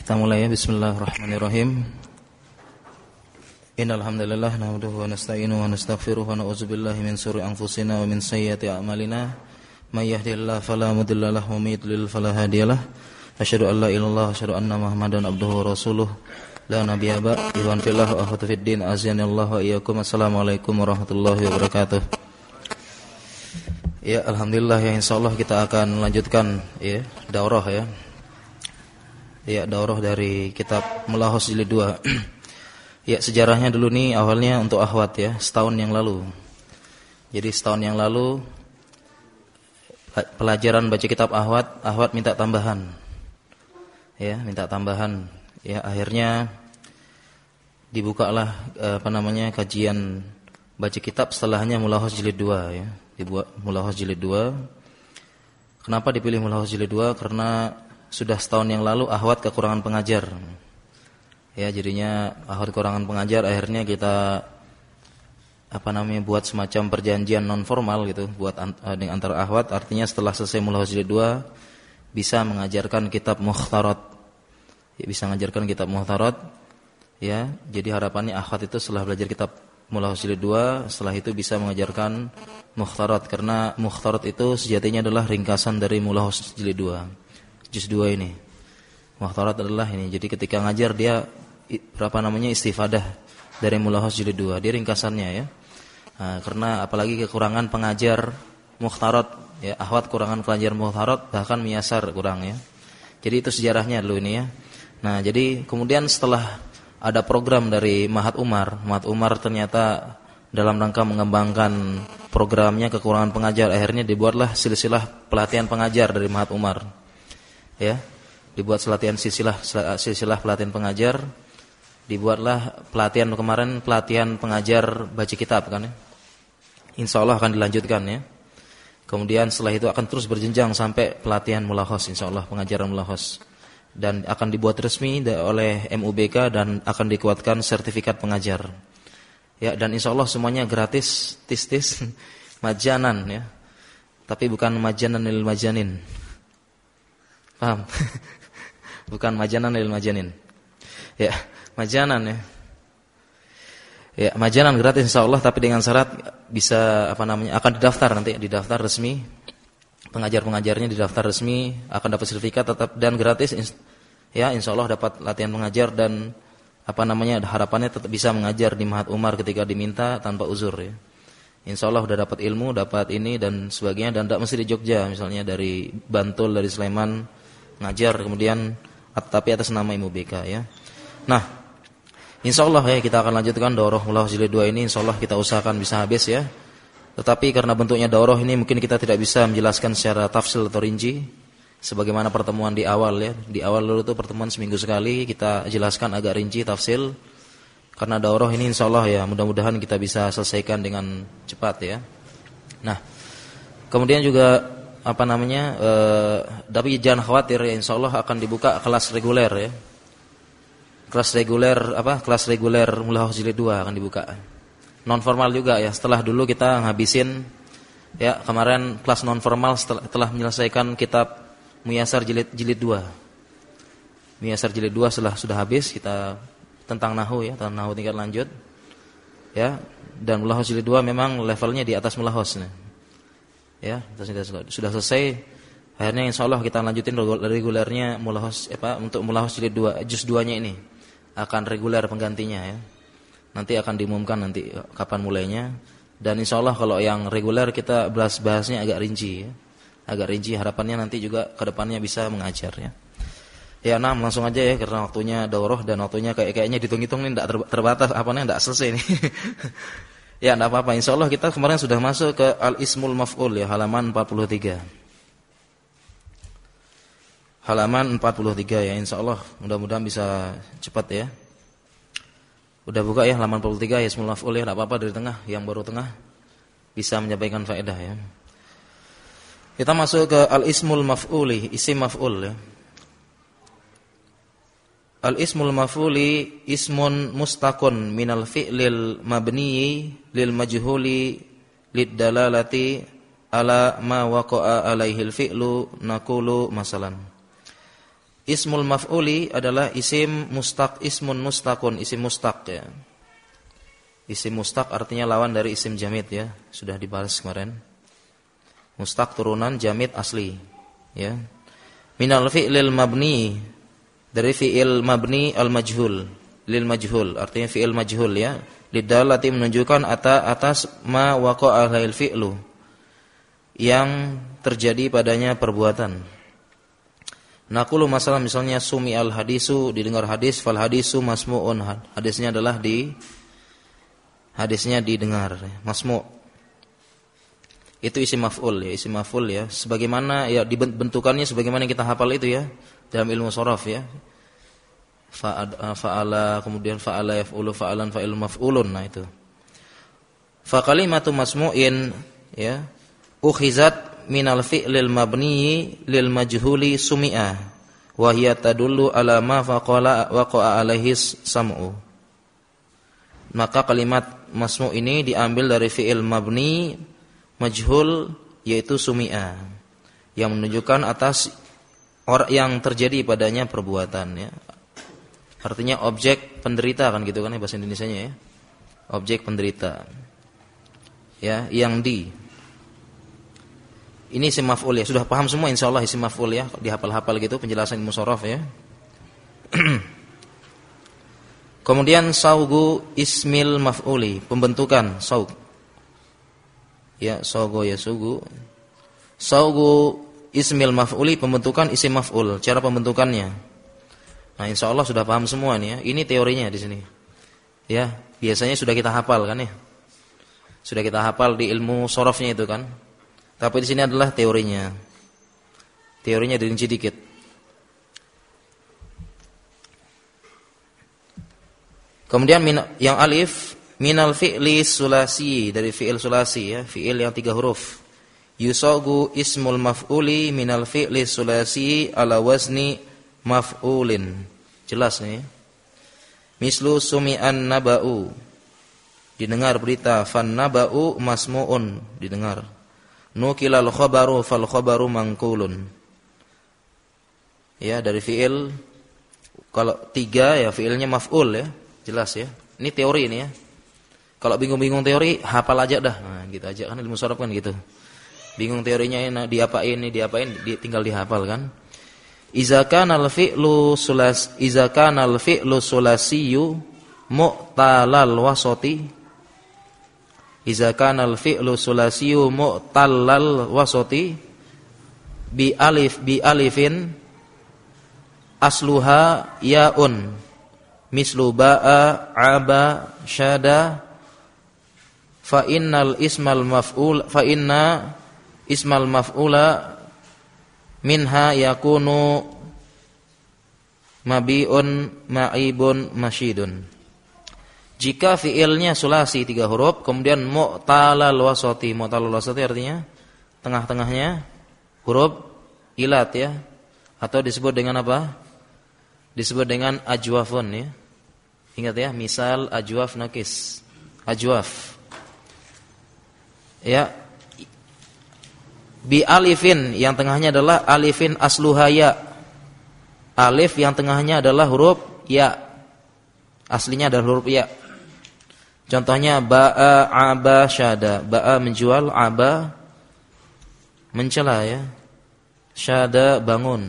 Kita mulai ya. Bismillahirrahmanirrahim. Innal hamdalillah nahmaduhu wa nasta'inuhu wa nastaghfiruh wa na'udzu billahi min shururi anfusina wa min sayyiati a'malina. May yahdihillahu fala mudilla lahu wa may yudlil fala hadiyalah. Asyhadu an la ilaha illallah wa asyhadu anna Muhammadan abduhu wa rasuluh. La nabiyya ba'da. Iwan fillah wa akhwatu fid din. Azanillahu wa iyyakum. Assalamualaikum warahmatullahi wabarakatuh. Ya, alhamdulillah ya, insyaallah kita akan melanjutkan ya daurah ya. Ya, daurah dari kitab Mulahos jilid 2. Ya, sejarahnya dulu nih awalnya untuk akhwat ya, setahun yang lalu. Jadi setahun yang lalu pelajaran baca kitab akhwat minta tambahan. Ya, minta tambahan. Ya, akhirnya dibukalah kajian baca kitab setelahnya Mulahos jilid 2 ya. Dibuat Mulahos jilid 2. Kenapa dipilih Mulahos jilid 2? Karena sudah setahun yang lalu akhwat kekurangan pengajar. Ya, jadinya akhwat kekurangan pengajar, akhirnya kita buat semacam perjanjian non formal gitu buat dengan antara akhwat, artinya setelah selesai Mulahos jilid 2 bisa mengajarkan kitab Mukhtarat. Ya, bisa mengajarkan kitab Mukhtarat. Ya, jadi harapannya akhwat itu setelah belajar kitab Mulahos jilid 2, setelah itu bisa mengajarkan Mukhtarat, karena Mukhtarat itu sejatinya adalah ringkasan dari Mulahos jilid 2. Juz 2 ini. Mukhtarat adalah ini. Jadi ketika ngajar dia istifadah dari Mulahos jilid 2. Dia ringkasannya ya. Nah, karena apalagi kekurangan pengajar Mukhtarat ya, akhwat kurangan pengajar Mukhtarat, bahkan miyasar kurang ya. Jadi itu sejarahnya dulu ini ya. Nah, jadi kemudian setelah ada program dari Mahat Umar ternyata dalam rangka mengembangkan programnya kekurangan pengajar, akhirnya dibuatlah silsilah pelatihan pengajar dari Mahat Umar. Ya, dibuat silsilah pelatihan pengajar, dibuatlah pelatihan kemarin, pelatihan pengajar baca kitab kan ya. Insyaallah akan dilanjutkan ya. Kemudian setelah itu akan terus berjenjang sampai pelatihan Mulahos, insyaallah pengajaran Mulahos, dan akan dibuat resmi oleh MUBK dan akan dikuatkan sertifikat pengajar. Ya, dan insyaallah semuanya gratis, tis majanan ya. Tapi bukan majanan lil majanin. Paham? Bukan majanan lil majanin. Ya, majanan ya. Ya, majanan gratis insyaallah, tapi dengan syarat bisa akan didaftar nanti, didaftar resmi. Pengajar-pengajarnya didaftar resmi, akan dapat sertifikat tetap dan gratis ya, insyaallah dapat latihan pengajar dan harapannya tetap bisa mengajar di Mahat Umar ketika diminta tanpa uzur ya. Insyaallah udah dapat ilmu, dapat ini dan sebagainya, dan tidak mesti di Jogja, misalnya dari Bantul, dari Sleman ngajar kemudian tapi atas nama MUBK ya. Nah, insyaallah ya kita akan lanjutkan daurah Mulahos jilid 2 ini, insyaallah kita usahakan bisa habis ya. Tetapi karena bentuknya daurah ini mungkin kita tidak bisa menjelaskan secara tafsil atau rinci sebagaimana pertemuan di awal ya. Di awal dulu itu pertemuan seminggu sekali kita jelaskan agak rinci tafsil. Karena daurah ini insyaallah ya mudah-mudahan kita bisa selesaikan dengan cepat ya. Nah, kemudian juga tapi jangan khawatir ya, insyaallah akan dibuka kelas reguler ya. Kelas reguler Mulahos jilid 2 akan dibuka. Non formal juga ya, setelah dulu kita ngabisin ya kemarin kelas non formal setelah menyelesaikan kitab Muyasar jilid 2. Muyasar jilid 2 sudah habis kita tentang nahwu ya, tentang nahwu tingkat lanjut. Ya, dan Mulahos jilid 2 memang levelnya di atas Mulahos nih. Ya, sudah selesai. Akhirnya insyaallah kita lanjutin regulernya Mulahos untuk Mulahos jilid 2, juz 2-nya ini akan reguler penggantinya ya. Nanti akan diumumkan nanti kapan mulainya, dan insyaallah kalau yang reguler kita bahasnya agak rinci ya. Agak rinci, harapannya nanti juga ke depannya bisa mengajar ya. Ya, nah langsung aja ya karena waktunya daurah dan waktunya kayaknya dihitung-hitung nih enggak terbatas enggak selesai nih. Ya, enggak apa-apa. Insyaallah kita kemarin sudah masuk ke al-ismul maf'ul ya, halaman 43. Halaman 43 ya, insyaallah mudah-mudahan bisa cepat ya. Udah buka ya halaman 43 ya, ismul maf'ul ya, enggak apa-apa dari tengah, yang baru tengah bisa menyampaikan faedah ya. Kita masuk ke al-ismul maf'uli, isim maf'ul ya. Al-ismul maf'uli ismun mustaqun minal fi'lil mabniyi lil majhuli lid dalalati ala ma waqa'a alaihil fi'lu naqulu masalan. Ismul maf'uli adalah isim mustaq, ismun mustaqun, isim mustaq ya. Isim mustaq artinya lawan dari isim jamid ya, sudah dibahas kemarin. Mustaq turunan jamid asli ya. Minal fi'lil mabni, dari fi'il mabni al majhul, lil majhul artinya fi'il majhul ya. Lidalati menunjukkan atas ma waqa'a alaihil fi'lu, yang terjadi padanya perbuatan. Naqulu masalah misalnya sumi al hadisu, didengar hadis, fal hadisu masmu'un, hadisnya adalah hadisnya didengar, masmu'. Itu isim maf'ul ya, isim maf'ul ya. Sebagaimana ya bentukannya sebagaimana kita hafal itu ya dalam ilmu sharaf ya. Fa'ala, kemudian fa'ala yaf'ulu, fa'alan fa'il maf'ulun, nah itu. Fa kalimatu masmu'in ya, ukhizat minal fi'lil mabni lil majhuli sumi'a wa hiya tadullu ala ma waqa'a alaihi sam'u. Maka kalimat masmu' ini diambil dari fi'il mabni majhul yaitu sumi'a, yang menunjukkan atas orang yang terjadi padanya perbuatan ya. Artinya objek penderita kan gitu kan ya bahasa Indonesianya ya. Objek penderita. Ya, yang ini isim maf'ul ya, sudah paham semua insyaallah isim maf'ul ya, dihafal-hafal gitu penjelasan ilmu sharaf ya. Kemudian saugu ismil maf'uli, pembentukan saug. Ya, saugu ya sugu. Saugu ismil maf'uli, pembentukan isim maf'ul, cara pembentukannya. Nah, insyaallah sudah paham semua nih ya. Ini teorinya di sini. Ya, biasanya sudah kita hafal kan ya. Sudah kita hafal di ilmu sharafnya itu kan. Tapi di sini adalah teorinya. Teorinya dirinci dikit. Kemudian yang alif minal fi'li sulasi, dari fi'il sulasi ya, fi'il yang 3 huruf. Yusagu ismul maf'uli minal fi'li sulasi ala wazni maf'ulin. Jelas nih. Mislu sumi'an naba'u, didengar berita, fan naba'u masmu'un, didengar. Nukilal khabaru fal khabaru mangkulun. Ya, dari fi'il, kalau 3 ya fi'ilnya maf'ul ya, jelas ya. Ini teori ini ya. Kalau bingung-bingung teori, hafal aja dah. Nah, gitu aja kan ilmu sharaf kan gitu. Bingung teorinya ini diapain, tinggal dihafal kan. Iza kana al-fi'lu sulasiyu mu'talal wasati. Iza kana al-fi'lu sulasiyu mu'tallal wasati bi alifin asluha ya'un mislu ba'a aba syada fa inna ismal maf'ula minha yakunu mabi'un ma'ibun masyidun. Jika fi'ilnya sulasi 3 huruf, kemudian mu'talal wasati. Mu'talal wasati artinya tengah-tengahnya huruf ilat ya. Atau disebut dengan apa? Disebut dengan ajwafun ya. Ingat ya, misal ajwaf nakis. Ajwaf. Ya. Bi alifin, yang tengahnya adalah alifin asluhaya. Alif yang tengahnya adalah huruf ya. Aslinya adalah huruf ya. Contohnya ba'a aba syada. Ba'a menjual, aba mencela ya. Syada bangun.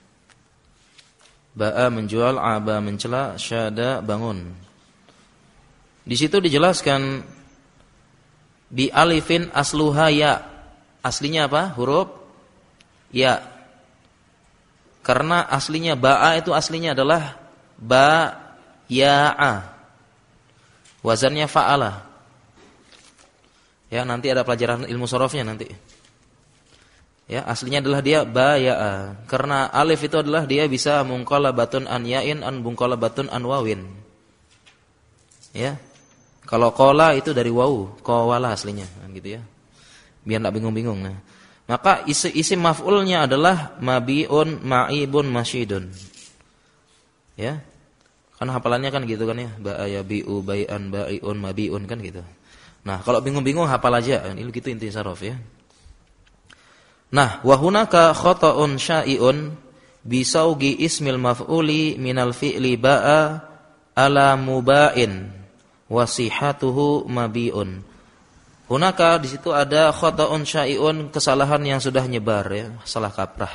Ba'a menjual, aba mencela, syada bangun. Di situ dijelaskan bi alifin asluha ya. Aslinya apa? Huruf ya. Karena aslinya ba'a itu aslinya adalah ba ya'a. Wazannya fa'ala. Ya, nanti ada pelajaran ilmu sharafnya nanti. Ya, aslinya adalah dia ba ya'a. Karena alif itu adalah dia bisa munqalabatun an ya'in an munqalabatun an wawin. Ya. Kalau qala itu dari wawu, qawala aslinya, gitu ya. Biar enggak bingung-bingung. Nah, maka isim maf'ulnya adalah mabi'un ma'ibun masyidun. Ya. Kan hafalannya kan gitu kan ya, ba'a bi'u bai'an ba'i'un mabi'un kan gitu. Nah, kalau bingung-bingung hafal aja, ini gitu inti saraf ya. Nah, wa hunaka khata'un syai'un bisaugi ismil maf'uli minal fi'li ba'a ala muba'in wasihatuhu mabi'un. Hunaka di situ ada khata'un syai'un, kesalahan yang sudah nyebar ya, salah kaprah.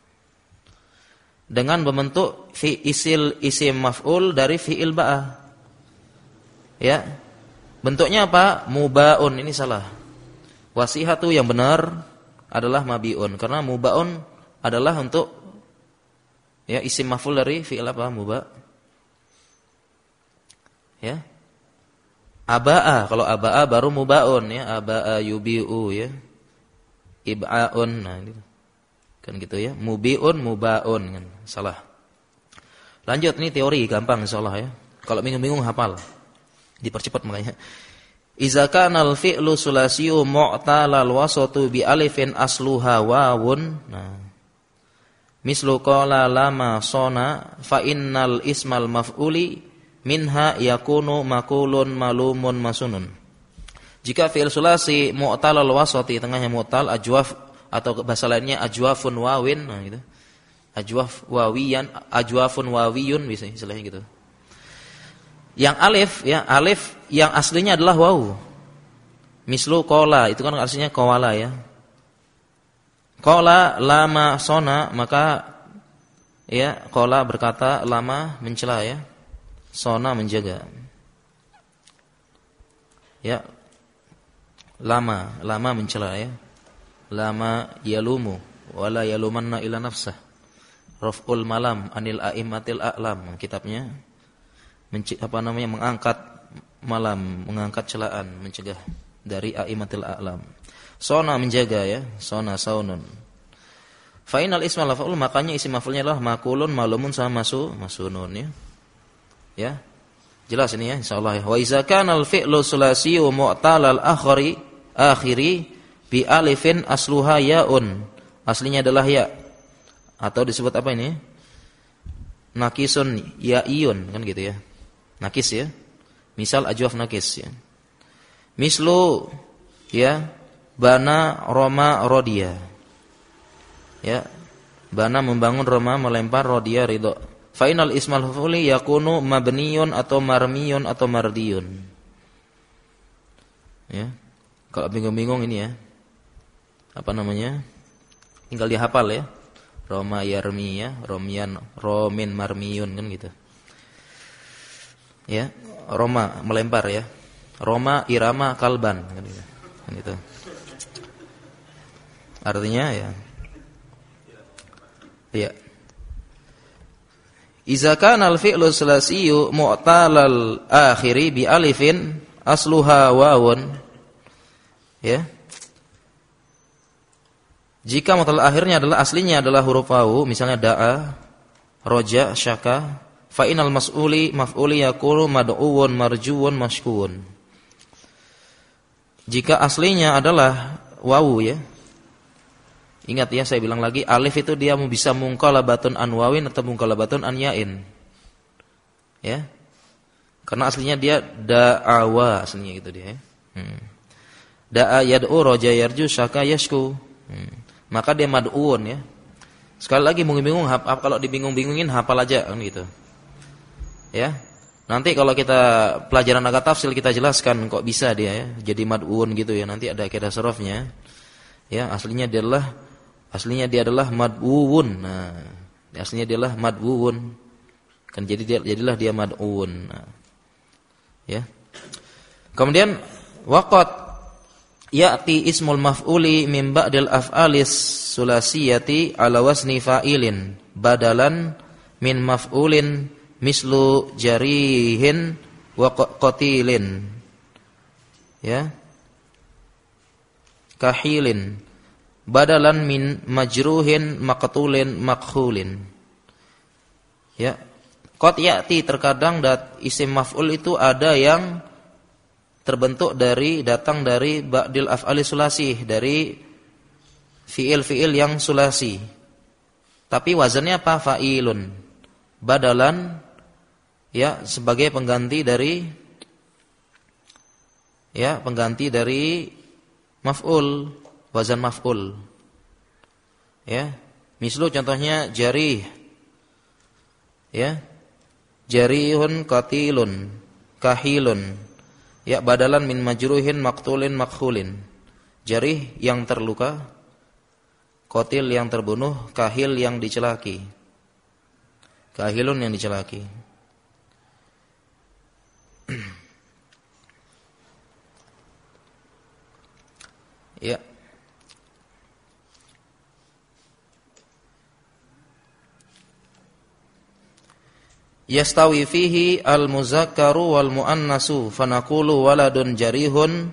Dengan membentuk isim maf'ul dari fi'il ba'a. Ya. Bentuknya apa? Muba'un, ini salah. Wasihatu yang benar adalah mabi'un, karena muba'un adalah untuk ya isim maf'ul dari fi'il apa? Muba'. Ya. Aba'a, kalau aba'a baru muba'un ya, aba'a yubi'u ya. Ib'a'un, nah gitu. Kan gitu ya. Mubi'un, muba'un kan. Salah. Lanjut, ini teori gampang insyaallah ya. Kalau bingung-bingung hafal. Dipercepat makanya. Iza kana al-fi'lu sulasiyu mu'talal wasatu bi alifin asluha wawun. Nah. Mislu qala lama sona fa innal ismal maf'uli minha yakunu makulun malumun masunun. Jika fi'il sulasi mu'talal wasati, tengahnya mu'tal, ajwaf atau bahasa lainnya ajwafun wawin, nah gitu. Ajwaf wawiyan, ajwafun wawiyun bisa istilahnya gitu. Yang alif ya, alif yang aslinya adalah waw. Mislu qala, itu kan artinya qawala ya. Qala lama sona, maka ya qala berkata, lama mencela ya. Sona menjaga. Ya. Lama mencela ya. Lama yalumu wala yalumanna ila nafsah. Raf'ul malam anil a'immatil a'lam, kitabnya mengangkat malam, mengangkat celaan, mencegah dari a'immatil a'lam. Sona menjaga ya, sona saunun. Fa inal ismal maf'ul, makanya isim maf'ulnya adalah makulun malumun sama masunun ya. Ya. Jelas ini ya insyaallah ya. Wa iza kana al-fi'lu sulasiyu mu'talal akhiri bi alifin asluha yaun. Aslinya adalah ya. Atau disebut apa ini? Nakisun ya'iyun kan gitu ya. Nakis ya. Misal ajwaf nakis ya. Mislu ya bana roma rodia. Ya. Bana membangun, roma melempar, rodia ridho. Fa inal ismal maf'uli yakunu mabniyun atau marmiyun atau mardiyun. Ya. Kalau bingung-bingung ini ya. Apa namanya? Tinggal dihafal ya. Roma yarmi ya, romian, romin marmiyun kan gitu. Ya, Roma melempar ya. Roma irama kalban kan gitu. Kan gitu. Artinya ya. Ya. Iza kana al-fi'lu sulasiyu mu'talal akhiri bi alifin asluha wawun. Ya. Jika mu'tal akhirnya adalah aslinya adalah huruf wawu, misalnya da'a, roja, syaka, fa inal mas'uli maf'uli yakunu mad'uun marjuun mashkuun. Jika aslinya adalah wawu ya. Ingat ya, saya bilang lagi, alif itu dia bisa mungqalabatun an wawin atau mungqalabatun an ya'in. Ya. Karena aslinya dia da'awa, aslinya gitu dia ya. Da'a yad'u, roja yarju, syaka yashku. Maka dia mad'uun ya. Sekali lagi bingung-bingung, kalau dibingung-bingungin hafal aja kan gitu. Ya. Nanti kalau kita pelajaran agak tafsir kita jelaskan kok bisa dia ya jadi mad'uun gitu ya. Nanti ada kaidah sarafnya. Ya, aslinya dia adalah mad'uun. Nah, aslinya dia adalah mad'uun. Kan jadilah dia mad'uun. Nah. Ya. Kemudian waqat ya'ti ismul maf'uli min ba'dil af'alis sulasiyati ala wasni fa'ilin badalan min maf'ulin mislu jarihin wa qatilin ya kahilin badalan min majruhin maqtulin maqhulin ya. Qad ya'ti, terkadang isim maf'ul itu ada yang datang dari ba'dil af'ali sulasi, dari fiil-fiil yang sulasi. Tapi wazannya apa? Fa'ilun. Badalan ya sebagai pengganti dari maf'ul, wazan maf'ul. Ya. Mislu contohnya jarih. Ya. Jarihun qatilun, kahilun. Ya, badalan min majruhin maqtulin makhulin. Jarih yang terluka, qatil yang terbunuh, kahil yang dicelaki. Kahilun yang dicelaki. Ya. Yastawi fihi al-muzakkaru wal muannasu fanaqulu waladun jarihun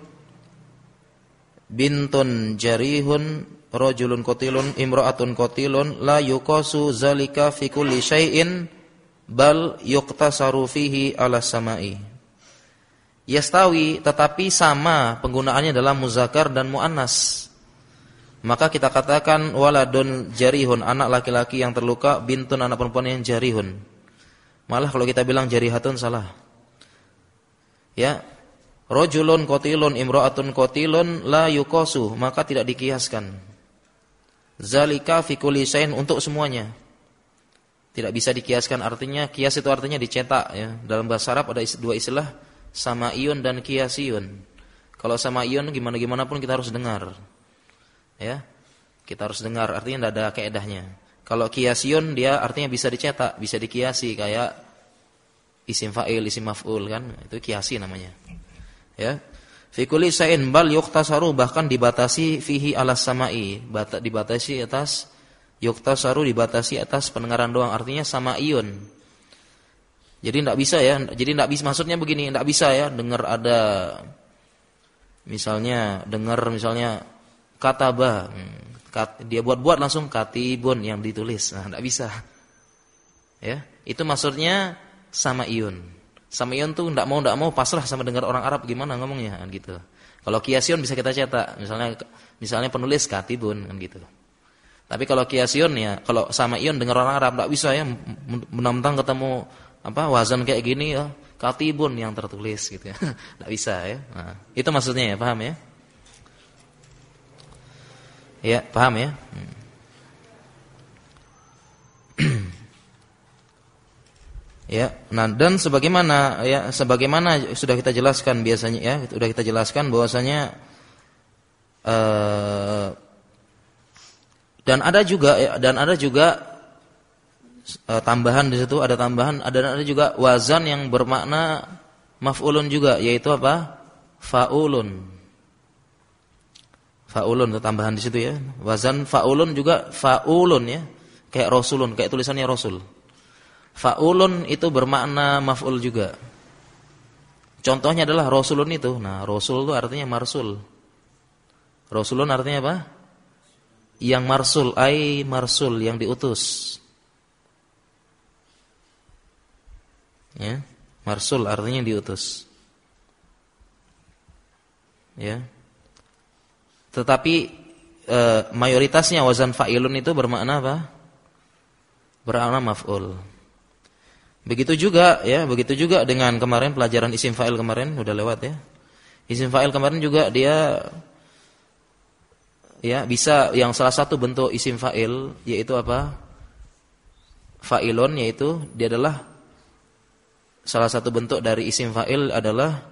bintun jarihun rajulun qatilun imra'atun qatilun la yuqasu zalika fi kulli syai'in bal yuqtasaru fihi ala samai. Yastawi tetapi sama penggunaannya dalam muzakkar dan muannas. Maka kita katakan waladun jarihun, anak laki-laki yang terluka, bintun anak perempuan yang jarihun. Malah kalau kita bilang jarihatun salah. Ya. Rajulun qatilun imra'atun qatilun la yuqasu, maka tidak dikiaskan. Zalika fi kulli syai'in, untuk semuanya. Tidak bisa dikiaskan, artinya kias itu artinya dicetak ya. Dalam bahasa Arab ada dua istilah, samaiyun dan qiyasiyun. Kalau samaiyun gimana pun kita harus dengar. Ya. Kita harus dengar, artinya tidak ada kaedahnya. Kalau qiyasiyun dia artinya bisa dicetak, bisa dikiasi kayak isim fa'il, isim maf'ul kan, itu qiyasi namanya. Ya. Fi kulli syai'in bal yuqtasaru, bahkan dibatasi fihi alas samai, dibatasi atas yuqtasaru, dibatasi atas pendengaran doang, artinya samaiyun. Jadi enggak bisa ya, maksudnya begini, enggak bisa ya dengar ada misalnya kataba. Dia buat langsung katibun yang ditulis. Nah, enggak bisa. Ya, itu maksudnya samaiyun. Samaiyun tuh enggak mau pasrah sama dengar orang Arab gimana ngomongnya kan gitu. Kalau qiyasiyun bisa kita cetak, misalnya penulis katibun kan gitu. Tapi kalau qiyasiyun ya, kalau samaiyun dengar orang Arab enggak bisa ya, mentang-mentang ketemu wazan kayak gini ya, katibun yang tertulis gitu ya. Enggak bisa ya. Nah, itu maksudnya ya, paham ya? Ya, paham ya? Ya, nah dan sebagaimana sudah kita jelaskan biasanya ya, sudah kita jelaskan bahwasanya dan ada juga tambahan di situ, ada juga wazan yang bermakna maf'ulun juga, yaitu apa? Fa'ulun. Fa'ulun itu tambahan di situ ya. Wazan fa'ulun juga fa'ulun ya. Kayak rasulun, kayak tulisannya rasul. Fa'ulun itu bermakna maf'ul juga. Contohnya adalah rasulun itu. Nah, rasul itu artinya marsul. Rasulun artinya apa? Yang marsul, marsul yang diutus. Ya, marsul artinya diutus. Ya. Tetapi mayoritasnya wazan fa'ilun itu bermakna apa? Bermakna maf'ul. Begitu juga dengan kemarin pelajaran isim fa'il kemarin udah lewat ya. Isim fa'il kemarin juga dia ya bisa yang salah satu bentuk isim fa'il yaitu apa? Fa'ilun, yaitu dia adalah salah satu bentuk dari isim fa'il adalah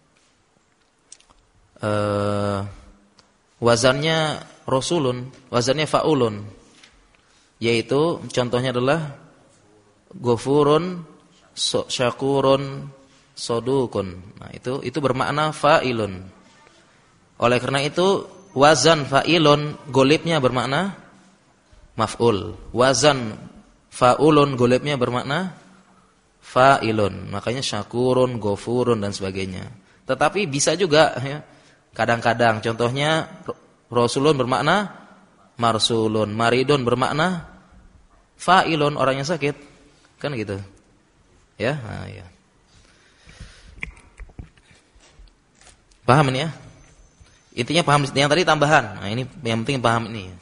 wazannya rasulun, wazannya fa'ulun, yaitu contohnya adalah ghafurun, syakurun, sodukun. Nah, itu bermakna fa'ilun. Oleh karena itu wazan fa'ilun golibnya bermakna maf'ul. Wazan fa'ulun golibnya bermakna fa'ilun. Makanya syakurun, ghafurun dan sebagainya. Tetapi bisa juga ya, kadang-kadang contohnya rasulun bermakna marsulun, maridun bermakna fa'ilun, orang yang sakit. Kan gitu. Ya, nah, ya. Paham ini ya? Intinya paham, yang tadi tambahan. Nah, ini yang penting paham ini.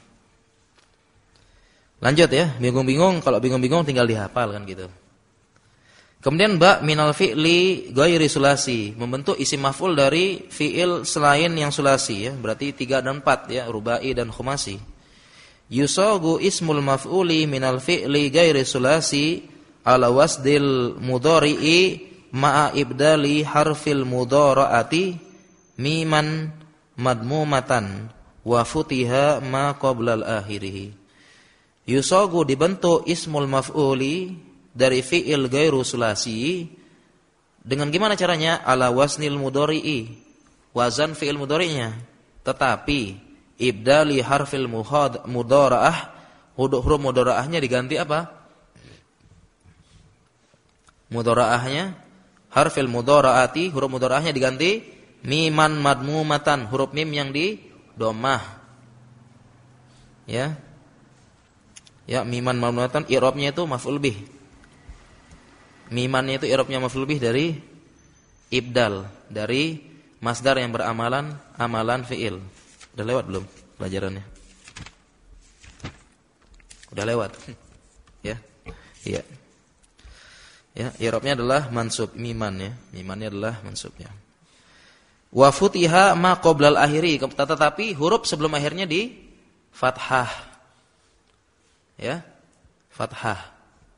Lanjut ya, bingung-bingung, kalau bingung-bingung tinggal dihafal kan gitu. Kemudian minal fi'li ghairi sulasi, membentuk isim maf'ul dari fi'il selain yang sulasi ya, berarti 3 dan 4 ya, rubai dan khumasi. yusagu ismul maf'uli minal fi'li ghairi sulasi ala wasdil mudhari'i ma'a ibdali harfil mudhara'ati miman madmumatan wa futiha ma qoblal akhirih. Yusagu dibentuk ismul maf'uli dari fi'il ghairu sulasi dengan gimana caranya? Ala wasnil mudhari'i, wazan fi'il mudhari'nya, tetapi ibdali harfil mudhara'ah, huruf mudhara'ahnya diganti apa? Mudhara'ahnya harfil mudhara'ati, huruf mudhara'ahnya diganti miman madmumatan, huruf mim yang di dhammah. Ya. Ya, miman madmumatan i'rabnya itu maf'ul bih. Mimannya itu i'rabnya maf'ul bih dari ibdal, dari masdar yang beramalan amalan fi'il. Udah lewat belum pelajarannya? Udah lewat. Ya. Iya. Ya, i'rabnya adalah mansub miman ya. Mimannya adalah mansubnya. Wa futiha ma qoblal akhiri, tetapi huruf sebelum akhirnya di fathah. Ya. Fathah.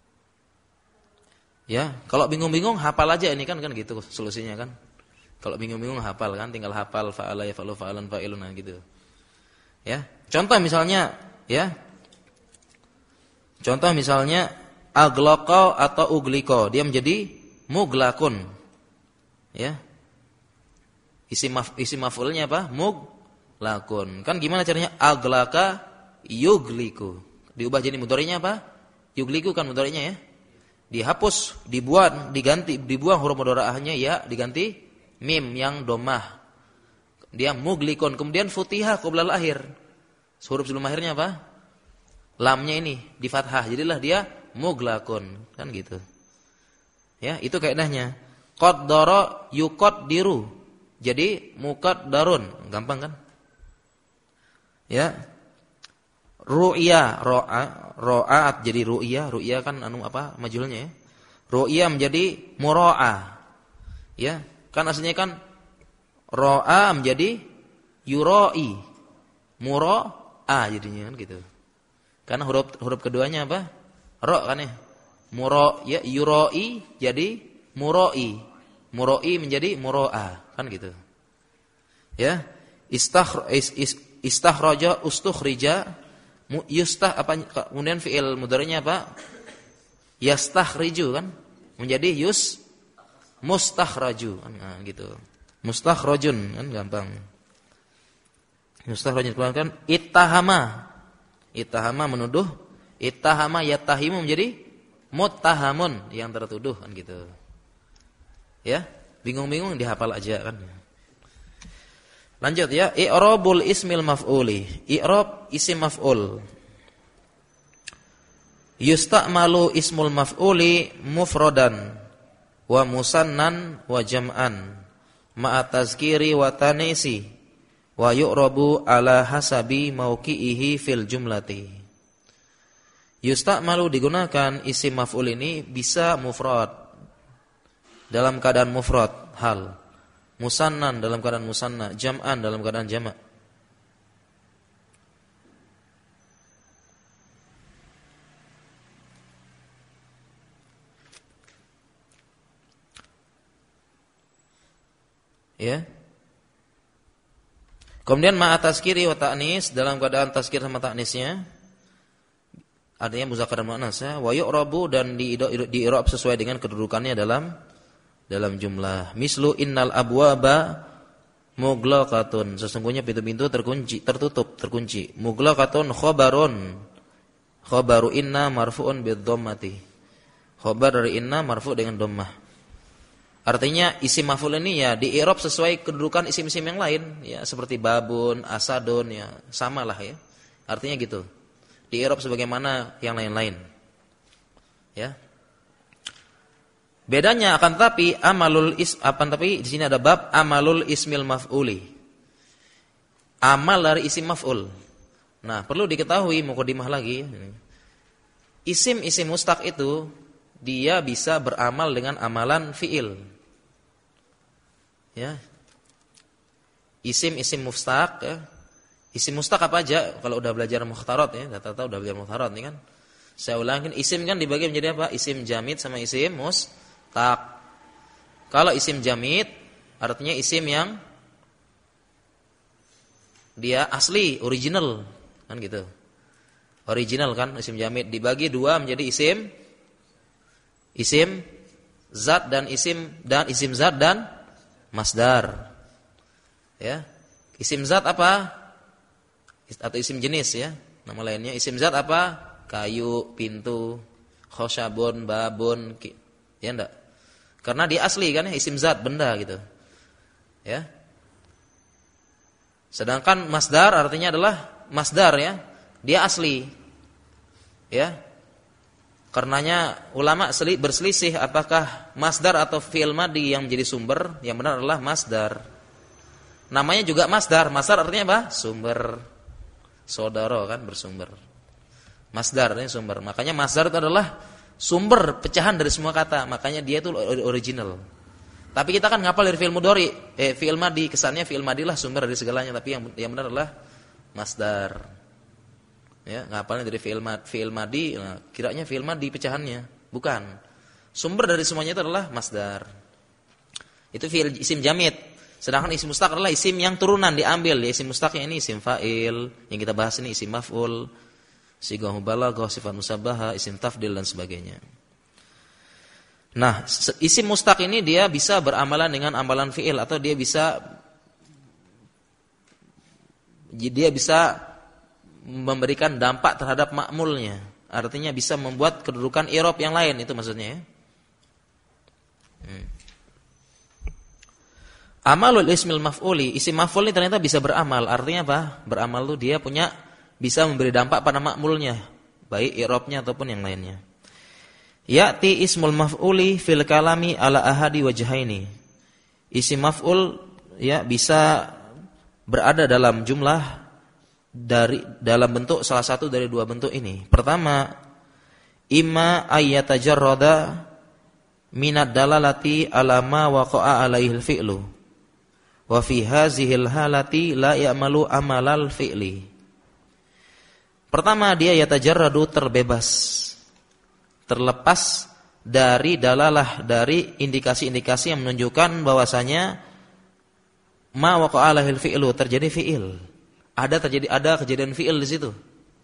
Ya, kalau bingung-bingung hafal aja ini kan gitu solusinya kan. Kalau bingung-bingung hafal kan, tinggal hafal fa'ala yaf'alu fa'alan fa'ilun gitu. Ya. Contoh misalnya ya. Contoh misalnya aglaqa atau ugliqa, dia menjadi muglakun. Ya. Isim maf'ulnya apa? Muglakun. Kan gimana caranya? Aglaqa yugliku. Diubah jadi mudhari'nya apa? Yugliku kan mudhari'nya ya. Dihapus, dibuang huruf mudhara'ahnya ya, diganti mim yang dhammah. Dia muglikun, kemudian futihah qoblal akhir. Huruf sebelum akhirnya apa? Lamnya ini di fathah. Jadilah dia muglakun, kan gitu. Ya, itu kaidahnya. Qaddara yuqaddiru. Jadi muqaddarun, gampang kan? Ya. Ru'ya, ra'at jadi ru'ya kan majhulnya ya. Ru'ya menjadi mura'a. Ya, kan aslinya kan ra'a menjadi yura'i. Mura'a jadinya kan gitu. Karena huruf keduanya apa? Ra kan ya. Ya yura'i jadi mura'i. Mura'i menjadi mura'a, kan gitu. Ya. Istakhraja ustukhrija kemudian fi'il mudhari'nya apa? Yastakhriju kan? Menjadi mustakhraju kan gitu. Mustakhrajun kan gampang. Mustakhrajun kan ittahama. Ittahama menuduh, ittahama yattahimu menjadi muttahamun yang tertuduh kan gitu. Ya, bingung-bingung dihafal aja kan. Lanjut ya, i'rabul ismil maf'uli. I'rab isim maf'ul. Yusta'malu ismul maf'uli mufradan wa musannan wa jam'an ma'a tazkiri wa tanisi wa yu'rabu ala hasabi mauqi'ihi fil jumlati. Yusta'malu digunakan isim maf'ul ini bisa mufrad dalam keadaan mufrad hal, musannan dalam keadaan musanna, jam'an dalam keadaan jama'. Ya. Kemudian ma'a tazkiri wa ta'nis dalam keadaan tazkir sama ta'nisnya. Artinya muzakkar dan muannas ya. Wa yu'rabu dan di i'rab sesuai dengan kedudukannya dalam jumlah. Mislu innal abwaba mughlaqatun. Sesungguhnya pintu-pintu terkunci. Mughlaqatun khabaru inna marfu'un bidhammati. Khabar dari inna marfu' dengan dhammah. Artinya isim maf'ul ini ya di i'rab sesuai kedudukan isim-isim yang lain ya, seperti babun, asadun ya, samalah ya. Artinya gitu. Di i'rab sebagaimana yang lain-lain. Ya. Bedanya akan tapi di sini ada bab amalul ismil maf'uli. Amal dari isim maf'ul. Nah, perlu diketahui mukadimah lagi. Isim-isim mustaq itu dia bisa beramal dengan amalan fi'il. Ya. Isim-isim mustaq ya, Isim mustaq apa aja? Kalau udah belajar mukhtarat ya, data-data udah belajar mukhtarat nih kan. Saya ulangin, isim kan dibagi menjadi apa? Isim jamid sama isim mustaq. Kalau isim jamid artinya isim yang dia asli, original, kan gitu. Original kan isim jamid dibagi dua menjadi isim zat dan isim zat dan masdar. Ya. Isim zat apa? Atau isim jenis ya. Nama lainnya isim zat apa? Kayu, pintu, khosyabun, babun, ya enggak? Karena dia asli kan ya, isim zat, benda gitu. Ya. Sedangkan masdar artinya adalah masdar ya. Dia asli. Ya. Karenanya ulama berselisih apakah masdar atau fi'il madhi yang menjadi sumber, yang benar adalah masdar. Namanya juga masdar. Masdar artinya apa? Sumber. Saudara kan bersumber. Masdar ini sumber. Makanya masdar itu adalah sumber pecahan dari semua kata. Makanya dia itu original. Tapi kita kan ngapal dari fi'il mudhari, fi'il madhi, kesannya fi'il madhi lah sumber dari segalanya, tapi yang benar adalah masdar. Ya, ngapalnya dari fi'il madhi, nah, kiranya fi'il madhi pecahannya, bukan. Sumber dari semuanya itu adalah masdar. Itu fi'il isim jamid. Sedangkan isim mustaq adalah isim yang turunan diambil. Ya, isim mustaqnya ini isim fa'il, yang kita bahas ini isim maf'ul, sighah mubalaghah, sifat musabbaha, isim tafdil dan sebagainya. Nah, isim mustaq ini dia bisa beramalan dengan amalan fi'il atau dia bisa memberikan dampak terhadap ma'mulnya. Artinya bisa membuat kedudukan i'rab yang lain, itu maksudnya ya. Amalul ismil maf'uli, isim maf'ul ini ternyata bisa beramal. Artinya apa? Beramal itu dia bisa memberi dampak pada ma'mulnya, baik i'rabnya ataupun yang lainnya. Ya'ti ismul maf'uli fil kalami ala ahadi wajhaini. Isim maf'ul ya bisa berada dalam jumlah dalam bentuk salah satu dari dua bentuk ini. Pertama, imma ayyatajarrada minad dalalati ala ma waqa'a alaihil fi'lu. Wa fi hazihil halati la ya'malu amalal fi'li. Pertama, dia yatajarradu terlepas dari dalalah, dari indikasi-indikasi yang menunjukkan bahwasanya ma waqa'a alaihil fi'lu, terjadi fi'il. Ada kejadian fi'il di situ.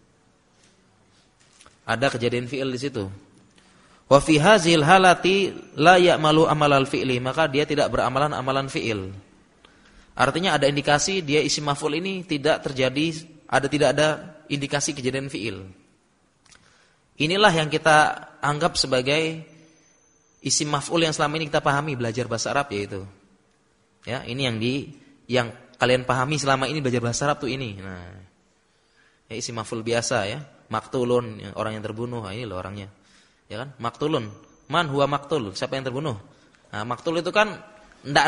Ada kejadian fi'il di situ. Wa fi hazihil halati la ya'malu amalal fi'li, maka dia tidak beramalan amalan fi'il. Artinya ada indikasi dia isim maf'ul ini tidak ada indikasi kejadian fi'il. Inilah yang kita anggap sebagai isim maf'ul yang selama ini kita pahami belajar bahasa Arab, yaitu. Ya, ini yang kalian pahami selama ini belajar bahasa Arab tuh ini. Nah, ya, isim maf'ul biasa ya, maktulun, orang yang terbunuh, nah, ini loh orangnya. Ya kan? Maktulun. Man huwa maktul? Siapa yang terbunuh? Nah, maktul itu kan enggak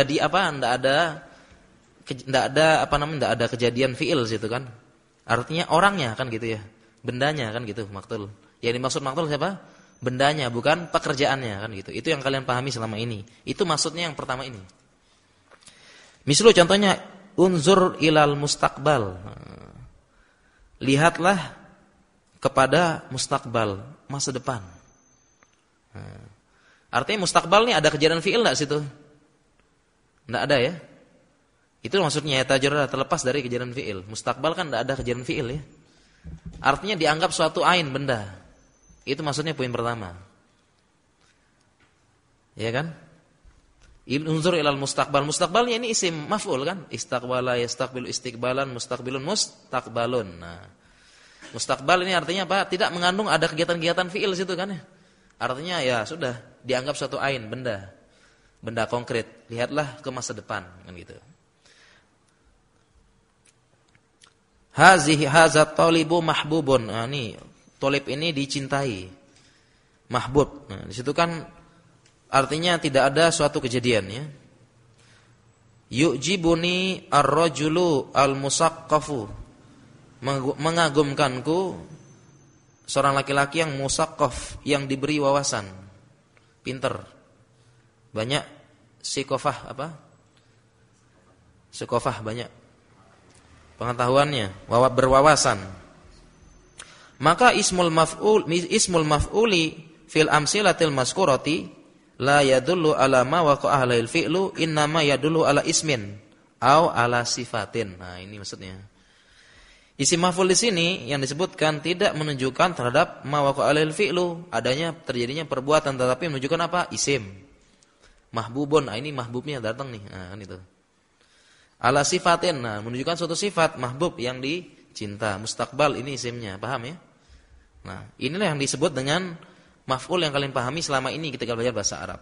ada kejadian fi'il situ kan. Artinya orangnya kan gitu ya. Bendanya kan gitu, maktul. Yang dimaksud maktul siapa? Bendanya, bukan pekerjaannya kan gitu. Itu yang kalian pahami selama ini. Itu maksudnya yang pertama ini. Misal contohnya unzur ilal mustaqbal. Lihatlah kepada mustaqbal, masa depan. Artinya mustaqbal ini ada kejadian fi'il enggak situ? Enggak ada ya. Itu maksudnya tajarrud, terlepas dari kejadian fi'il. Mustaqbal kan enggak ada kejadian fi'il ya. Artinya dianggap suatu ain, benda. Itu maksudnya poin pertama. Ya kan? Unzur ilal mustaqbal. Mustaqbalnya ini isim maf'ul kan? Istaqbala yastaqbilu istiqbalan, mustaqbilun mustaqbalun. Nah, mustaqbal ini artinya apa? Tidak mengandung ada kegiatan-kegiatan fi'il situ kan ya. Artinya ya sudah dianggap suatu ain, benda. Benda konkret. Lihatlah ke masa depan kan gitu. Hazat talibu mahbubun. Nah, ini talib ini dicintai. Mahbub. Nah, di situ kan artinya tidak ada suatu kejadian ya. Yu'jibuni ar-rajulu al-musaqqafu. Mengagumkanku seorang laki-laki yang musaqqaf, yang diberi wawasan, pinter. Banyak sikofah apa? Sikofah banyak. pengetahuannya, berwawasan. Maka ismul maf'uli fil amsilatil mazkurati la yadullu ala ma waqa'a alal fi'lu, innama yadullu ala ismin au ala sifatin. Nah, ini maksudnya. Isim maf'ul di sini yang disebutkan tidak menunjukkan terhadap ma waqa'a alal fi'lu, adanya terjadinya perbuatan, tetapi menunjukkan apa? Isim. Mahbubun, nah ini mahbubnya datang nih. Nah, kan itu. Ala sifatin, nah menunjukkan suatu sifat mahbub yang dicinta. Mustaqbal ini isimnya, paham ya? Nah, inilah yang disebut dengan maf'ul yang kalian pahami selama ini ketika belajar bahasa Arab.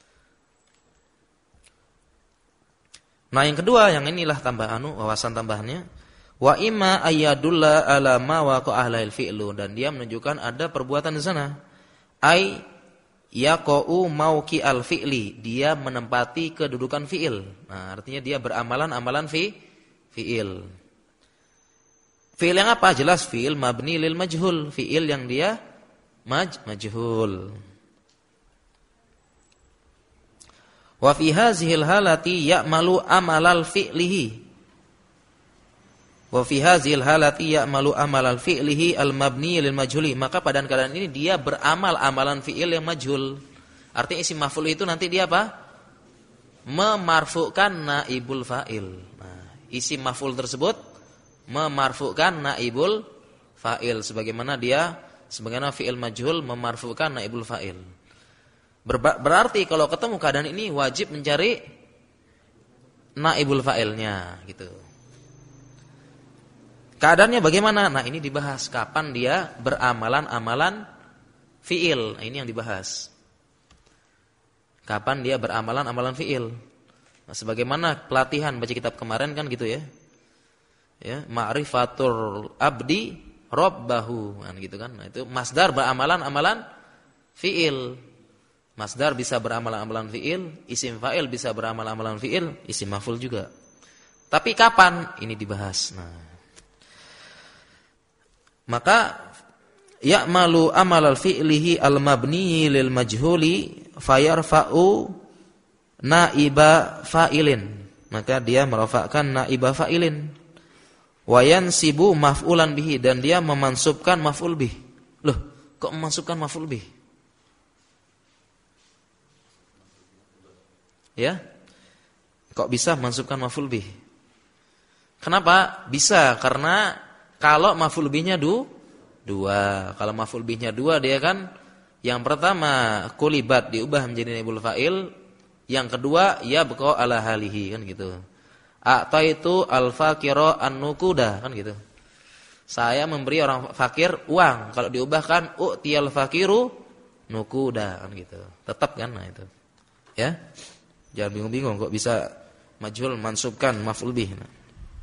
Nah, yang kedua, yang inilah wawasan tambahannya. Wa imma ayadulla ala ma waqa'a alal fi'lu, dan dia menunjukkan ada perbuatan di sana. Ai yaqa'u mauqi al-fi'li, dia menempati kedudukan fi'il. Nah, artinya dia beramalan fi'il. Fi'il yang apa? Jelas fi'il mabni lil majhul, fi'il yang dia majhul. Wa fi hazihil halati ya'malu amalal fi'lihi. Wa fi hazihil halati ya'malu amalal fi'lihi al-mabni lil majhuli. Maka pada keadaan ini dia beramal amalan fi'il yang majhul. Artinya isim maf'ul itu nanti dia apa? Memarfu'kan naibul fa'il. Nah, isim maf'ul tersebut memarfu'kan naibul fa'il sebagaimana fi'il majhul memarfu'kan naibul fa'il. Berarti kalau ketemu keadaan ini wajib mencari naibul fa'ilnya gitu. Keadaannya bagaimana? Nah, ini dibahas kapan dia beramalan fi'il. Nah, ini yang dibahas. Kapan dia beramalan fi'il. Nah, sebagaimana pelatihan baca kitab kemarin kan gitu ya. Ya, ma'rifatul abdi rabbahu, kan gitu kan. Nah, itu masdar beramalan fi'il. Masdar bisa beramalan fi'il, isim fa'il bisa beramalan fi'il, isim maf'ul juga. Tapi kapan? Ini dibahas. Nah, maka ya'malu amalal fi'lihi al-mabni lil majhuli fayarfa'u naiba fa'ilin. Maka dia merafa'kan naiba fa'ilin. Wayan sibu maf'ulan bihi, dan dia memansubkan maf'ul bih. Loh, kok memansubkan maf'ul bih? Ya? Kok bisa memansubkan maf'ul bih? Kenapa? Bisa, karena kalau maf'ul bihnya dua. Kalau maf'ul bihnya dua, dia kan yang pertama kulibat diubah menjadi naibul fa'il, yang kedua yabqa ala halihi, kan gitu. A'taitu al-faqira an-nukuda, kan gitu. Saya memberi orang fakir uang. Kalau diubahkan u'tiyal faqiru nukuda, kan gitu. Tetap kan, nah itu. Ya. Jangan bingung-bingung kok bisa majhul mansubkan maf'ul bih. Nah.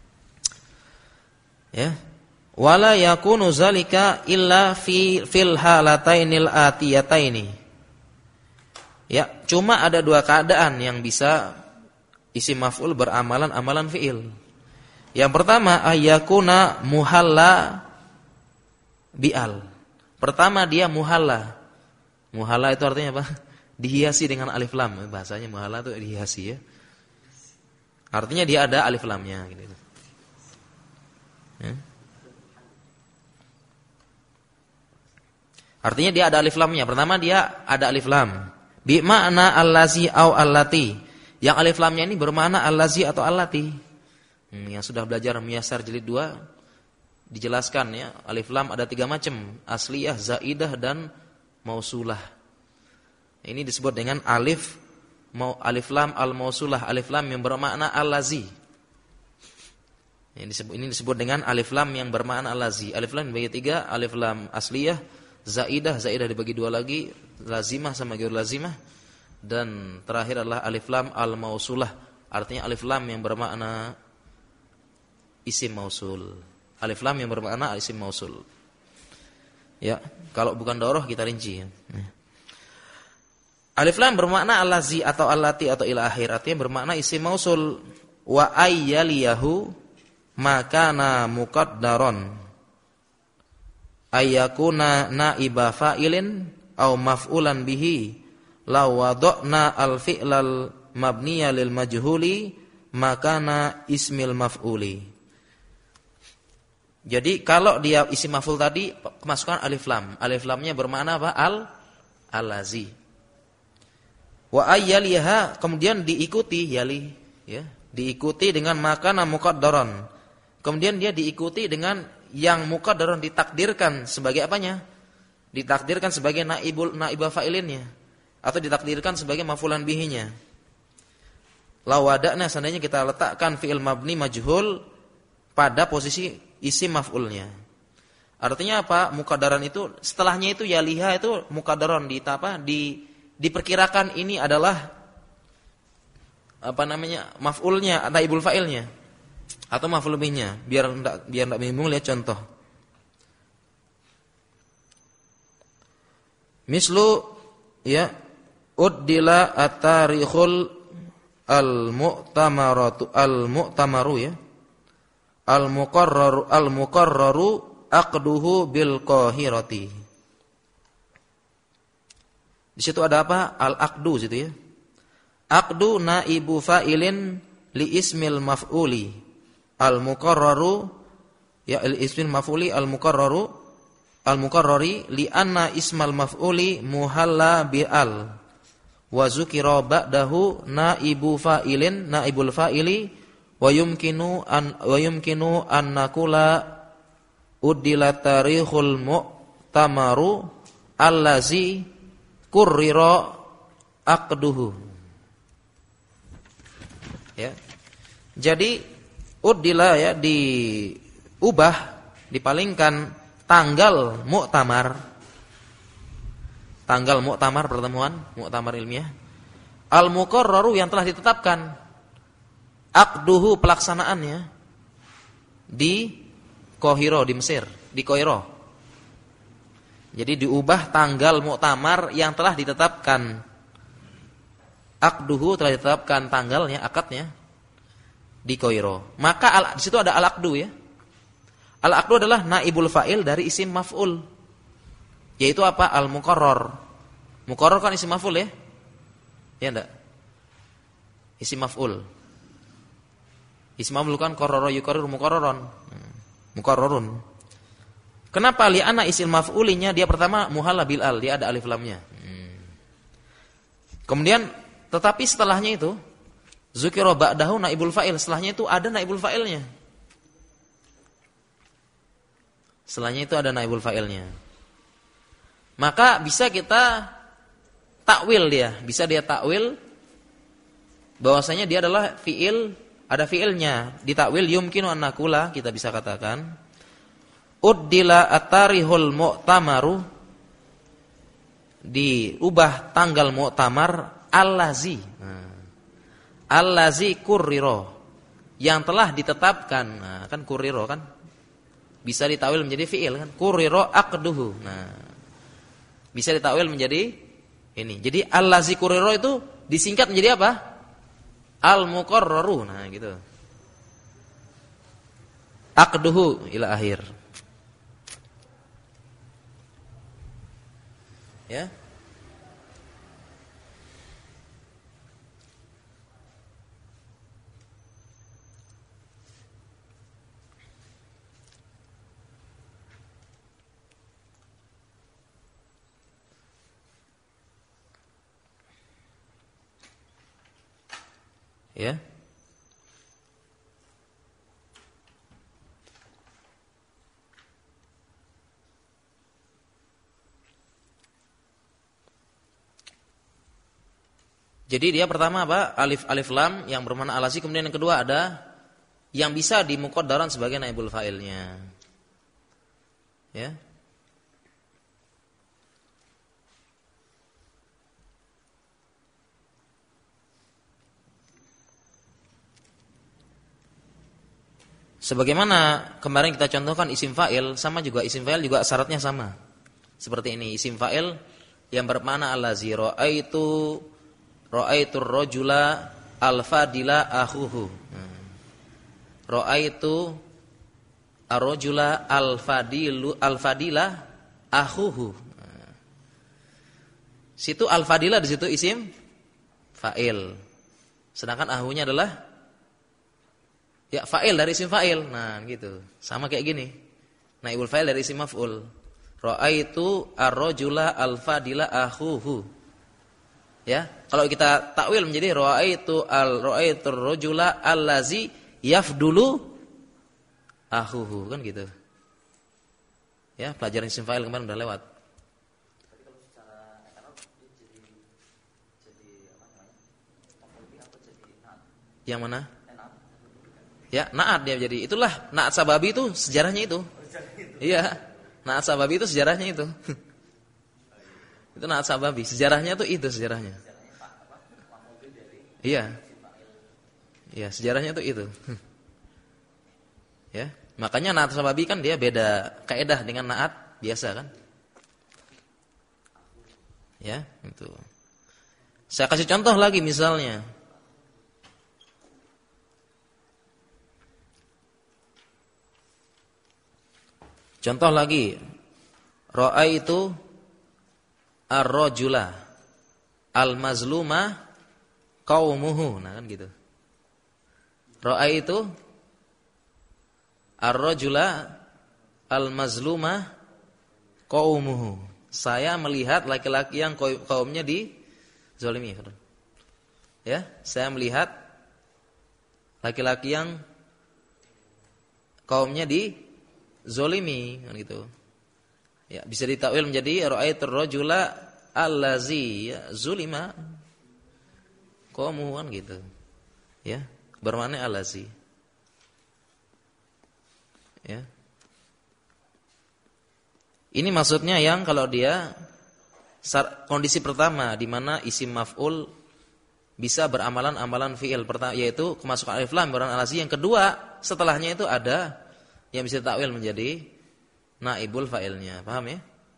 Ya. Wala yakunu zalika illa fil halatainil atiyataini. Ya, cuma ada dua keadaan yang bisa isim maf'ul amalan fi'il. Yang pertama ayyakuna muhalla bi'al. Pertama dia muhalla. Muhalla itu artinya apa? Dihiasi dengan alif lam. Bahasanya muhalla itu dihiasi ya. Artinya dia ada alif lamnya gitu. Ya. Artinya dia ada alif lamnya. Pertama dia ada alif lam. Bi makna allazi au allati. Yang alif lamnya ini bermakna allazi atau allati. Yang sudah belajar Miyasar jilid 2 dijelaskan ya, alif lam ada 3 macam, asliyah, zaidah dan mausulah. Ini disebut dengan alif lam al-mausulah, alif lam yang bermakna allazi. Ini disebut dengan alif lam yang bermakna allazi. Alif lam dibagi 3, alif lam asliyah, zaidah dibagi 2 lagi, lazimah sama ghair lazimah, dan terakhir adalah alif lam al-mausulah, artinya alif lam yang bermakna isim mausul. Alif lam yang bermakna isim mausul. Ya, kalau bukan daurah kita rinci ya. Alif lam bermakna allazi atau allati atau ila akhir, artinya bermakna isim mausul. Wa ayyaliyahu makana muqaddaron ayyakuna naiba fa'ilin au maf'ulan bihi. Law wada'na al-fi'lal mabniya lil majhuli makana ismil maf'uli. Jadi kalau dia isim maf'ul tadi kemasukan alif lam. Alif lamnya bermakna apa? Allazi. Wa ayyaliha, kemudian diikuti yali, ya, diikuti dengan makana muqaddaran. Kemudian dia diikuti dengan yang muqaddaran, ditakdirkan sebagai apanya? Ditakdirkan sebagai naibah fa'ilinnya atau ditakdirkan sebagai maf'ulan bihinya. Lawada'na, seandainya kita letakkan fi'il mabni majhul pada posisi isim maf'ulnya. Artinya apa? Muqaddaran itu setelahnya itu yaliha itu muqaddaran diperkirakan ini adalah apa namanya? Maf'ulnya, naibul fa'ilnya atau maf'ul bihnya. Biar enggak bingung, lihat contoh. Mislu, ya, uddila at-tarikhul al-mu'tamaru, ya. Al-muqarraru aqduhu bil qahirati. Di situ ada apa? Al-aqdu situ, ya. Aqdu naibu fa'ilin li ismil maf'uli. Al-muqarraru, ya, ismil maf'uli al-muqarrari li anna ismal maf'uli muhalla bi al. Wa zukira ba'dahu naibul fa'ili wa yumkinu an nakula uddila tarikhul mu'tamaru allazi kurrira aqduhu. Ya. Jadi uddila, ya, diubah, dipalingkan tanggal mu'tamar pertemuan mu'tamar ilmiah, al-muqarraru yang telah ditetapkan, aqduhu pelaksanaannya di Qahira, di Mesir, di Kairo. Jadi diubah tanggal muktamar yang telah ditetapkan. Aqduhu telah ditetapkan tanggalnya, akadnya di Kairo. Maka di situ ada al-aqdu, ya. Al-aqdu adalah naibul fa'il dari isim maf'ul. Yaitu apa? Al-muqarrar. Muqarrar kan isim maf'ul, ya? Ya enggak? Isim maf'ul. Isim maf'ul kan qarrara yuqarrir muqarraran. Muqarrarun. Kenapa? Li'anna isim maf'ulinya dia pertama muhalla bil al, dia ada alif lamnya. Kemudian tetapi setelahnya itu zukira ba'dahu naibul fa'il, setelahnya itu ada naibul fa'ilnya. Setelahnya itu ada naibul fa'ilnya. Maka bisa kita takwil dia, bisa dia takwil bahwasanya dia adalah fi'il, ada fi'ilnya. Ditakwil yumkinu an nakula, kita bisa katakan uddila at-tarihul mu'tamaru, diubah tanggal mu'tamar allazi. Allazi kurriro, yang telah ditetapkan. Nah, kan kurriro kan bisa ditakwil menjadi fi'il kan, kurriro aqduhu. Nah, bisa ditakwil menjadi ini. Jadi allazi kurriro itu disingkat menjadi apa? Al-muqarraru. Nah, gitu. Aqduhu ila akhir. Ya. Ya. Jadi dia pertama apa? Alif lam yang bermakna alazi, kemudian yang kedua ada yang bisa dimuqaddaran sebagai naibul fa'ilnya. Ya. Sebagaimana kemarin kita contohkan isim fa'il, sama juga isim fa'il juga syaratnya sama. Seperti ini, isim fa'il yang bermakna allazi, ra'aitur rajula al-fadila akhuhu. Ra'aitu ar-rajula al-fadila akhuhu. Situ al-fadila, di situ isim fa'il. Sedangkan ahunya adalah ya fa'il dari isim fa'il. Nah, gitu. Sama kayak gini. Naibul fa'il dari isim maf'ul. Ra'aitu ar-rajula al-fadila akhuhu. Ya, kalau kita takwil menjadi ra'aitu ar-rajula allazi yafdulu akhuhu, kan gitu. Ya, pelajaran isim fa'il kemarin udah lewat. Yang mana? Ya, na'at dia jadi. Itulah na'at sababi itu sejarahnya itu. Iya. Na'at sababi itu sejarahnya itu. Itu na'at sababi, sejarahnya itu sejarahnya. Iya. Iya, sejarahnya itu. Ya, makanya na'at sababi kan dia beda kaidah dengan na'at biasa kan? Ya, itu. Saya kasih contoh lagi misalnya. Contoh lagi, ra'aitu ar-rajula al-mazluma qaumuhu. Nah kan gitu. Ra'aitu ar-rajula al-mazluma qaumuhu. Saya melihat laki-laki yang kaumnya dizalimi. Ya, saya melihat laki-laki yang kaumnya zolimi, kan gitu. Ya, bisa ditakwil menjadi ra'aitur rajula allazi zulima qaumuhu, kan gitu. Ya, bermakna allazi. Ya. Ini maksudnya yang kalau dia kondisi pertama di mana isim maf'ul bisa beramalan amalan fi'il pertama, yaitu kemasukan alif lam bermakna allazi. Yang kedua, setelahnya itu ada yang bisa takwil menjadi naibul fa'ilnya. Paham ya?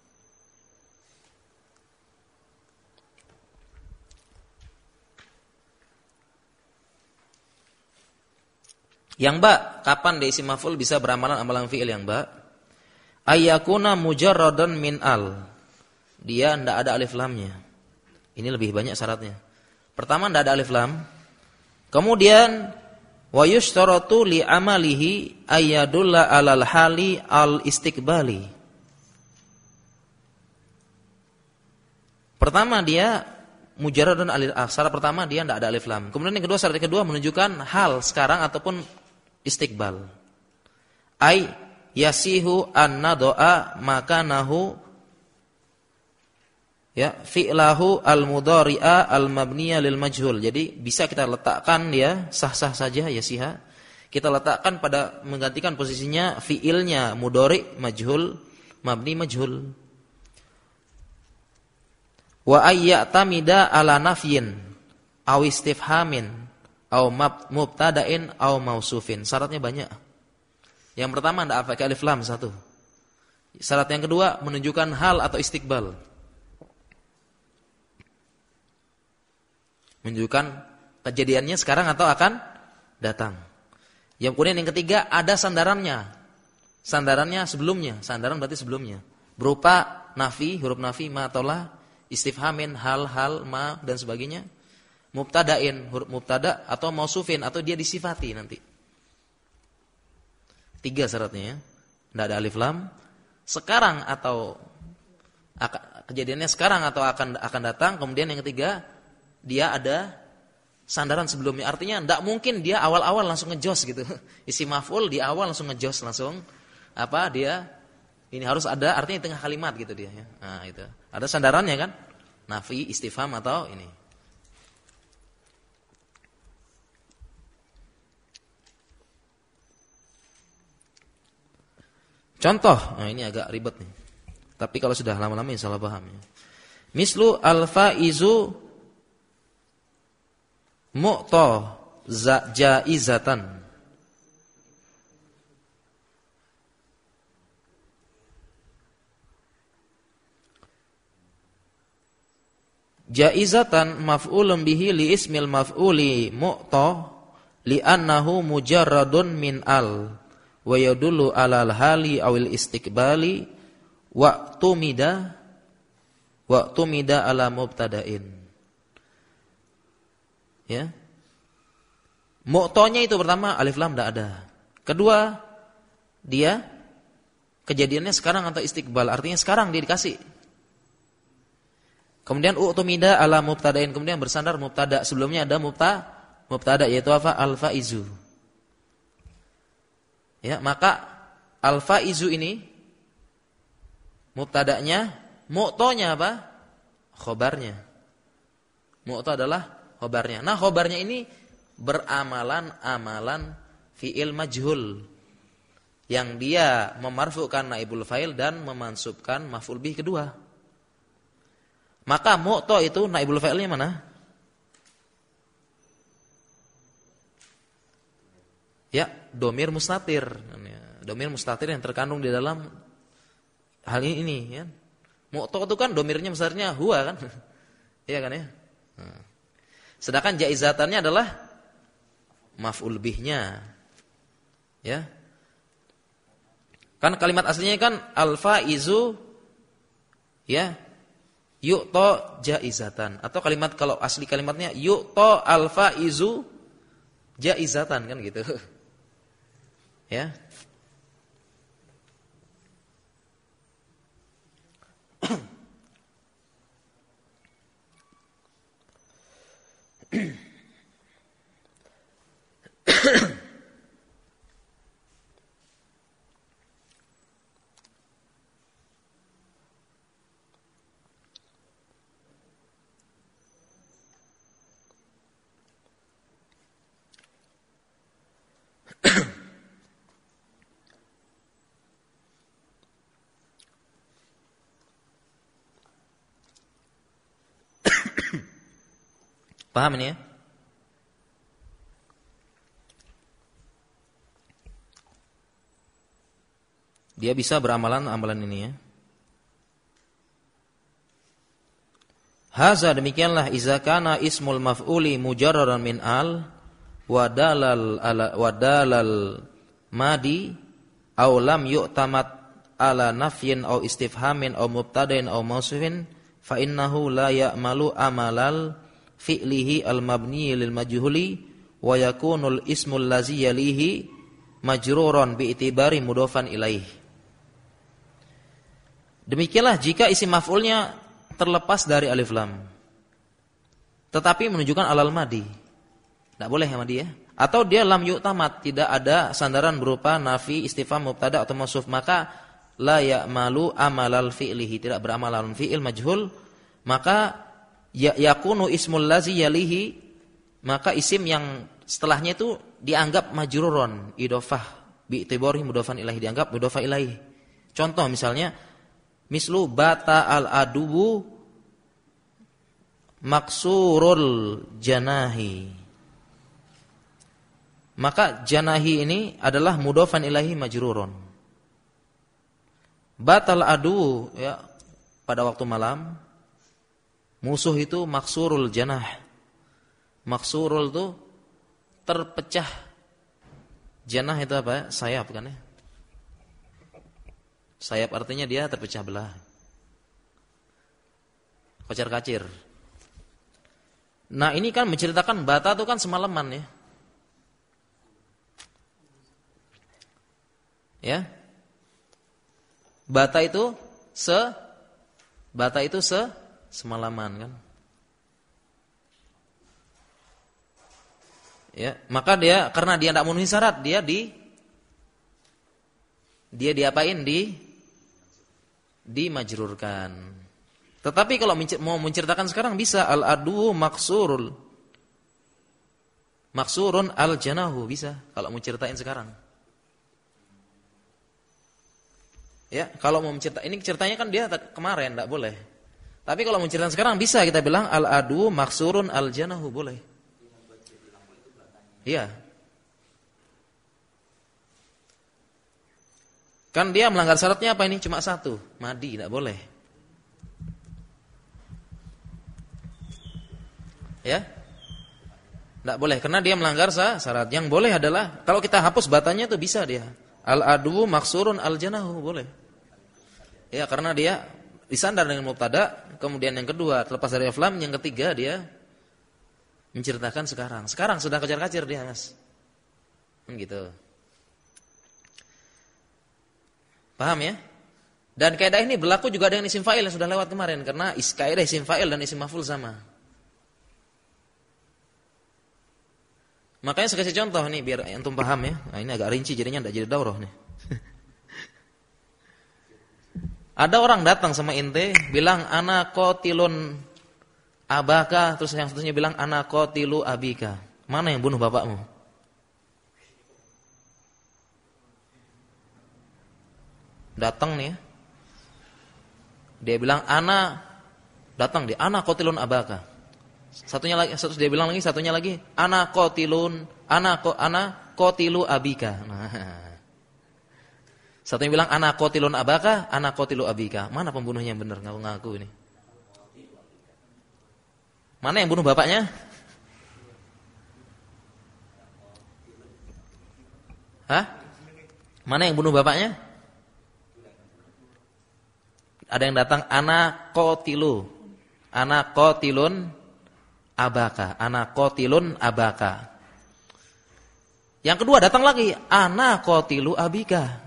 Yang ba, kapan di isim maf'ul bisa beramalan amalan fi'il yang ba? Ayyakuna mujarradan min al. Dia tidak ada alif lamnya. Ini lebih banyak syaratnya. Pertama, tidak ada alif lam. Kemudian wa yushtaratu li amalihi ayadulla alal hali al istiqbali. Pertama dia mujarrad dan alif. Syarat pertama dia tidak ada alif lam. Kemudian yang kedua, syarat kedua menunjukkan hal sekarang ataupun istiqbal. Ai yasihu an-nadaa makanahu ya fi'lahu al-mudhari'a al-mabniya lil majhul. Jadi bisa kita letakkan dia sah-sah saja yasiha. Kita letakkan pada menggantikan posisinya fi'ilnya mudhari' majhul mabni majhul. Wa ayyatamida ala nafyin aw istifhamin aw mubtada'in aw mausufin. Syaratnya banyak. Yang pertama tidak pakai alif lam, satu. Syarat yang kedua menunjukkan hal atau istiqbal. Menunjukkan kejadiannya sekarang atau akan datang. Yang kemudian yang ketiga ada sandarannya. Sandarannya sebelumnya. Sandaran berarti sebelumnya. Berupa nafi, huruf nafi, ma atau la, istifhamin, hal, ma dan sebagainya. Mubtada'in, huruf mubtada atau mausufin atau dia disifati nanti. 3 syaratnya ya. Tidak ada alif lam. Sekarang atau kejadiannya sekarang atau akan datang. Kemudian yang ketiga dia ada sandaran sebelumnya. Artinya tidak mungkin dia awal-awal langsung ngejos gitu. Isim maf'ul di awal langsung ngejos langsung. Dia ini harus ada artinya di tengah kalimat gitu dia ya. Nah, itu. Ada sandarannya kan? Nafi, istifham atau ini. Contoh, nah ini agak ribet nih. Tapi kalau sudah lama-lama insyaallah paham ya. Mislu al-faizu mu'ta jaizatan. Jaizatan maf'ulun bihi li ismil maf'uli mu'ta li'annahu mujarradun min al wa yadullu alal hali awil istiqbali wa tumida ala mubtada'in. Ya. Mu'tonya itu pertama alif lam tidak ada. Kedua dia Kejadiannya sekarang atau istiqbal, artinya sekarang dia dikasih. Kemudian u'tumida ala mubtada'in, kemudian bersandar mubtada. Sebelumnya ada mubtada yaitu apa? Al-faizu. Ya, maka al-faizu ini mubtada'nya, mu'tonya apa? Khobarnya. Mu'to adalah khobarnya. Nah, khobarnya ini beramalan fi'il majhul yang dia memarfu'kan naibul fa'il dan memansubkan maf'ul bih kedua. Maka mu'to itu naibul fa'ilnya mana? Ya, domir mustatir. Domir mustatir yang terkandung di dalam hal ini ya. Mu'to itu kan domirnya besarnya huwa kan? Iya kan ya? Sedangkan jaizatannya adalah maf'ul bihnya. Ya. Kan kalimat aslinya kan al-faizu ya yu'ta jaizatan, atau kalimat kalau asli kalimatnya yu'ta al-faizu jaizatan kan gitu. Ya. Paham ini ya? Dia bisa amalan ini ya. Haza demikianlah iza kana ismul maf'uli mujarraran min al wa dalal madi aw lam yu'tamad ala nafyin aw istifhamin aw mubtadain aw mausufin fa innahu la ya'malu amalal fi'lihi al-mabni lil majhuli wa yakunul ismul lazi yalihi majruran bi'tibari mudhofan ilaih. Demikianlah jika isim maf'ulnya terlepas dari alif lam tetapi menunjukkan alal madi. Enggak boleh ya madi ya. Atau dia lam yu'tamad, tidak ada sandaran berupa nafi, istifham, mubtada atau mausuf, maka la ya'malu amalal fi'lihi, tidak beramalan fi'il majhul, maka yakunu ismul lazi yalihi, maka isim yang setelahnya itu dianggap majruron idhofah bi'tibari mudhofan ilahi, dianggap mudhofah ilahi. Contoh misalnya mislu bata al adubu maksurul janahi, maka janahi ini adalah mudhofan ilahi majruron. Batal adu ya pada waktu malam, musuh itu maksurul janah. Maksurul itu terpecah. Janah itu apa? Sayap kan ya? Sayap artinya dia terpecah belah. Kocar-kacir. Nah, ini kan menceritakan bata itu kan semalaman ya. Ya. Bata itu semalaman kan. Ya, maka dia karena dia tidak memenuhi syarat, dia diapain? Dimajrurkan. Tetapi kalau mau menceritakan sekarang bisa al-adu maksurun al-janahu, bisa kalau mau ceritain sekarang. Ya, kalau mau menceritakan ini ceritanya kan dia kemarin enggak boleh. Tapi kalau mau menceritakan sekarang bisa kita bilang al-adu maksurun al-janahu, boleh. Iya. Kan dia melanggar syaratnya apa ini? Cuma satu, madi, enggak boleh. Ya? Enggak boleh karena dia melanggar syarat. Yang boleh adalah kalau kita hapus batanya itu bisa dia. Al-adu maksurun al-janahu, boleh. Ya, karena dia disandar dengan mubtada, kemudian yang kedua terlepas dari alif lam, yang ketiga dia menceritakan sekarang. Sekarang sudah kacar-kacir dia, Mas. Gitu. Paham ya? Dan kaidah ini berlaku juga dengan isim fa'il yang sudah lewat kemarin, karena kaidah isim fa'il dan isim maf'ul sama. Makanya saya kasih contoh nih biar antum paham ya. Nah, ini agak rinci jadinya enggak jadi daurah nih. Ada orang datang sama ente bilang ana qatilun abaka, terus yang seterusnya bilang ana qatilu abika. Mana yang bunuh bapakmu? Datang nih ya. Dia bilang ana, datang dia, ana qatilun abaka. Satunya lagi, dia bilang lagi, satunya lagi, ana qatilun, ana qatilu abika. Nah. Satunya bilang ana qatilun abaka, ana qatilu abika. Mana pembunuhnya yang benar? Ngaku-ngaku ini. Mana yang bunuh bapaknya? Hah? Mana yang bunuh bapaknya? Ada yang datang ana qatilu. Ana qatilun abaka. Ana qatilun abaka. Yang kedua datang lagi ana qatilu abika.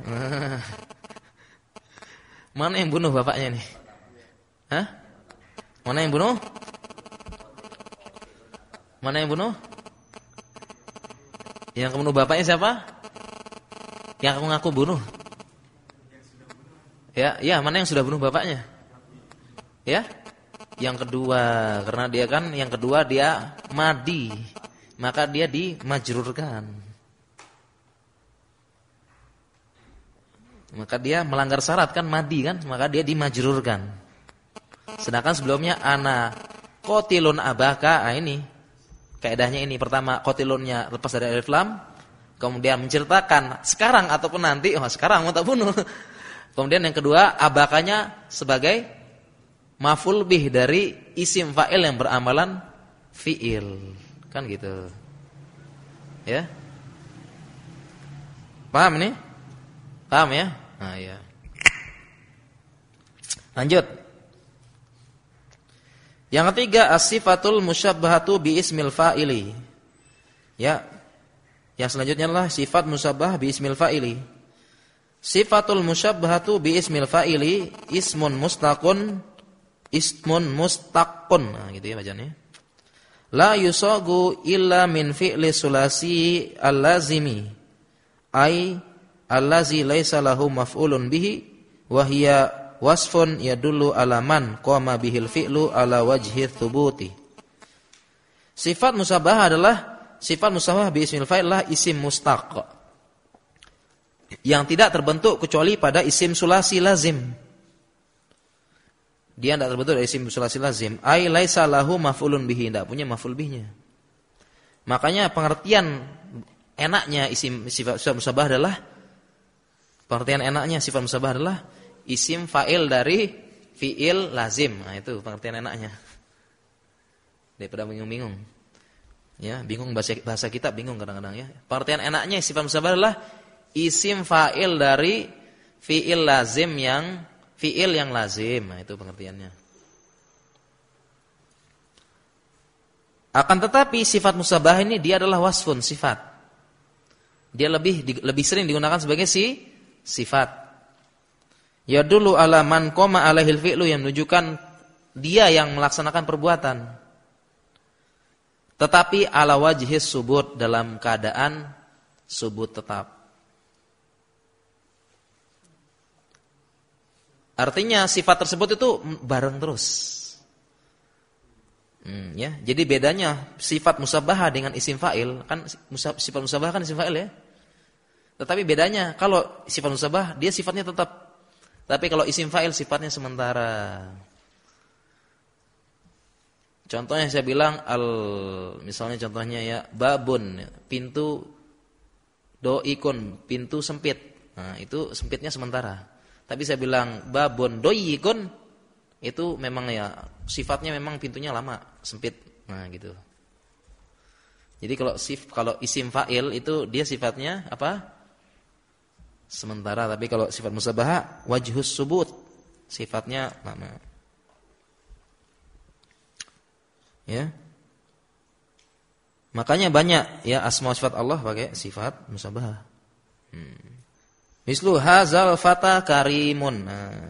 Mana yang bunuh bapaknya nih? Hah? Mana yang bunuh? Mana yang bunuh? Yang bunuh bapaknya siapa? Yang aku ngaku bunuh. Ya, mana yang sudah bunuh bapaknya? Ya? Yang kedua, karena dia kan yang kedua dia madi, maka dia dimajrurkan. Maka dia melanggar syarat kan madi kan, maka dia dimajrurkan. Sedangkan sebelumnya ana qatilun abaka, ini kaidahnya ini pertama qatilunnya lepas dari alif lam, kemudian menceritakan sekarang ataupun nanti, sekarang mau tak bunuh. Kemudian yang kedua, abakanya sebagai maf'ul bih dari isim fa'il yang beramalan fi'il. Kan gitu. Ya? Paham ini? Paham ya? Nah, ya. Lanjut. Yang ketiga, as-sifatul musyabbahatu bi ismil fa'ili. Ya. Yang selanjutnya adalah sifat musyabbah bi ismil fa'ili. Sifatul musyabbahatu bi ismil fa'ili ismun mustaqun Nah gitu ya bacanya. La yusagu illa min fi'li sulasi al-lazimi ay allazi laisa lahu maf'ulun bihi wa hiya wasfun yadullu ala man qama bihil fi'lu ala wajhi thubuti. Sifat musyabbah adalah sifat musyabbah bi ismil fa'il lah isim mustaq yang tidak terbentuk kecuali pada isim sulasi lazim. Dia tidak terbentuk dari isim sulasi lazim. Ai laisa lahu maf'ulun bihi, tidak punya maf'ul bihnya. Makanya pengertian enaknya isim sifat musyabbah adalah isim fa'il dari fi'il lazim. Nah, itu pengertian enaknya. Daripada bingung-bingung. Ya, bingung bahasa kita bingung kadang-kadang ya. Pengertian enaknya sifat musyabbah adalah isim fa'il dari fi'il lazim yang lazim. Nah, itu pengertiannya. Akan tetapi sifat musyabbah ini dia adalah wasfun, sifat. Dia lebih sering digunakan sebagai sifat. Ya dulu ala man qama alaihil fi'lu, yang menunjukkan dia yang melaksanakan perbuatan. Tetapi ala wajhis subut, dalam keadaan subut tetap. Artinya sifat tersebut itu bareng terus. Ya, jadi bedanya sifat musyabbahah dengan isim fa'il, kan sifat musyabbahah kan isim fa'il ya. Tetapi bedanya kalau sifat musyabbah dia sifatnya tetap. Tapi kalau isim fa'il sifatnya sementara. Contohnya saya bilang misalnya contohnya ya babun, pintu, doikun, pintu sempit. Nah, itu sempitnya sementara. Tapi saya bilang babun doyikun, itu memang ya sifatnya memang pintunya lama, sempit. Nah, gitu. Jadi kalau isim fa'il itu dia sifatnya apa? Sementara. Tapi kalau sifat musyabbah wajhus subut, sifatnya lama. Ya. Makanya banyak ya asma sifat Allah pakai sifat musyabbah. Mislu hazal fata karimun.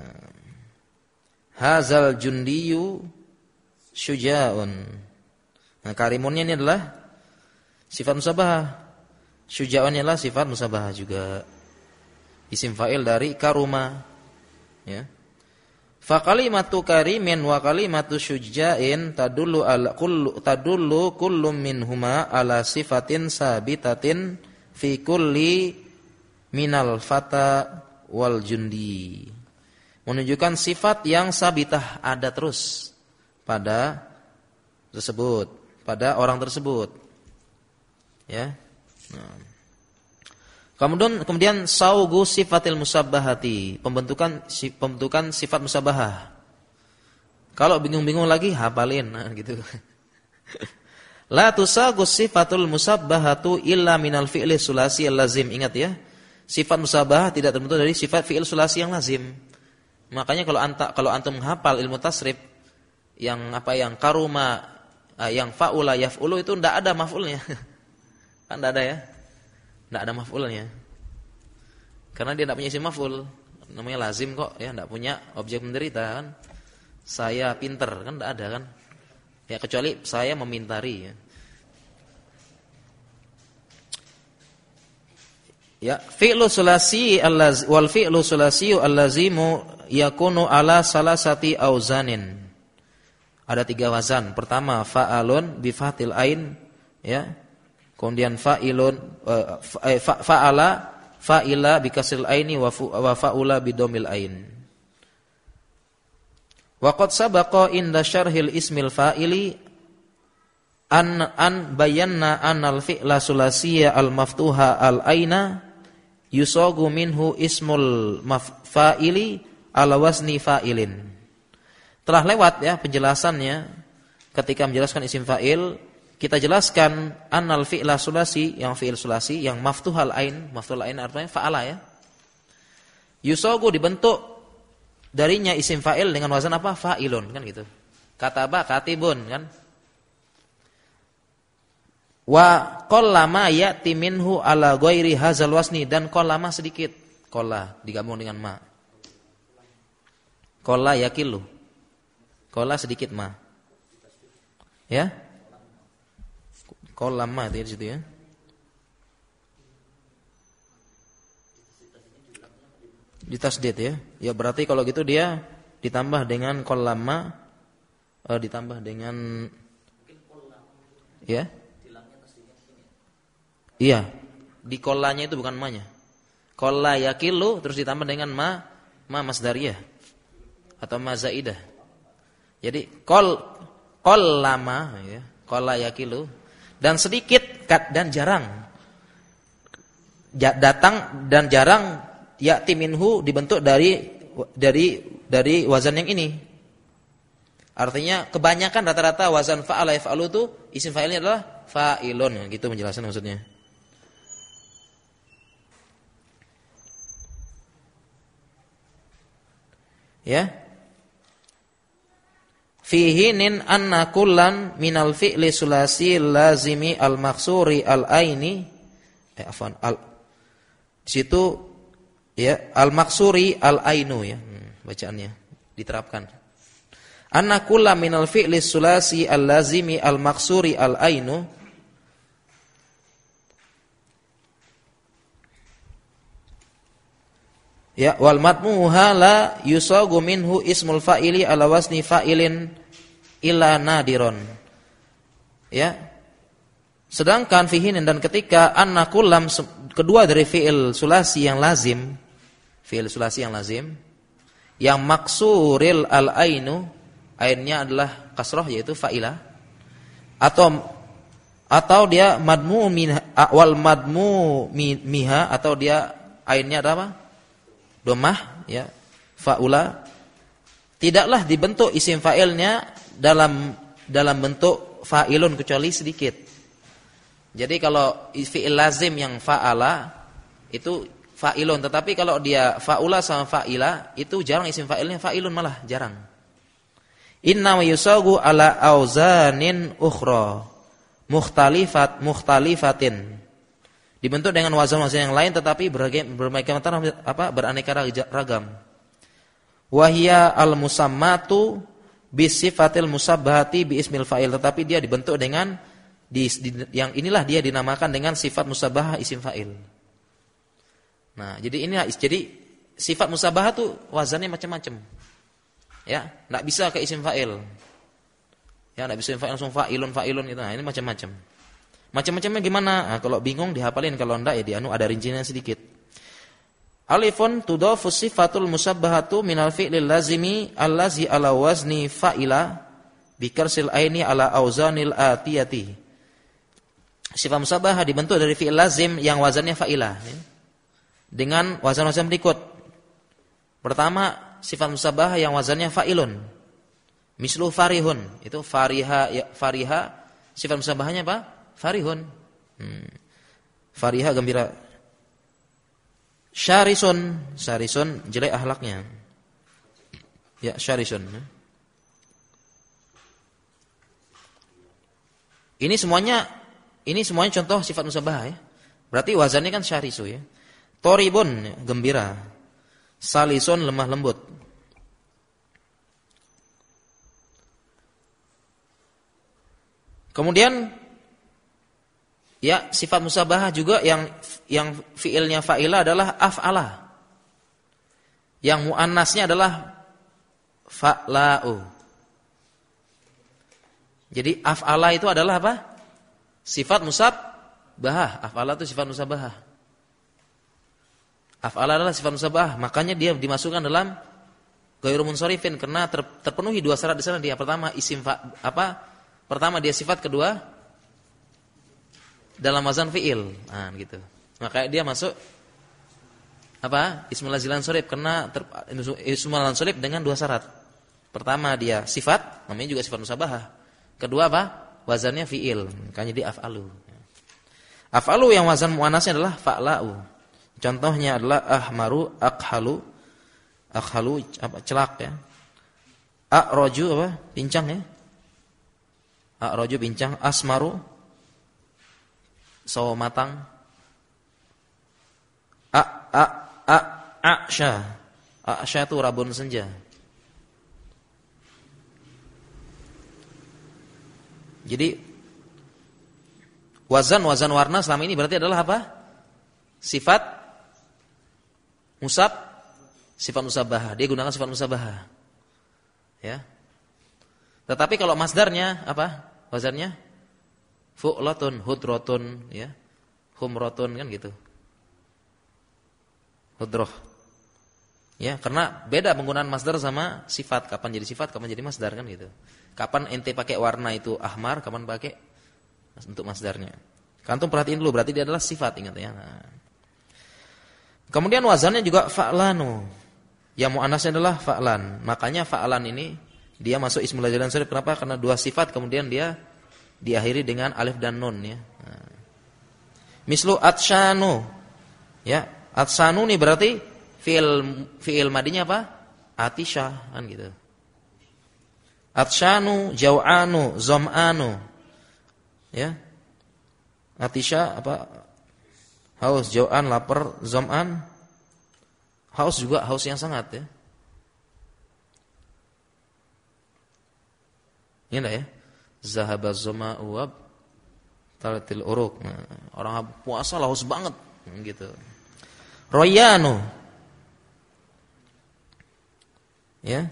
Hazal jundiyu syuja'un. Nah, karimunnya ini adalah sifat musabahah. Syuja'unnya adalah sifat musabahah juga. Isim fa'il dari karuma. Ya. Fa kalimatu karimin wa kalimatu syuja'in tadullu kullum minhuma ala sifatin sabitatin fi kulli minal fata wal jundi. Menunjukkan sifat yang sabitah, ada terus pada tersebut, pada orang tersebut. Ya. Nah. Kemudian saugu sifatil musabbahati, pembentukan sifat musabahah. Kalau bingung-bingung lagi hafalin, nah gitu. La tusagu sifatul musabbahatu illa minal fi'li sulasi al-lazim. Ingat ya, sifat musabahah tidak terbentuk dari sifat fi'il sulasi yang lazim. Makanya kalau antum menghafal ilmu tasrif yang karuma, yang faula yaf'ulu itu enggak ada maf'ulnya. Kan enggak ada ya? Enggak ada maf'ulnya. Karena dia enggak punya isim maf'ul. Namanya lazim kok ya, enggak punya objek menderita kan. Saya pinter kan enggak ada kan? Ya kecuali saya memintari ya. Ya, fi'lu sulasi wal fi'lu sulasi allazimu yakunu ala salasati auzanin. Ada 3 wazan. Pertama fa'alun bi fathil ain ya. Kemudian fa'ilun fa'ila bi kasril aini wa fa'ula bi dhammil ain. Wa qad sabaqa inda syarhil ismil fa'ili an bayanna anal fi'la sulasiyya al maftuha al aina yusagu minhu ismul fa'ili ala wazni fa'ilin. Telah lewat ya penjelasannya ketika menjelaskan isim fa'il, kita jelaskan annal fi'la sulasi, yang fi'il sulasi yang maftuhal ain artinya fa'ala ya. Yusagu dibentuk darinya isim fa'il dengan wazan apa? Fa'ilun kan gitu. Kataba katibun kan. Wa qallama ya'ti minhu ala ghairi hadzal wasni, dan qallama sedikit. Qalla digabung dengan ma. Qalla yakilu. Qalla sedikit ma. Ya? Qallama di situ ya. Ditasdid ya. Ya berarti kalau gitu dia ditambah dengan qallama, ditambah dengan ya. Iya, di kollanya itu bukan ma-nya. Kolla yakilu terus ditambah dengan ma masdariyah atau ma zaidah. Jadi kollama ya, kolla yakilu, dan sedikit dan jarang. Datang dan jarang ya'ti minhu dibentuk dari wazan yang ini. Artinya kebanyakan rata-rata wazan fa'ala yaf'alu itu isim fa'ilnya adalah fa'ilun, gitu menjelaskan maksudnya. Ya. Fihi nin anna kullan minal fi'li sulasi lazimi al-maksuri al-aini di situ ya al-maksuri al-ainu ya bacaannya diterapkan. Anna kullan minal fi'li sulasi al-lazimi al-maksuri al-ainu ya wal madmuha la yusagu minhu ismul fa'ili ala wasni fa'ilin illa nadiron. Ya. Sedangkan fihin dan ketika anna kullam kedua dari fi'il sulasi yang lazim, fi'il sulasi yang lazim yang maksuril al ainu, ainnya adalah kasrah yaitu fa'ila, atau dia madmu min wal madmu miha, atau dia ainnya ada apa? Domah ya, faula, tidaklah dibentuk isim fa'ilnya dalam bentuk fa'ilun kecuali sedikit. Jadi kalau fi'il lazim yang fa'ala itu fa'ilun, tetapi kalau dia fa'ula sama fa'ila itu jarang isim fa'ilnya fa'ilun, malah jarang. Inna yusagu ala auzanin ukhra mukhtalifatin, Dibentuk dengan wazan-wazan yang lain tetapi beraneka ragam. Wahia al-musammatu bisifatil musabbahati bi ismil fa'il, tetapi dia dibentuk dengan yang inilah dia dinamakan dengan sifat musabbahah isim fa'il. Nah, jadi sifat musabbahah tuh wazannya macam-macam. Ya, enggak bisa ke isim fa'il. Ya, enggak bisa isim fa'il langsung fa'ilun gitu. Nah, ini macam-macam. Macam-macamnya gimana? Nah, kalau bingung dihafalin, kalau enggak ya ada rinciannya sedikit. Alifun tudhafu sifatul musabbahatu minal fi'lil lazimi allazi ala wazni fa'ila bikarsil aini ala auzanil atiyati. Sifat musabbahah dibentuk dari fi'il lazim yang wazannya fa'ilah ya. Dengan wazan-wazan berikut. Pertama, sifat musabbahah yang wazannya fa'ilun. Mislu farihun, itu fariha sifat musabbahahnya apa? Farihun. Fariha gembira. Syarisun jelek akhlaknya. Ya, syarisun. Ini semuanya contoh sifat musabbahah ya. Berarti wazannya kan syarisu ya. Toribun gembira. Salisun lemah lembut. Kemudian ya, sifat musabbahah juga yang fiilnya fa'ilah adalah af'ala. Yang muannasnya adalah fa'la'u. Jadi af'ala itu adalah apa? Sifat musabbahah. Af'ala itu sifat musabbahah. Af'ala adalah sifat musabbahah, makanya dia dimasukkan dalam ghairu munsharifin karena terpenuhi dua syarat di sana dia. Pertama Pertama dia sifat, kedua dalam wazan fi'il. Nah, gitu. Maka dia masuk ismul lazim lansharif karena ismul lansharif dengan dua syarat. Pertama dia sifat, namanya juga sifat musabbahah. Kedua wazannya fi'il, makanya dia af'alu. Af'alu yang wazan muannasnya adalah fa'la'u. Contohnya adalah ahmaru, akhalu celak ya. A'raju pincang ya. A'raju pincang, asmaru sawo matang. A'sya itu rabun senja. Jadi wazan warna selama ini berarti adalah apa? Sifat musabbahah. Dia gunakan sifat musabbahah. Ya. Tetapi kalau masdarnya apa? Wazannya fu'latun, hudratun, ya. Humratun kan gitu. Hudroh. Ya, karena beda penggunaan masdar sama sifat. Kapan jadi sifat, kapan jadi masdar kan gitu. Kapan ente pakai warna itu ahmar, kapan pakai untuk masdarnya. Kantum perhatiin dulu, berarti dia adalah sifat, ingat ya. Nah. Kemudian wazannya juga fa'lanu. Yang muannasnya adalah fa'lan. Makanya fa'lan ini dia masuk ismul lazim lansharif. Kenapa? Karena dua sifat kemudian dia diakhiri dengan alif dan nun ya. Nah. Mislu atsyanu. Ya, atsyanu nih berarti fi'il madinya apa? Atisha kan gitu. Atsyanu, jau'anu, zom'anu. Ya. Atisha apa? Haus, jau'an, lapar, zom'an. Haus juga haus yang sangat ya. Ini enggak ya? Zahaba zoma'u wab talatil uruk. Nah, orang puasa haus banget gitu. Royanu. Ya.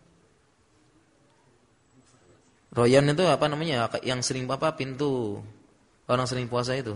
Royan itu apa namanya? Yang sering pintu orang sering puasa itu.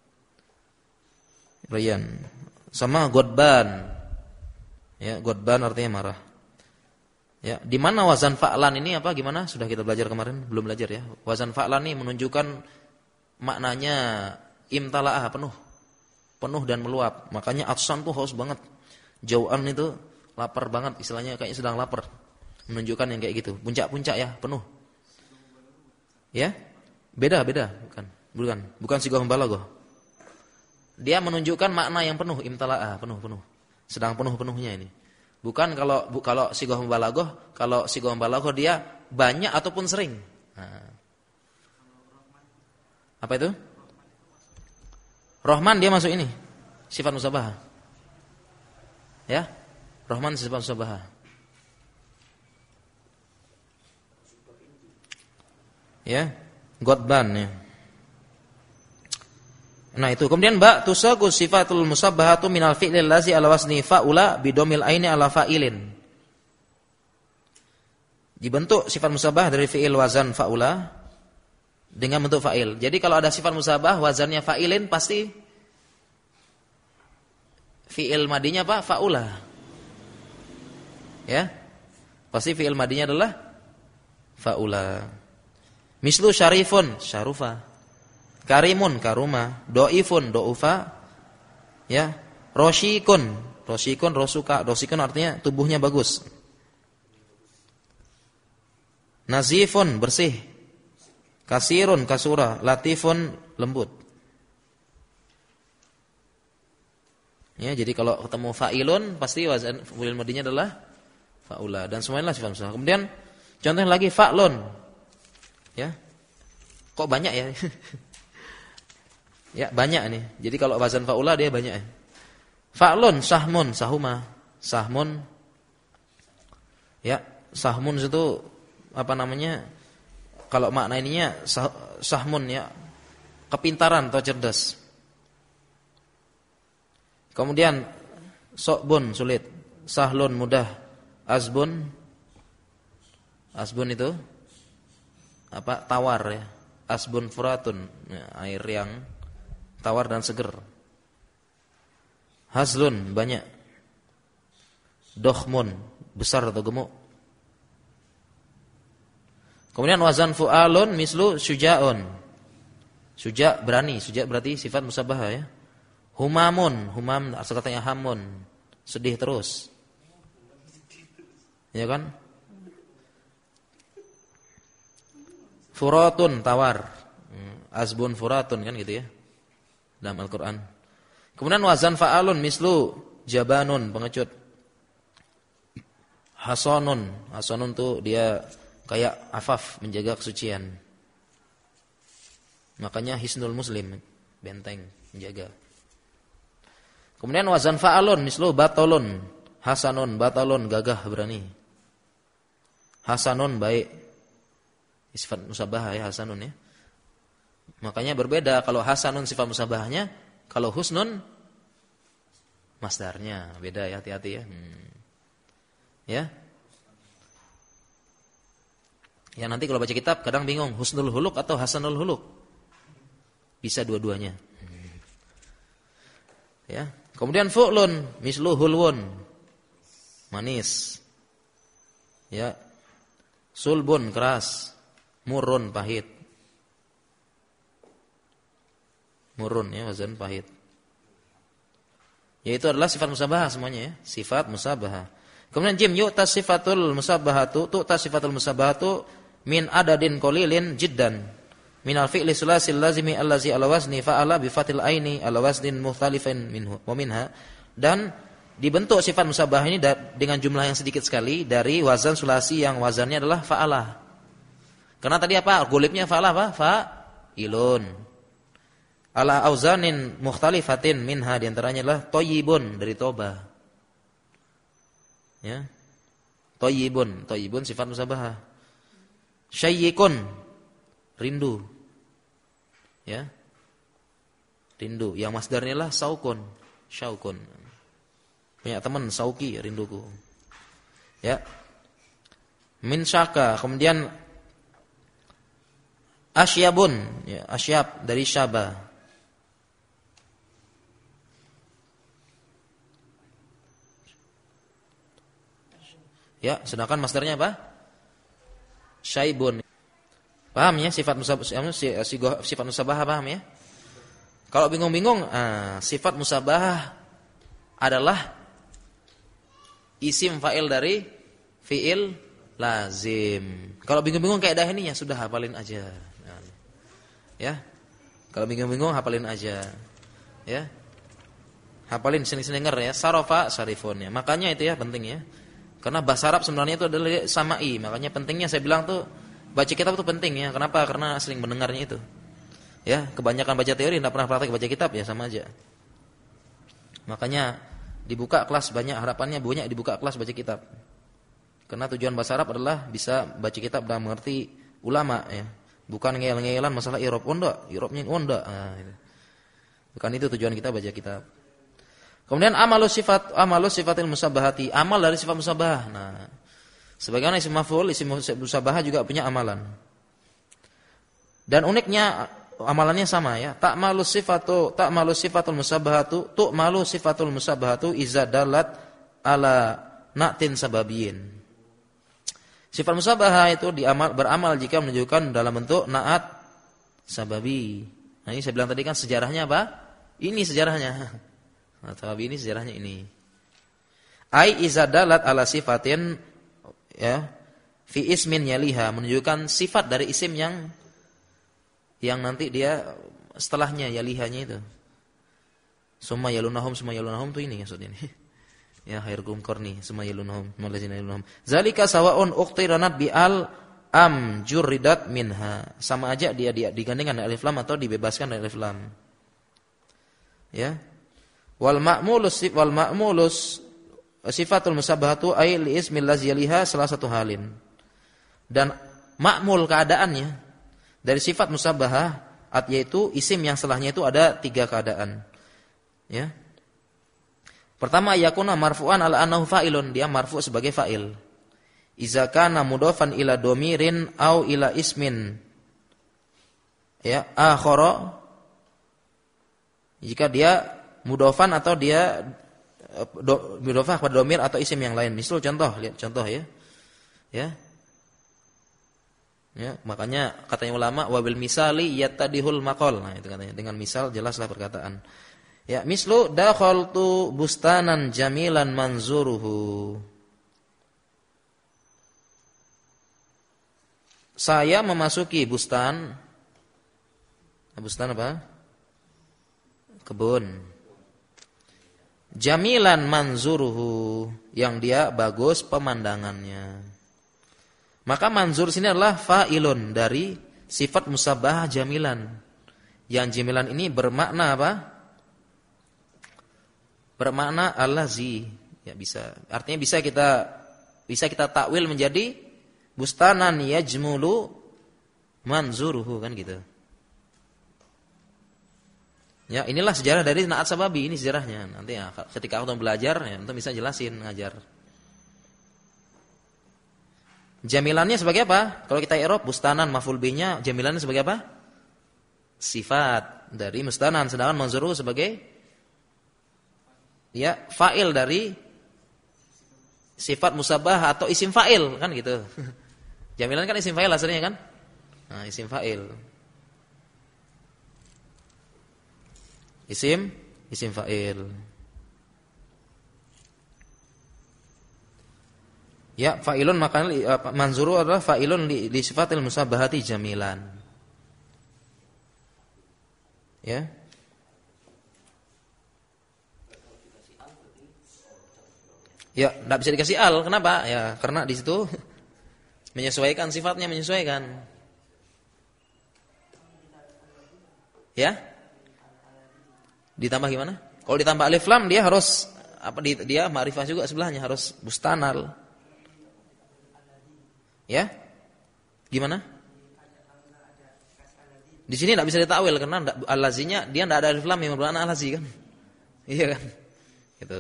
Royan. Sama godban. Ya, godban artinya marah. Ya, di mana wazan fa'lan ini apa gimana? Sudah kita belajar kemarin? Belum belajar ya. Wazan fa'lan ini menunjukkan maknanya imtala'ah, penuh. Penuh dan meluap. Makanya atsan tuh haus banget. Jau'an itu lapar banget, istilahnya kayaknya sedang lapar. Menunjukkan yang kayak gitu. Puncak-puncak ya, penuh. Ya? Beda, bukan sigah balaghah. Dia menunjukkan makna yang penuh, imtala'ah, penuh. Sedang penuh-penuhnya ini. Bukan kalau sigah balaghah, kalau sigah balaghah dia banyak ataupun sering. Nah. Apa itu? Rahman dia masuk ini. Sifat musyabahah. Ya. Rahman sifat musyabahah. Ya. Ghadban ya. Nah itu kemudian tusagu sifatul musabbahatu minal fi'lil lazi ala wasni fa'ula bidomil aini ala fa'ilin. Dibentuk sifat musabbah dari fi'il wazan fa'ula dengan bentuk fa'il. Jadi kalau ada sifat musabbah wazannya fa'ilin pasti fi'il madinya apa? Fa'ula. Ya. Pasti fi'il madinya adalah fa'ula. Mislu syarifun, syarufa. Karimun, karuma. Do'ifun, do'ufa. Ya. Rosyikun, rosyikun, rosuka. Rosyikun artinya tubuhnya bagus. Nazifun, bersih. Kasirun, kasura. Latifun, lembut. Ya, jadi kalau ketemu fa'ilun pasti wazan fi'il madinya adalah fa'ula dan semuanya sifat musyabahah. Kemudian contoh lagi fa'lun. Ya. Kok banyak ya? Ya, banyak nih. Jadi kalau wazan fa'ula dia banyak. Fa'lun, sahmun, sahuma. Sahmun. Ya, sahmun itu apa namanya? Kalau makna ininya sahmun ya, kepintaran atau cerdas. Kemudian sokbun sulit, sahlun mudah, asbun itu apa? Tawar ya. Asbun furatun, ya, air yang tawar dan seger. Hazlun banyak. Dokhmun besar atau gemuk. Kemudian wazan fu'alun mislu syuja'un. Syuja' berani, syuja' berarti sifat musyabahah ya. Humamun, humam asal katanya hamun, sedih terus. Ya kan? Furatun tawar. Asbun furatun kan gitu ya. Dalam Al-Qur'an. Kemudian wazan fa'alun mislu jabanun, pengecut. Hasanun, hasanun tuh dia kayak afaf, menjaga kesucian. Makanya hisnul muslim, benteng, menjaga. Kemudian wazan fa'alun mislu batolun, hasanun, batalun, gagah, berani. Hasanun baik. Sifat musyabahah ya hasanun ya. Makanya berbeda kalau hasanun sifat musyabahahnya, kalau husnun masdarnya beda ya, hati-hati ya. Ya. Ya nanti kalau baca kitab kadang bingung husnul huluk atau hasanul huluk. Bisa dua-duanya. Ya. Kemudian fu'lun mislu hulwun. Manis. Ya. Sulbun keras. Murun pahit. Murun ya wazan pahit. Yaitu adalah sifat musyabahah semuanya ya, sifat musyabahah. Kemudian jim yu'ta sifatul musyabahatu, tu'ta sifatul musyabahatu min adadin qalilin jiddan. Min al-fi'li sulasil lazimi allazi ala wazni fa'ala bi fatil aini ala waznin mukhtalifin minhu wa minha, dan dibentuk sifat musyabahah ini dengan jumlah yang sedikit sekali dari wazan sulasi yang wazannya adalah fa'ala. Karena tadi apa? Gulibnya fa'ala apa? Fa'ilun. Ala auzanin mukhtalifatin minha, di antaranya adalah thayyibun dari toba. Ya. Thayyibun, thayyibun sifat musyabahah. Syayyikun rindu. Ya. Rindu, yang masdarnya adalah saukun, syaukun. Punya teman sauki, rinduku. Ya. Min syaka, kemudian asyabun, ya, asyab dari syaba. Ya, sedangkan masdarnya apa? Syaibun. Paham ya sifat musyabahah, sifat musyabahah paham ya? Kalau bingung-bingung, sifat musyabahah adalah isim fa'il dari fi'il lazim. Kalau bingung-bingung kayak ininya sudah hafalin aja. Ya. Kalau bingung-bingung hafalin aja. Ya. Hafalin sini-sini denger ya, sarafa sarifun ya. Makanya itu ya penting ya. Karena bahasa Arab sebenarnya itu adalah samai, makanya pentingnya saya bilang tuh baca kitab itu penting ya. Kenapa? Karena sering mendengarnya itu. Ya, kebanyakan baca teori enggak pernah praktek baca kitab ya sama aja. Makanya dibuka kelas banyak, harapannya banyak dibuka kelas baca kitab. Karena tujuan bahasa Arab adalah bisa baca kitab dan mengerti ulama ya. Bukan ngeyel-ngeyelan masalah i'rab enggak, i'rabnya enggak. Nah, gitu. Bukan itu tujuan kita baca kitab. Kemudian amalus sifatil musabbahati, amal dari sifat musabbahah. Nah, sebagaimana isim maf'ul, isim musabbahah juga punya amalan. Dan uniknya amalannya sama ya. Ta'malu sifatul musabbahatu, tu'malu sifatul musabbahatu iza dalat ala na'tin sababiyin. Sifat musabbahah itu beramal jika menunjukkan dalam bentuk na'at sababi. Nah, ini saya bilang tadi kan sejarahnya apa? Ini sejarahnya. Nah, sababi ini sejarahnya ini. Ai iza dalat ala sifatin ya fi ismin yaliha, menunjukkan sifat dari isim yang nanti dia setelahnya yalihanya itu. Summa yalunahum tuh ini maksudnya ini. Ya khairukum qarni summa yalunahum malazina yalunahum. Zalika sawa'un uqtiranat bi al am jurridat minha. Sama aja dia digandengkan dengan alif lam atau dibebaskan dari alif lam. Ya. Wal ma'mulus sifatul musabbahatu ay li ismil ladzi yaliha salah satu halin. Dan ma'mul keadaannya dari sifat musabbahah yaitu isim yang setelahnya itu ada 3 keadaan. Ya. Pertama yakuna marfu'an ala annahu fa'ilun, dia marfu' sebagai fa'il. Iza kana mudhafan ila domirin au ila ismin. Ya, akhara, jika dia mudhafan atau dia mudhafah pada domir atau isim yang lain. Misal contoh, lihat contoh ya. Ya. Ya, makanya katanya ulama wabil misali yattadihul maqal. Nah, itu katanya dengan misal jelaslah perkataan. Ya, mislu dakhaltu bustanan jamilan manzuruhu. Saya memasuki bustan. Bustan apa? Kebun. Jamilan manzuruhu, yang dia bagus pemandangannya. Maka manzur sini adalah fa'ilun dari sifat musabbahah jamilan. Yang jamilan ini bermakna apa? Bermakna allazi. Ya bisa. Artinya bisa kita takwil menjadi bustanan yajmulu manzuruhu kan gitu. Ya, inilah sejarah dari na'at sababi, ini sejarahnya. Nanti ya, ketika aku belajar ya untuk bisa jelasin ngajar. Jamilannya sebagai apa? Kalau kita i'rab bustanan maf'ul bihnya jamilannya sebagai apa? Sifat dari bustanan, sedangkan manzuruhu sebagai ya fa'il dari sifat musabbah atau isim fa'il kan gitu. Jamilan kan isim fa'il asalnya kan? Nah, isim fa'il. Isim fa'il. Ya, fa'ilun makanya manzuru adalah fa'ilun li sifatil musabbahati jamilan. Ya. Ya, enggak bisa dikasih al. Kenapa? Ya, karena di situ menyesuaikan sifatnya, menyesuaikan. Ya? Ditambah gimana? Kalau ditambah alif lam dia harus dia ma'rifah juga sebelahnya harus bustanal. Ya? Gimana? Di sini enggak bisa ditakwil karena al-lazinya dia enggak ada alif lam yang bermakna al-lazi kan? Iya kan? Gitu.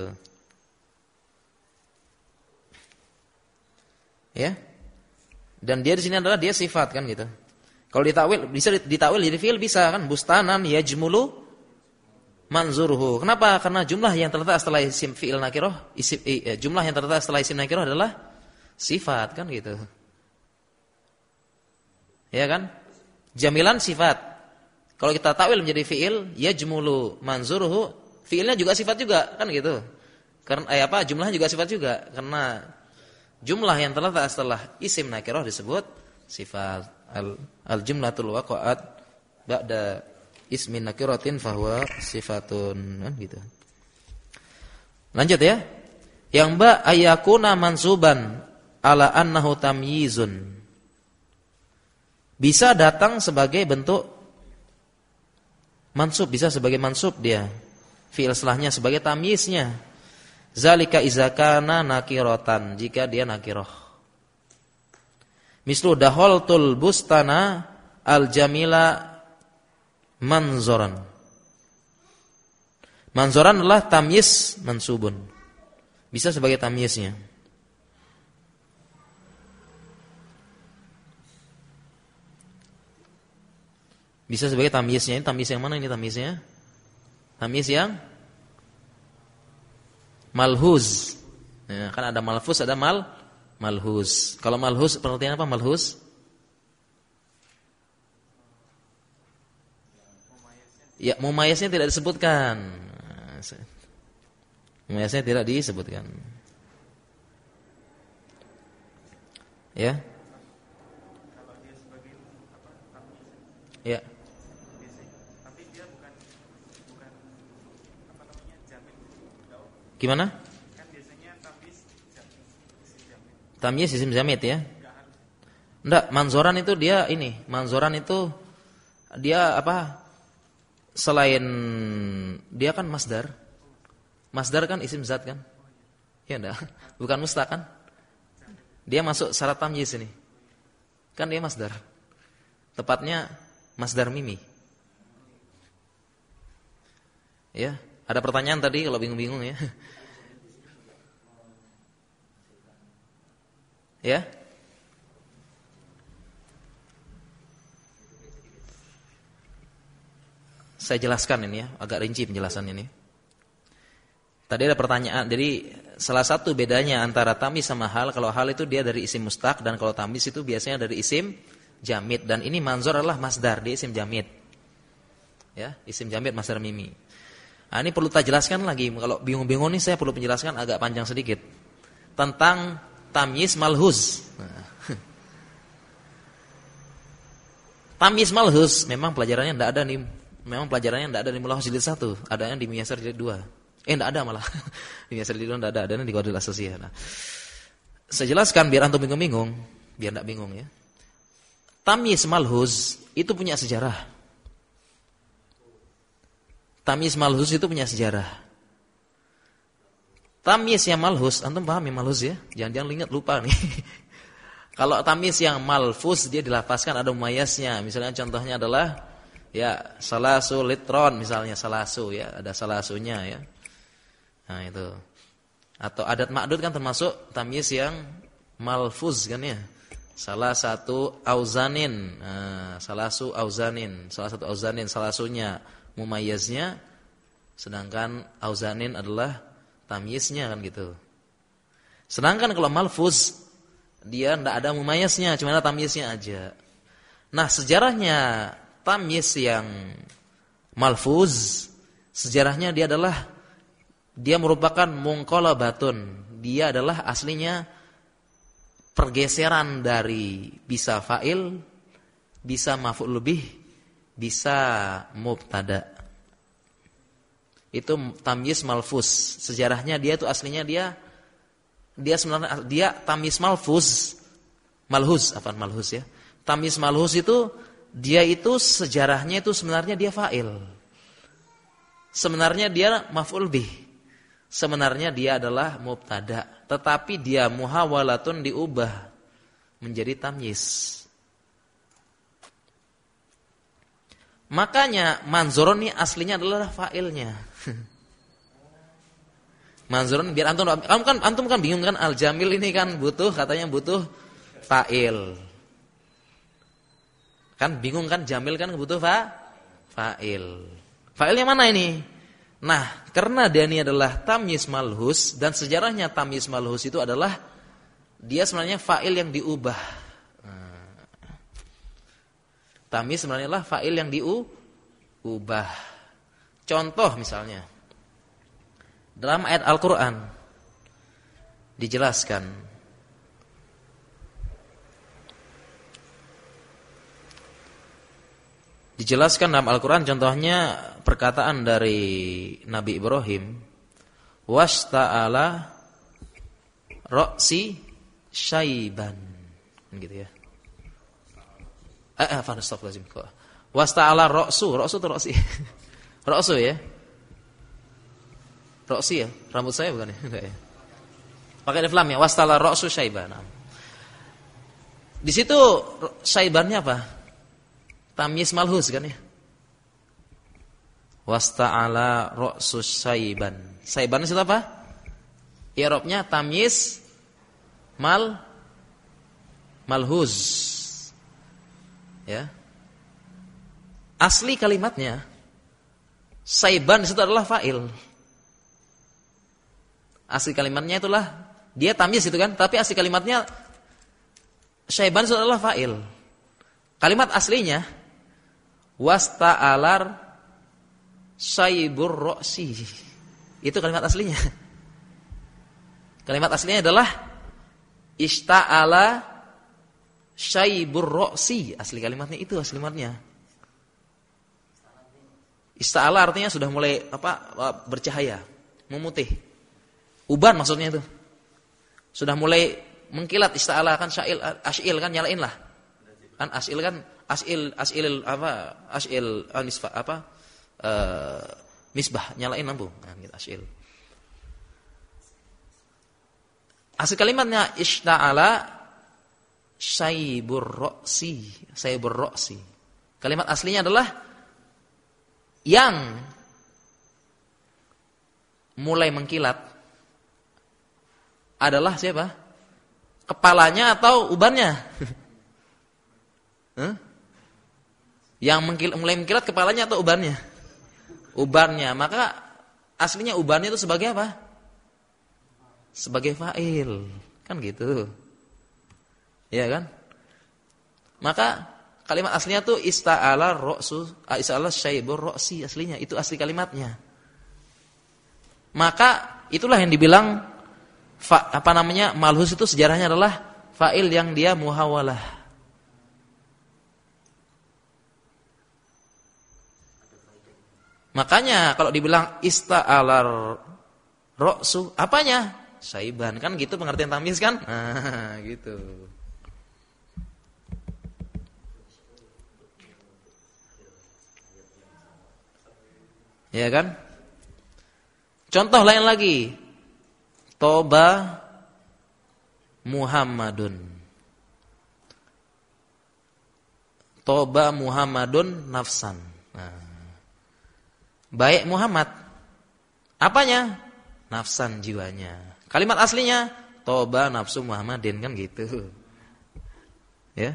Ya. Dan dia di sini adalah dia sifat kan gitu. Kalau ditakwil bisa ditakwil jadi fi'il bisa kan? Bustanan yajmulu manzuruhu. Kenapa? Karena jumlah yang terletak setelah isim fi'il nakirah, jumlah yang terletak setelah isim nakirah adalah sifat kan gitu. Ya kan? Jamilan sifat. Kalau kita takwil menjadi fi'il, yajmulu manzuruhu, fi'ilnya juga sifat juga kan gitu. Karena jumlahnya juga sifat juga karena jumlah yang terletak setelah isim nakirah disebut sifat. Al-jumlatul waqa'at ba'da ismin nakiratin fahuwa sifatun kan gitu. Lanjut ya. Yang ayakuna mansuban ala annahu tamyizun. Bisa datang sebagai bentuk Mansub, bisa sebagai mansub dia. Fi'il setelahnya sebagai tamyiznya. Zalika iza kana nakiratan, jika dia nakirah. Mislu daholtul bustana al-jamila manzoran. Manzoran adalah tamyiz mansubun. Bisa sebagai tamyiznya. Bisa sebagai tamyiznya. Ini tamyiz yang mana ini tamyiznya? Tamyiz yang malhuz. Ya, kan ada malfuz, ada malhuz. Kalau malhuz pengertian apa malhuz? Ya, mumayasnya tidak disebutkan. Mumayasnya tidak disebutkan. Ya. Ya. Gimana? Kan biasanya tamyiz isim jamid ya. Enggak, manzoran itu dia ini. Manzoran itu dia apa? Selain dia kan masdar. Masdar kan isim zat kan? Ya enggak? Bukan mustaq kan? Dia masuk syarat tamyiz ini. Kan dia masdar. Tepatnya masdar mimi. Ya, ada pertanyaan tadi kalau bingung-bingung ya. Ya. Saya jelaskan ini ya, agak rinci penjelasan ini. Tadi ada pertanyaan, jadi salah satu bedanya antara tamyiz sama hal, kalau hal itu dia dari isim mustaq dan kalau tamyiz itu biasanya dari isim jamid, dan ini manzor adalah masdar di isim jamid. Ya, isim jamid masdar mimi. Nah, ini perlu saya jelaskan lagi, kalau bingung-bingung nih saya perlu penjelaskan agak panjang sedikit tentang tamyiz malhuz. Tamyiz malhuz memang pelajarannya tidak ada nih. Memang pelajarannya tidak ada di Mulahaz jilid 1, adanya di Miyasar jilid 2. Tidak ada malah. Di Miyasar jilid 2 tidak ada, adanya di Qawaidul Asasiyah. Nah, saya jelaskan biar antum bingung-bingung, biar tidak bingung ya. Tamyiz malhuz itu punya sejarah. Tamyiz malhuz itu punya sejarah. Tamyiz yang malhuz, antum paham ya malhuz ya? Jangan-jangan ingat lupa nih. Kalau tamyiz yang malfuz dia dilafazkan ada mumayasnya. Misalnya contohnya adalah ya salasu litron misalnya, salasu ya, ada salasunya ya. Nah itu. Atau adat ma'dud kan termasuk tamyiz yang malfuz kan ya. Salah satu auzanin, salasu auzanin, salah satu auzanin, salasunya mumayyaznya, sedangkan auzanin adalah tamyiznya kan gitu. Sedangkan kalau malfuz dia tidak ada mumayyaznya, cuma ada tamyiznya aja. Nah, sejarahnya tamyiz yang malfuz, sejarahnya dia adalah dia merupakan munqalabatun. Dia adalah aslinya pergeseran dari bisa fa'il, bisa maf'ul bih, bisa mubtada. Itu tamyiz malfuz. Sejarahnya dia itu aslinya dia sebenarnya dia tamyiz malfuz, malhuz ya. Tamyiz malhuz itu dia itu sejarahnya itu sebenarnya dia fa'il. Sebenarnya dia maf'ul bih. Sebenarnya dia adalah mubtada, tetapi dia muhawalatun diubah menjadi tamyiz. Makanya manzurun ini aslinya adalah fa'ilnya. Manzurun biar antum kan bingung kan, al-jamil ini kan katanya butuh fa'il. Kan bingung kan, jamil kan butuh fa'il. Fa'ilnya mana ini? Nah, karena dia ini adalah tamyiz malhuz dan sejarahnya tamyiz malhuz itu adalah dia sebenarnya fa'il yang diubah. Tamyiz sebenarnya adalah fa'il yang diubah. Contoh misalnya dalam ayat Al-Qur'an dijelaskan dalam Al-Qur'an, contohnya perkataan dari Nabi Ibrahim, wasta'ala ra'si syaiban, gitu ya. Astaghfirullahaladzim. Wasta'ala ra'su itu ra'si. Ra'su ya. Ra'si ya, rambut saya bukan ya? Enggak ya. Pakai alif lam ya, wasta'ala ra'su syaiban. Di situ syaibannya apa? Tamyiz malhus kan ya. Wasta'ala ra'su syaiban. Syaiban itu apa? I'rabnya tamyiz malhuz. Ya. Asli kalimatnya syaiban itu adalah fa'il. Asli kalimatnya itulah dia tamyiz itu kan, tapi asli kalimatnya syaiban itu adalah fa'il. Kalimat aslinya wasta'alar syaibur ra'si. Itu kalimat aslinya. Kalimat aslinya adalah ista'ala syaibur ra'si. Asli kalimatnya itu asli kalimatnya. Ista'ala artinya sudah mulai bercahaya, memutih. Uban maksudnya itu. Sudah mulai mengkilat ista'ala kan asy'il kan nyalain lah. Kan asy'il kan misbah nyalain lampu. Nah, gitu asy'il. Asli kalimatnya ista'ala syaibur ra'si. Kalimat aslinya adalah yang mulai mengkilat adalah siapa? Kepalanya atau ubannya? Yang mulai mengkilat kepalanya atau ubannya? Ubannya. Maka aslinya ubannya itu sebagai apa? Sebagai fa'il. Kan gitu. Iya kan? Maka kalimat aslinya itu ista'ala syaibur ra'si aslinya. Itu asli kalimatnya. Maka itulah yang dibilang malhus itu sejarahnya adalah fa'il yang dia muhawalah. Makanya kalau dibilang ista'alar ra'su, apanya? Syaiban. Kan gitu pengertian tamyiz kan? Nah, gitu. Ya kan? Contoh lain lagi. Toba Muhammadun. Toba Muhammadun nafsan. Nah. Baik Muhammad. Apanya? Nafsan jiwanya. Kalimat aslinya toba nafsu Muhammadin kan gitu. Ya.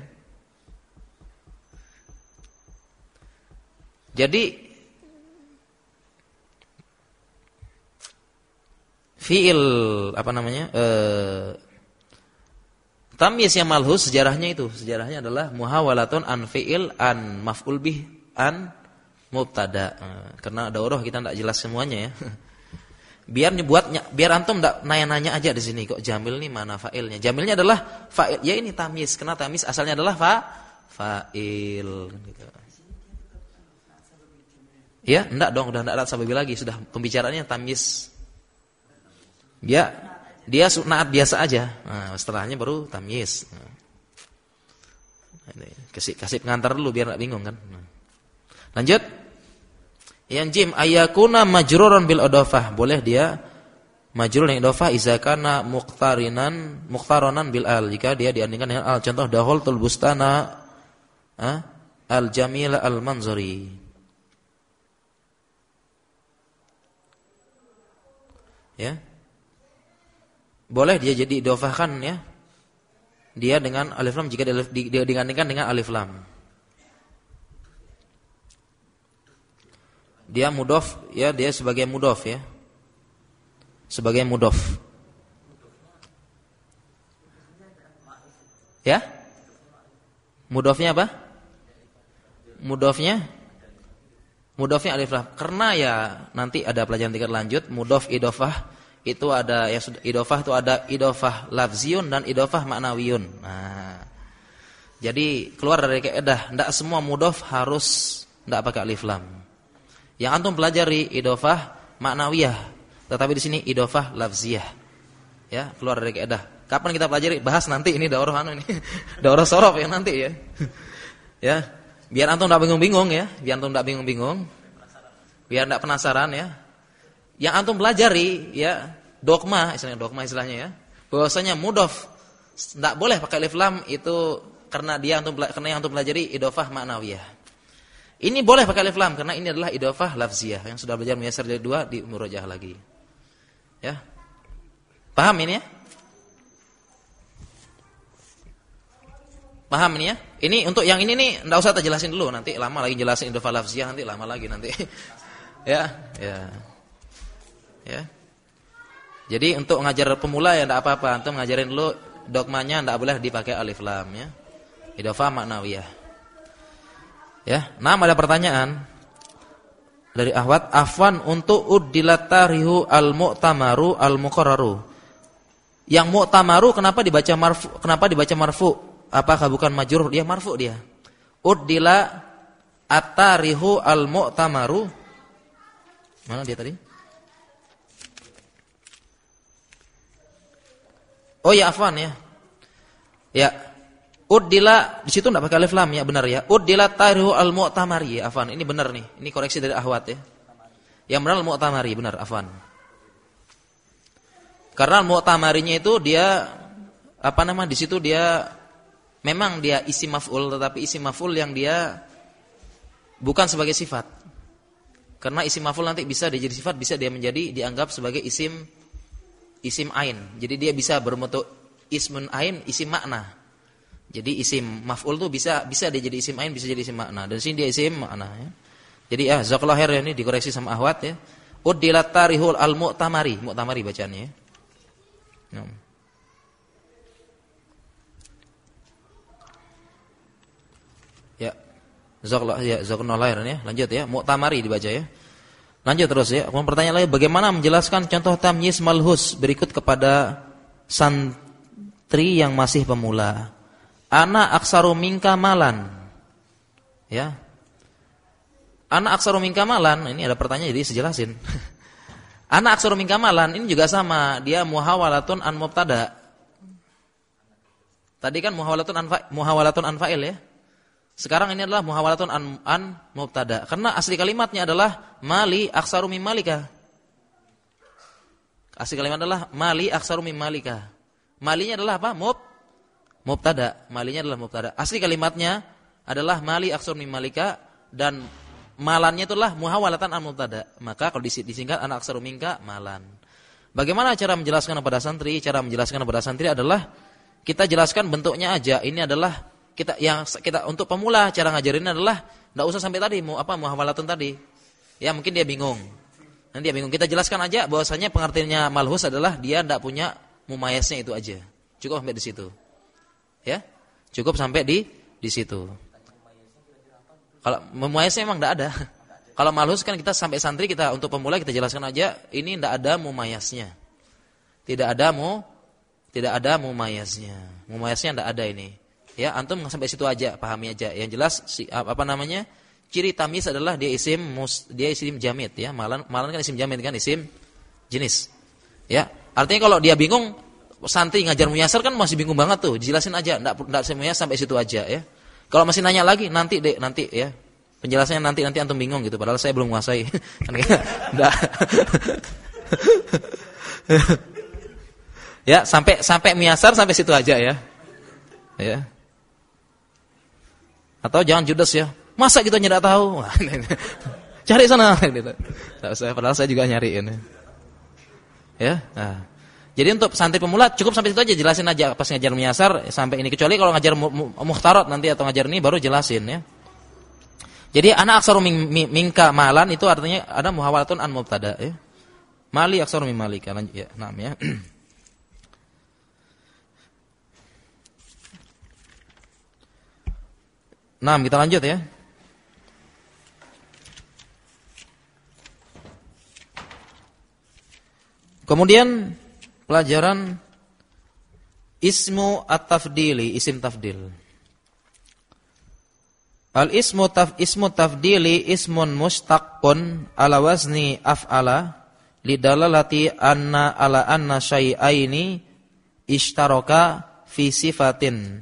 Jadi fi'il tamyiz yang malhus sejarahnya adalah muhawalatun an fi'il an maf'ul bih an mubtada. Karena daurah kita enggak jelas semuanya ya. Biar antum enggak nanya-nanya aja di sini kok jamil nih mana fa'ilnya. Jamilnya adalah fa'il. Ya ini tamyiz. Karena tamyiz asalnya adalah fa'il gitu. Ya, enggak dong, udah enggak ada sababi lagi, sudah pembicaraannya tamyiz. Dia naat biasa aja. Nah, setelahnya baru tamyiz. Nah. Kasih pengantar dulu biar enggak bingung kan. Nah. Lanjut. Yang jim ayakuna majruran bil idhafah. Boleh dia majrur dengan idhafah idza kana muqtaranan bil al. Jika dia diandingkan dengan al. Contoh dakhultul bustana al jamila al manzuri. Ya. Boleh dia jadi idhofahkan ya. Dia dengan alif lam jika dia digandingkan dengan alif lam. Dia mudhof ya, dia sebagai mudhof ya. Sebagai mudhof. Ya? Mudhofnya apa? Mudhofnya alif lam. Karena ya nanti ada pelajaran tingkat lanjut mudhof idhofah itu ada yang idhofah itu ada idhofah lafziyun dan idhofah ma'nawiyun. Nah. Jadi keluar dari kaidah enggak semua mudhof harus enggak pakai alif lam. Yang antum pelajari idhofah ma'nawiyah, tetapi di sini idhofah lafziyah. Ya, keluar dari kaidah. Kapan kita pelajari? Bahas nanti ini daurah ini. Daurah sorof ya nanti ya. Ya, biar antum enggak bingung-bingung ya, biar antum enggak bingung-bingung. biar enggak penasaran ya. Yang antum pelajari ya, dogma istilahnya ya. Bahwasanya mudhof enggak boleh pakai alif lam itu karena yang antum pelajari idhofah ma'nawiyah. Ini boleh pakai alif lam karena ini adalah idhofah lafziyah. Yang sudah belajar Muyassar jilid 2 di murajaah lagi. Ya. Paham ini ya? Paham ini ya? Ini untuk yang ini nih enggak usah kita jelasin dulu, nanti lama lagi jelasin idhofah lafziyah, nanti lama lagi nanti. Ya. Jadi untuk ngajar pemula ya enggak apa-apa, antum ngajarin dulu dogmanya enggak boleh dipakai alif lam ya. Idhofah ma'nawiyah. Ya, ada pertanyaan dari Ahwat, afwan untuk uddilat tarihu al-mu'tamaru al-muqarraru. Yang mu'tamaru kenapa dibaca marfu? Apakah bukan majrur? Dia marfu dia. Uddila at-tarihu al-mu'tamaru. Mana dia tadi? Oh ya, afwan ya. Ya. Uddila di situ enggak pakai alif lam ya, benar ya. Uddila tarihu al-mu'tamari ya, afwan. Ini benar nih. Ini koreksi dari Ahwat ya. Yang benar al-mu'tamari, benar, afwan. Karena al-mu'tamarinya itu dia di situ dia memang dia isim maf'ul, tetapi isim maf'ul yang dia bukan sebagai sifat. Karena isim maf'ul nanti bisa dia jadi sifat, bisa dia menjadi dianggap sebagai isim ain. Jadi dia bisa berbentuk ismun ain, isim makna. Jadi isim maf'ul tuh bisa dia jadi isim ain, bisa jadi isim makna. Dan sini dia isim makna ya. Jadi jazakallahu khair ya, ini dikoreksi sama Ahwat ya. Uddilat tarihul al-mu'tamari, mu'tamari bacaannya ya. Ya. Jazakallahu khairan ya. Lanjut ya, mu'tamari dibaca ya. Lanjut terus ya. Kemudian pertanyaan lain, bagaimana menjelaskan contoh tamyiz malhus berikut kepada santri yang masih pemula? Ana aksaru minka malan. Ya. Ana aksaru minka malan, ini ada pertanyaan jadi sejelasin. Ana aksaru minka malan ini juga sama, dia muhawalatun an mubtada. Tadi kan muhawalatun an fa'il ya. Sekarang ini adalah muhawalatun an mubtada. Karena asli kalimatnya adalah mali aksaru min malika. Asli kalimat adalah mali aksaru min malika. Malinya adalah apa? Mubtada. Malinya adalah mubtada. Asli kalimatnya adalah mali aksaru min malika dan malannya itulah muhawalatan an mubtada. Maka kalau disingkat anak aksaru minka malan. Bagaimana cara menjelaskan kepada santri? Cara menjelaskan kepada santri adalah kita jelaskan bentuknya aja. Ini adalah kita untuk pemula cara ngajarinnya adalah enggak usah sampai tadi muhawalatun tadi. Ya mungkin dia bingung. Nanti dia bingung. Kita jelaskan aja bahwasanya pengertiannya malhus adalah dia enggak punya mumayasnya itu aja. Cukup sampai di situ. Ya? Cukup sampai di situ. Kalau mumayasnya memang enggak ada. Kalau malhus kan kita sampai santri kita untuk pemula kita jelaskan aja ini enggak ada mumayasnya. Tidak ada mumayasnya. Mumayasnya enggak ada ini. Ya, antum sampai situ aja, pahami aja. Yang jelas ciri tamyiz adalah dia isim jamid ya. Malan kan isim jamid kan, isim jenis. Ya, artinya kalau dia bingung, santri ngajar Muyassar kan masih bingung banget tuh. Dijelasin aja, enggak semuanya sampai situ aja ya. Kalau masih nanya lagi nanti ya. Penjelasannya nanti antum bingung gitu, padahal saya belum menguasai. Enggak. Ya, sampai Muyassar sampai situ aja ya. Ya. Atau jangan judes ya. Masa kita tidak tahu? Cari sana gitu. Padahal saya juga nyariin. Ya. Nah. Jadi untuk santri pemula cukup sampai situ aja, jelasin aja pas ngajar Muyassar sampai ini, kecuali kalau ngajar mukhtarat nanti atau ngajar ini baru jelasin ya. Jadi ana aksaru minka malan itu artinya ada muhawalatun an mubtada ya. Mali aksaru min malika ya. Naam ya. Nah, kita lanjut ya. Kemudian pelajaran ismu at-tafdili, isim tafdil. Al-ismu tafdili ismun mustaqqun ala wazni af'ala lidalalati anna syai'aini ishtaraka fi sifatin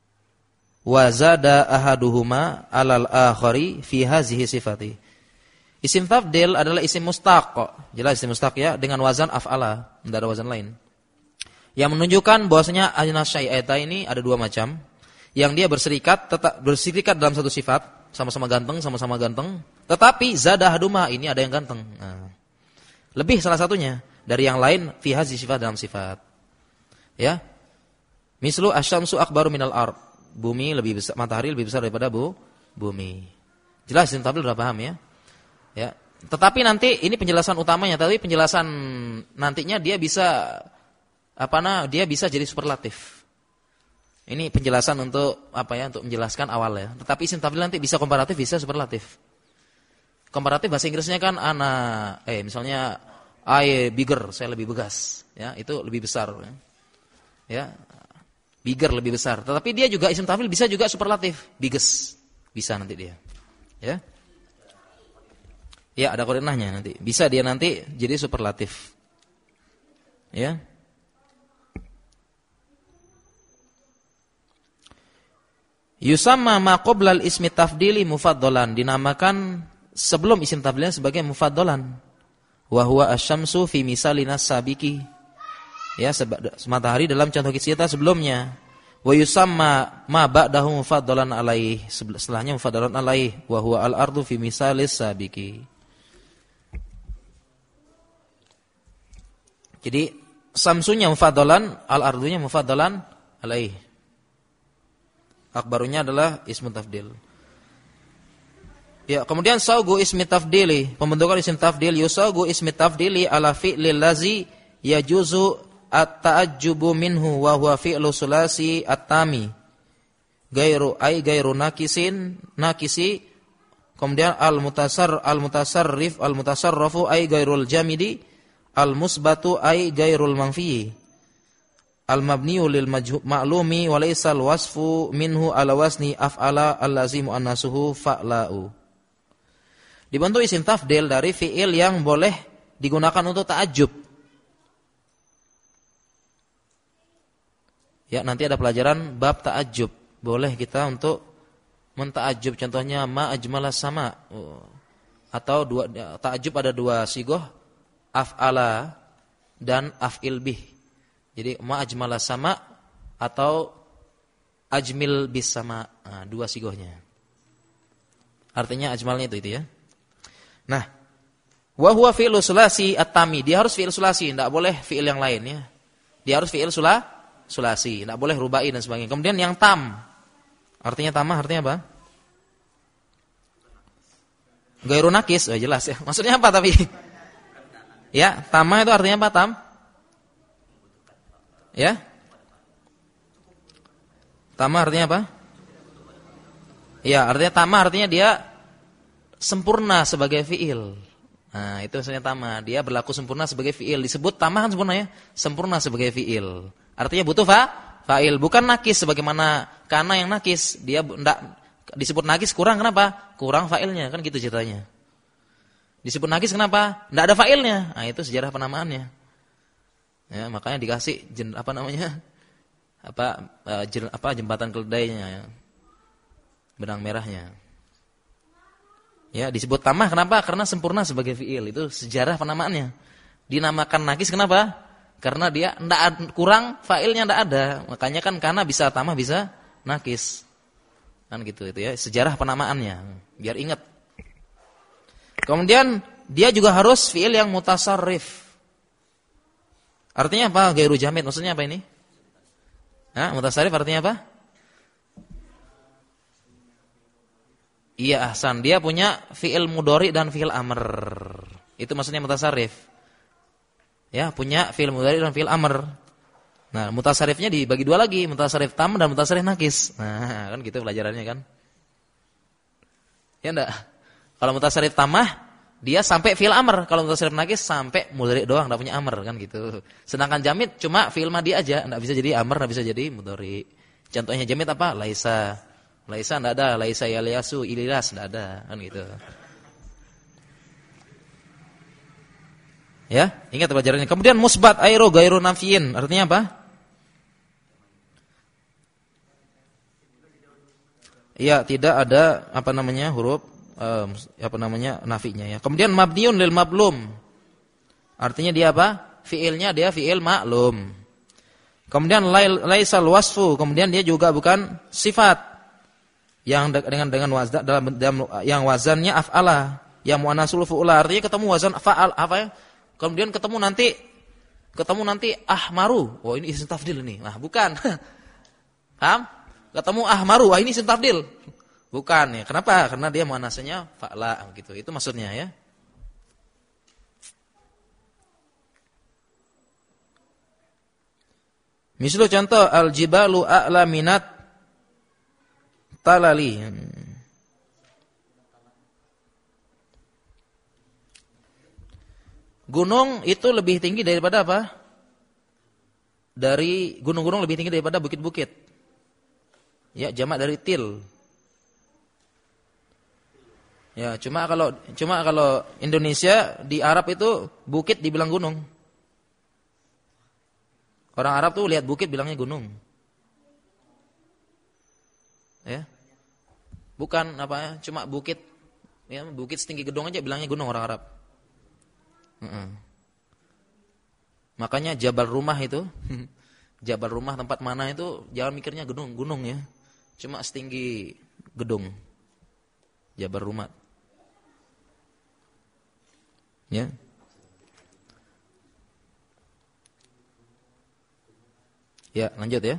wa zada ahaduhuma alal akhari fi hazihi sifati. Isim tafdil adalah isim mustaq kok. Jelas isim mustaq ya, dengan wazan af'ala, tidak ada wazan lain. Yang menunjukkan bahwasanya anas syai'ata ini ada dua macam. Yang dia berserikat dalam satu sifat, sama-sama ganteng, tetapi zada haduma, ini ada yang ganteng. Nah, lebih salah satunya dari yang lain fi hadzi sifat dalam sifat. Ya. Mislu asyamsu akbaru minal ard. Bumi lebih besar, matahari lebih besar daripada bumi. Jelas isim tafdil sudah paham ya? Ya. Tetapi nanti ini penjelasan utamanya, tapi penjelasan nantinya dia bisa dia bisa jadi superlatif. Ini penjelasan untuk untuk menjelaskan awal ya. Tetapi isim tafdil nanti bisa komparatif, bisa superlatif. Komparatif bahasa Inggrisnya kan misalnya I bigger, saya lebih begas, ya, itu lebih besar ya. Ya. Bigger lebih besar. Tetapi dia juga isim tafdil bisa juga superlatif, biggest. Bisa nanti dia. Ya. Ya, ada koordinatnya nanti. Bisa dia nanti jadi superlatif. Ya. Yusamma ma qoblal ismi tafdili mufaddalan, dinamakan sebelum isim tafdilnya sebagai mufaddalan. Wa huwa asyamsu fi misalina sabiki. Ya, matahari dalam contoh kita sebelumnya. Wa yusamma ma ba'dahu mufaddalan alaih, setelahnya mufaddalan alaih, wa huwa al-ardu fi misalis sabiki. Jadi samsunya mufaddalan, al-ardunya mufaddalan alaih. Akbarunya adalah ismu tafdil. Ya, kemudian saugu ismi tafdili, pembentukan isim tafdil, yusaugu ismi tafdili ala fi'lil lazi yajuzu at-ta'ajjubu minhu wa huwa fi'lu sulasi at-tami. Gairu nakisi, kemudian al-mutasarrif al-mutasarrafu ay gairul jamidi, al-musbatu ay gairul manfi. Al-mabniyu lil ma'lumi wa laysa al-wasfu minhu ala wasni af'ala allazi muannasuhu fa'la'u. Dibentuk isim tafdil dari fi'il yang boleh digunakan untuk ta'ajjub. Ya, nanti ada pelajaran bab ta'ajjub. Boleh kita untuk menta'ajjub, contohnya ma ajmalas sama. Atau ta'ajjub ada dua sigoh, af'ala dan af'il bih. Jadi ma ajmalas sama atau ajmil bis sama, dua sigohnya. Artinya ajmalnya itu ya. Nah, wa huwa fi'lu sulasi at-tami, dia harus fi'il sulasi, enggak boleh fi'il yang lain ya. Dia harus fi'il sulasi, enggak boleh rubai dan sebagainya. Kemudian yang tam. Artinya tamah artinya apa? Gairu nakis, jelas ya. Maksudnya apa tapi? Ya, tamah itu artinya apa, tam? Ya? Tamah artinya apa? Ya, artinya tamah artinya dia sempurna sebagai fi'il. Nah, itu maksudnya tamah. Dia berlaku sempurna sebagai fi'il. Disebut tamah kan sempurna ya? Sempurna sebagai fi'il. Artinya butuh fa'il, bukan nakis sebagaimana kana yang nakis. Dia enggak disebut nakis kurang, kenapa? Kurang fa'ilnya, kan gitu ceritanya. Disebut nakis kenapa? Enggak ada fa'ilnya. Nah, itu sejarah penamaannya. Ya, makanya dikasih jembatan keledainya ya. Benang merahnya. Ya, disebut tamah kenapa? Karena sempurna sebagai fi'il. Itu sejarah penamaannya. Dinamakan nakis kenapa? Karena dia enggak kurang, fa'ilnya enggak ada. Makanya kan karena bisa tamah bisa nakis. Kan gitu itu ya, sejarah penamaannya. Biar ingat. Kemudian dia juga harus fi'il yang mutasarrif. Artinya apa? Gairu jamid. Maksudnya apa ini? Mutasarrif artinya apa? Iya, ahsan. Dia punya fi'il mudhari dan fi'il amr. Itu maksudnya mutasarrif. Ya, punya fi'il mudhari dan fi'il amr. Nah, mutasarrifnya dibagi dua lagi, mutasarrif tam dan mutasarrif nakis. Nah, kan gitu pelajarannya kan. Ya enggak? Kalau mutasarrif tamah dia sampai fi'il amr, kalau mutasarrif nakis sampai mudhari doang, enggak punya amr kan gitu. Sedangkan jamid cuma fi'il madhi aja, enggak bisa jadi amr, enggak bisa jadi mudhari. Contohnya jamid apa? Laisa. Laisa enggak ada, laisa yaliasu, ililas enggak ada, kan gitu. Ya, ingat pelajarannya. Kemudian musbat airu gairu nafiyin, artinya apa? Iya, tidak ada huruf nafinya ya. Kemudian mabniun lil mablum. Artinya dia apa? Fiilnya dia fiil maklum. Kemudian laisal wasfu, kemudian dia juga bukan sifat yang dengan wazan dalam yang wazannya af'ala, yang muannasul fu'ula, artinya ketemu wazan fa'al apa ya? Kemudian ketemu nanti ahmaru. Oh, ini isim tafdil nih. Nah, bukan. Paham? Ketemu ahmaru, wah ini isim tafdil. Bukan ya. Kenapa? Karena dia muannasnya fa'la gitu. Itu maksudnya ya. Misal contoh al-jibalu a'la minat talali. Gunung itu lebih tinggi daripada apa? Dari gunung-gunung lebih tinggi daripada bukit-bukit. Ya, jamak dari til. Ya, cuma kalau Indonesia di Arab itu bukit dibilang gunung. Orang Arab tuh lihat bukit bilangnya gunung. Ya. Bukan apa ya, cuma bukit. Ya, bukit setinggi gedung aja bilangnya gunung orang Arab. Makanya Jabal Rumah itu, Jabal Rumah tempat mana itu jangan mikirnya gunung ya. Cuma setinggi gedung. Jabal Rumah. Ya. Ya, lanjut ya.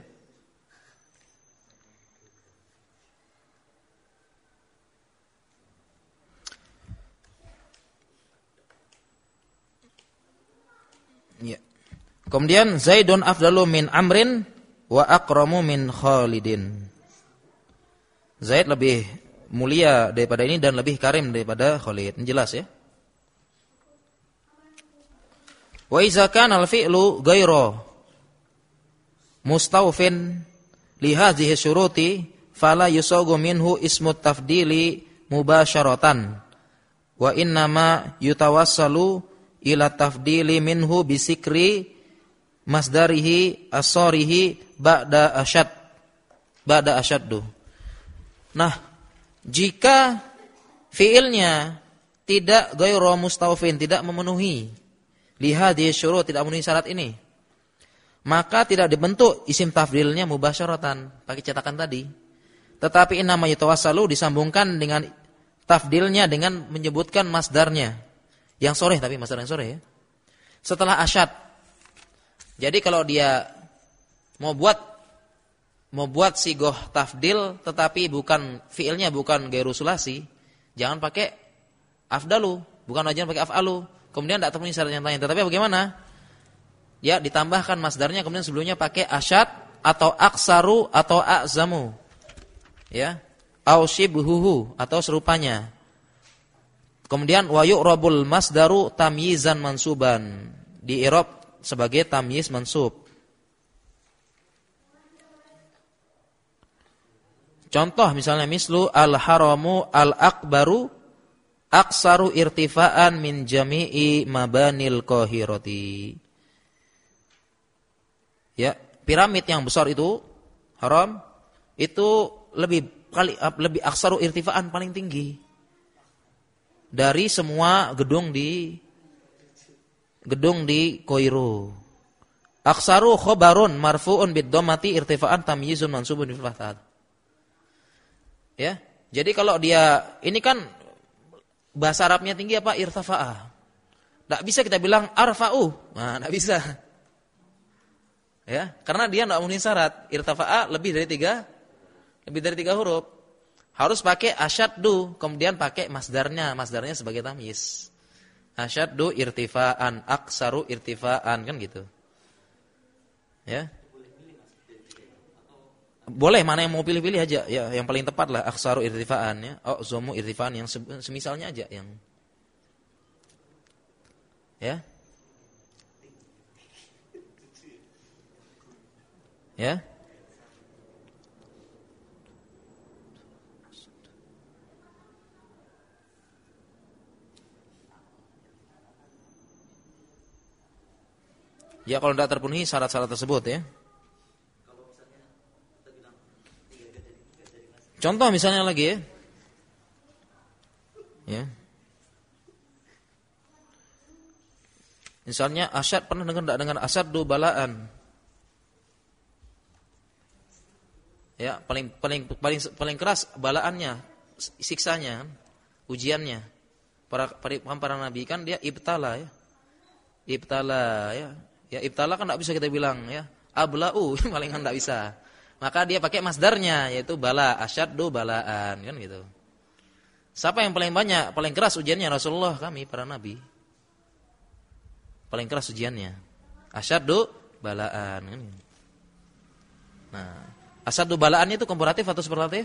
Ya. Kemudian Zaidun afdalu min Amrin wa akramu min Khalidin. Zaid lebih mulia daripada ini dan lebih karim daripada Khalid. Ini jelas ya. Wa iza kana al-fi'lu ghairu mustawfin li hadhihi syuruti fala yusagu minhu ismu tafdili mubasyaratan wa innama yutawassalu ila tafdili minhu bisikri masdarihi asarihi ba'da asyaddu. Nah, jika fiilnya tidak ghairu mustawfin, tidak memenuhi li hadhihi syurut, tidak memenuhi syarat ini, maka tidak dibentuk isim tafdilnya mubasyaratan pakai cetakan tadi. Tetapi innama yatawassalu disambungkan dengan tafdilnya dengan menyebutkan masdarnya yang sharih, tapi masdar yang sharih ya. Setelah asyad. Jadi kalau dia mau buat sigoh tafdil tetapi bukan fiilnya bukan ghairu sulasi, jangan pakai afdalu, bukan jangan pakai af'alu. Kemudian tidak terpenuhi syarat yang lain. Tetapi bagaimana? Ya, ditambahkan masdarnya, kemudian sebelumnya pakai asyad atau aksaru atau akzamu. Ya, au shibhuhu atau serupanya. Kemudian wa yu'rabul masdaru tamyizan mansuban. Di i'rab sebagai tamyiz mansub. Contoh misalnya mislu al-haramu al-akbaru aksaru irtifa'an min jami'i mabanil qahirati. Ya, piramid yang besar itu haram itu lebih aksaru irtifaan, paling tinggi dari semua gedung di Kairo. Aksaru khobarun marfu'un bid-dhammati irtifaan tamyizun mansubun bil fathah. Ya, jadi kalau dia ini kan bahasa Arabnya tinggi apa? Irtafa'a. Enggak bisa kita bilang arfa'u. Nah, enggak bisa. Ya, karena dia enggak memenuhi syarat. Irtafa'a lebih dari tiga huruf. Harus pakai asyaddu, kemudian pakai masdarnya sebagai tamyiz. Asyaddu irtifa'an, aksaru irtifa'an, kan gitu. Ya. Boleh, mana yang mau pilih-pilih aja. Ya, yang paling tepat lah aksaru irtifa'an ya. Oh, zomu irtifa'an yang semisalnya aja yang ya. Ya. Ya, kalau tidak terpenuhi syarat-syarat tersebut ya. Contoh misalnya lagi ya. Ya. Misalnya asyad, pernah dengar enggak dengan asyaddu balaan? Ya, paling keras balaannya, siksanya, ujiannya. Para nabi kan dia ibtala ya. Ibtala ya. Ya ibtala kan enggak bisa kita bilang ya. Ablau paling kan enggak bisa. Maka dia pakai masdarnya yaitu bala, asyaddu balaan kan gitu. Siapa yang paling banyak, paling keras ujiannya? Rasulullah, kami para nabi. Paling keras ujiannya. Asyaddu balaan kan. Nah, asyaddu balaan itu komparatif atau superlatif?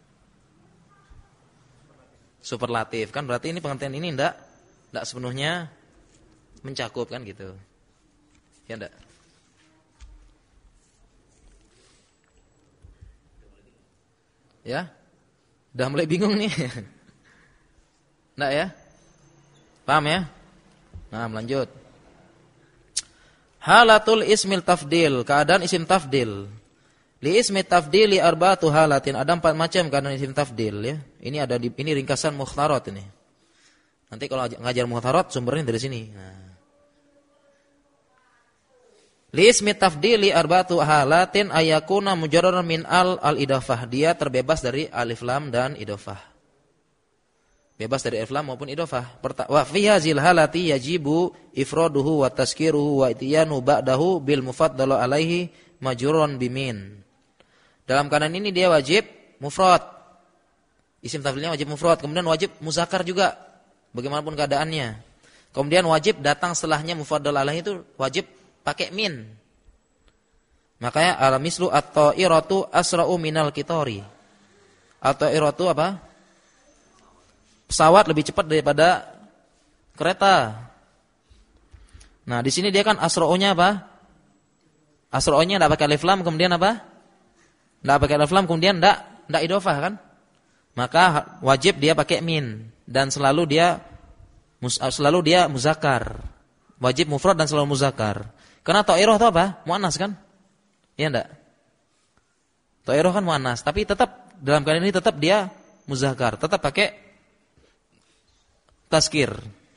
Superlatif kan berarti ini pengertian ini enggak sepenuhnya mencakup kan gitu. Ya enggak? Ya? Udah mulai bingung nih. Enggak ya? Paham ya? Nah, lanjut. Halatul ismil tafdil, keadaan isim tafdil. Li ismi tafdili arba'atu halatin, ada 4 macam keadaan isim tafdil ya. Ini ada ini ringkasan mukhtarat ini. Nanti kalau ngajar mukhtarat sumbernya dari sini. Nah. Li ismi tafdili arba'atu halatin ayakuna mujarradan min al-idafah. Dia terbebas dari alif lam dan idafah. Bebas dari alif lam maupun idafah. Wa fi hadzal halati yajibu ifraduhu wa tazkiruhu wa ityanu ba'dahu bil mufaddal alaihi majrurun bimin. Dalam keadaan ini dia wajib mufrad. Isim tafdilnya wajib mufrad, kemudian wajib muzakkar juga bagaimanapun keadaannya. Kemudian wajib datang setelahnya mufaddal alaihi itu wajib pakai min. Makanya al-mislu at-ta'iratu asra'u minal qitari. At-ta'iratu apa? Pesawat lebih cepat daripada kereta. Nah, di sini dia kan asra'u-nya apa? Asra'u-nya enggak pakai alif lam, kemudian apa? Enggak pakai alif lam, kemudian enggak idhofah kan? Maka wajib dia pakai min dan selalu dia muzakkar. Wajib mufrad dan selalu muzakkar. Karena ta'irah itu apa? Muannas kan? Iya enggak? Ta'irah kan muannas, tapi tetap dalam keadaan ini tetap dia muzakkar, tetap pakai tazkir.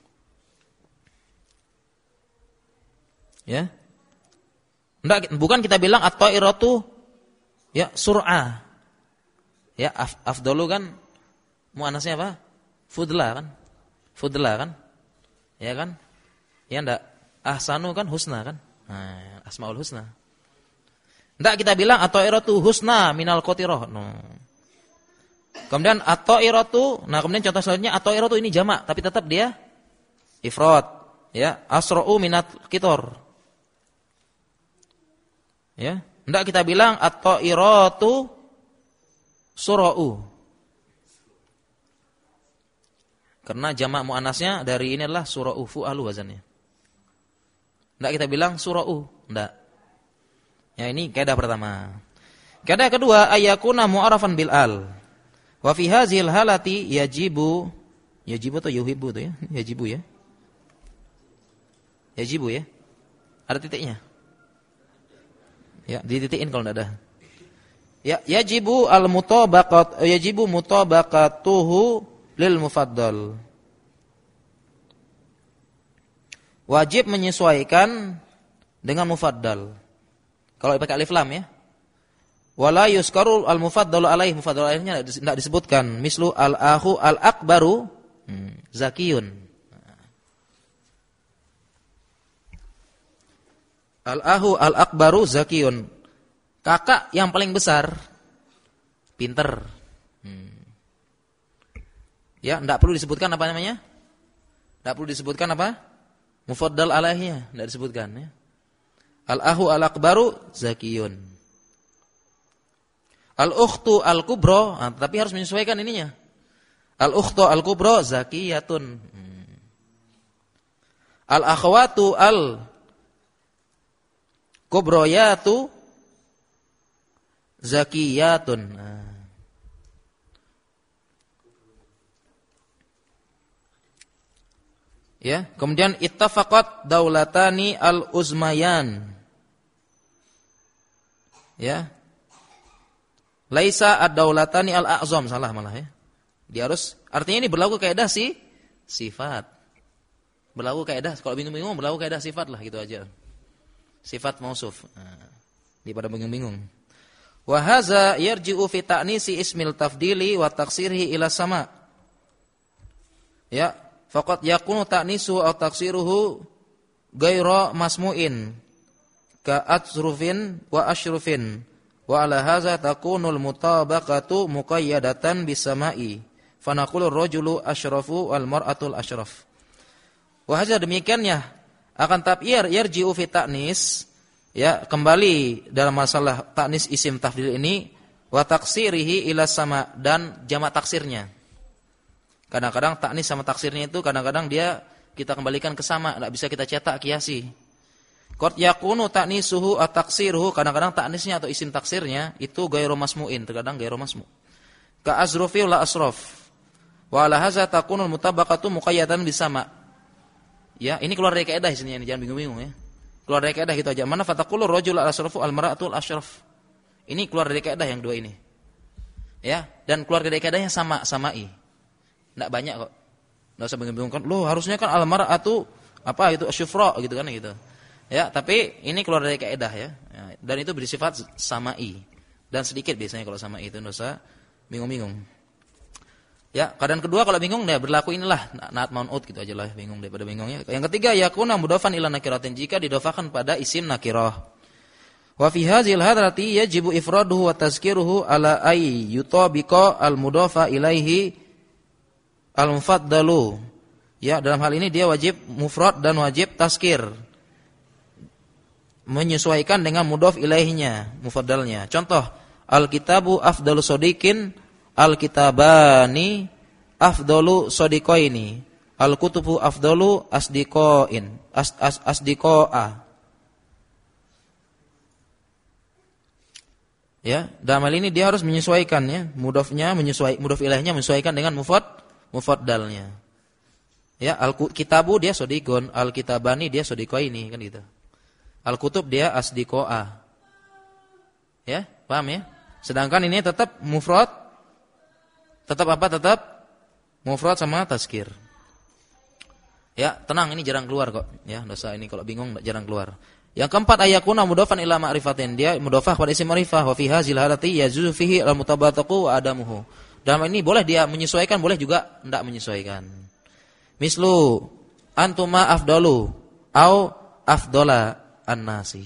Ya. Enggak, bukan kita bilang at-ta'iratu ya sur'a. Ya, afdalu kan muannasnya apa? Fudla kan? Fudla kan? Ya kan? Ya enggak? Ahsanu kan husna kan? Nah, asmaul husna. Enggak kita bilang at-ta'iratu husna minal qatirah. No. Kemudian at-ta'iratu, nah kemudian contoh selanjutnya at-ta'iratu ini jamak tapi tetap dia ifrad, ya, asra'u minat qitar. Ya, enggak kita bilang at-ta'iratu sura'u. Karena jamak muannasnya dari ini adalah sura'u, fu'alu wazannya. Enggak kita bilang sura'u, enggak. Ya ini kaidah pertama. Kaidah kedua ayakuna mu'arafan bil al. Wa fi hadzal halati yajibu atau yuhibbu tuh ya? Yajibu ya. Yajibu ya. Ada titiknya. Ya, dititikin kalau enggak ada. Ya, yajibu al-mutabaqat, yajibu mutabaqatuhu lil mufaddal. Wajib menyesuaikan dengan mufaddal. Kalau pakai alif lam ya. Wala yuzkaru al-mufaddalu alaihi, mufaddal alaihnya tidak disebutkan. Mislu al-akhu al-akbaru zakiyun. Al-akhu al-akbaru zakiyun. Kakak yang paling besar pinter. Ya, tidak perlu disebutkan apa namanya? Tidak perlu disebutkan apa? Mufaddal alaihi, tidak disebutkan ya. Al-akhu al-akbaru zakiyun. Al-ukhtu al-kubra, nah, tapi harus menyesuaikan ininya. Al-ukhtu al-kubra zakiyatun. Al-akhwatu al-kubrayatu zakiyatun. Nah. Ya, kemudian ittafaqat daulatani al-uzmayan. Ya. Laisa ad-daulatani al-a'zam, salah malah ya. Dia harus, artinya ini berlaku kaidah sifat. Berlaku kaidah, kalau bingung-bingung berlaku kaidah sifat lah gitu aja. Sifat mausuf. Daripada bingung-bingung. Wa hadza yarji'u fi ta'nisi ismil tafdili wa taksirihi ila sama. Ya, faqad yakunu ta'nisu aw taksiruhu ghairu masmu'in ka atsrufin wa asyrufin. Wa ala hadza takunul mutabaqatu muqayyadatan bisama'i. Fa naqulu ar-rajulu asyrafu wal mar'atul asyraf. Wahajah demikiannya akan tab'ir yarji'u fi ta'nis, ya, kembali dalam masalah ta'nis isim tafdil ini wa taksirihi ila sama, dan jamak taksirnya. Kadang-kadang ta'nis sama taksirnya itu kadang-kadang dia kita kembalikan ke sama, enggak bisa kita cetak kiasi. Qad yakunu ta'nisuhu at taksiruhu, kadang-kadang ta'nisnya atau isim taksirnya itu ghairu masmu'in, terkadang ghairu masmu'. Ka azrufi la asraf. Wa ala hadza takunul mutabaqatu muqayyadan bisama. Ya, ini keluar dari kaidah sini, jangan bingung-bingung ya. Keluar dari kaidah gitu aja. Mana fataqulur rajul al-asrafu al-mar'atul asyraf. Ini keluar dari kaidah yang dua ini. Ya, dan keluar dari kaidahnya samai. Enggak banyak kok. Enggak usah bingung-bingung kan. Loh, harusnya kan al-mar'atu apa itu asyufra gitu kan gitu. Ya, tapi ini keluar dari kaidah ya. Dan itu bersifat samai. Dan sedikit biasanya kalau samai itu, enggak usah bingung-bingung. Ya, keadaan kedua kalau bingung ya berlaku inilah naat man'ut gitu aja lah, bingung daripada bingungnya. Yang ketiga yakuna mudhafan ila nakiratin, jika didofakan pada isim nakirah. Wa fi hadzal hadrati yajibu ifraduhu wa tazkiruhu ala ay yutabiqa al mudhafa ilaihi al mufaddalu. Ya, dalam hal ini dia wajib mufrad dan wajib tazkir. Menyesuaikan dengan mudhaf ilaihinya, mufaddalnya. Contoh, al kitabu afdalu sodiqin, al-kitabani afdalu sadiqaini, al-kutubu afdalu asdiqain, asdiqaa. Ya, dalam hal ini dia harus menyesuaikan ya, mudhafnya mudhaf ilaihnya menyesuaikan dengan mufaddalnya. Ya, al-kitabu dia sadiqun, al-kitabani dia sadiqaini kan gitu. Al-kutub dia asdiqaa. Ya, paham ya? Sedangkan ini tetap mufrad. Tetap apa? Tetap mufrad sama tazkir. Ya, tenang, ini jarang keluar kok. Ya, dosa ini kalau bingung jarang keluar. Yang keempat, ayakuna mudhafan ila ma'rifatin. Dia mudhafah pada isim ma'rifah wa fi hadzal halati yajuzu fihi al-mutabaqatu wa adamuhu. Dalam ini boleh dia menyesuaikan, boleh juga enggak menyesuaikan. Mislu antuma afdalu au afdala an-nasi.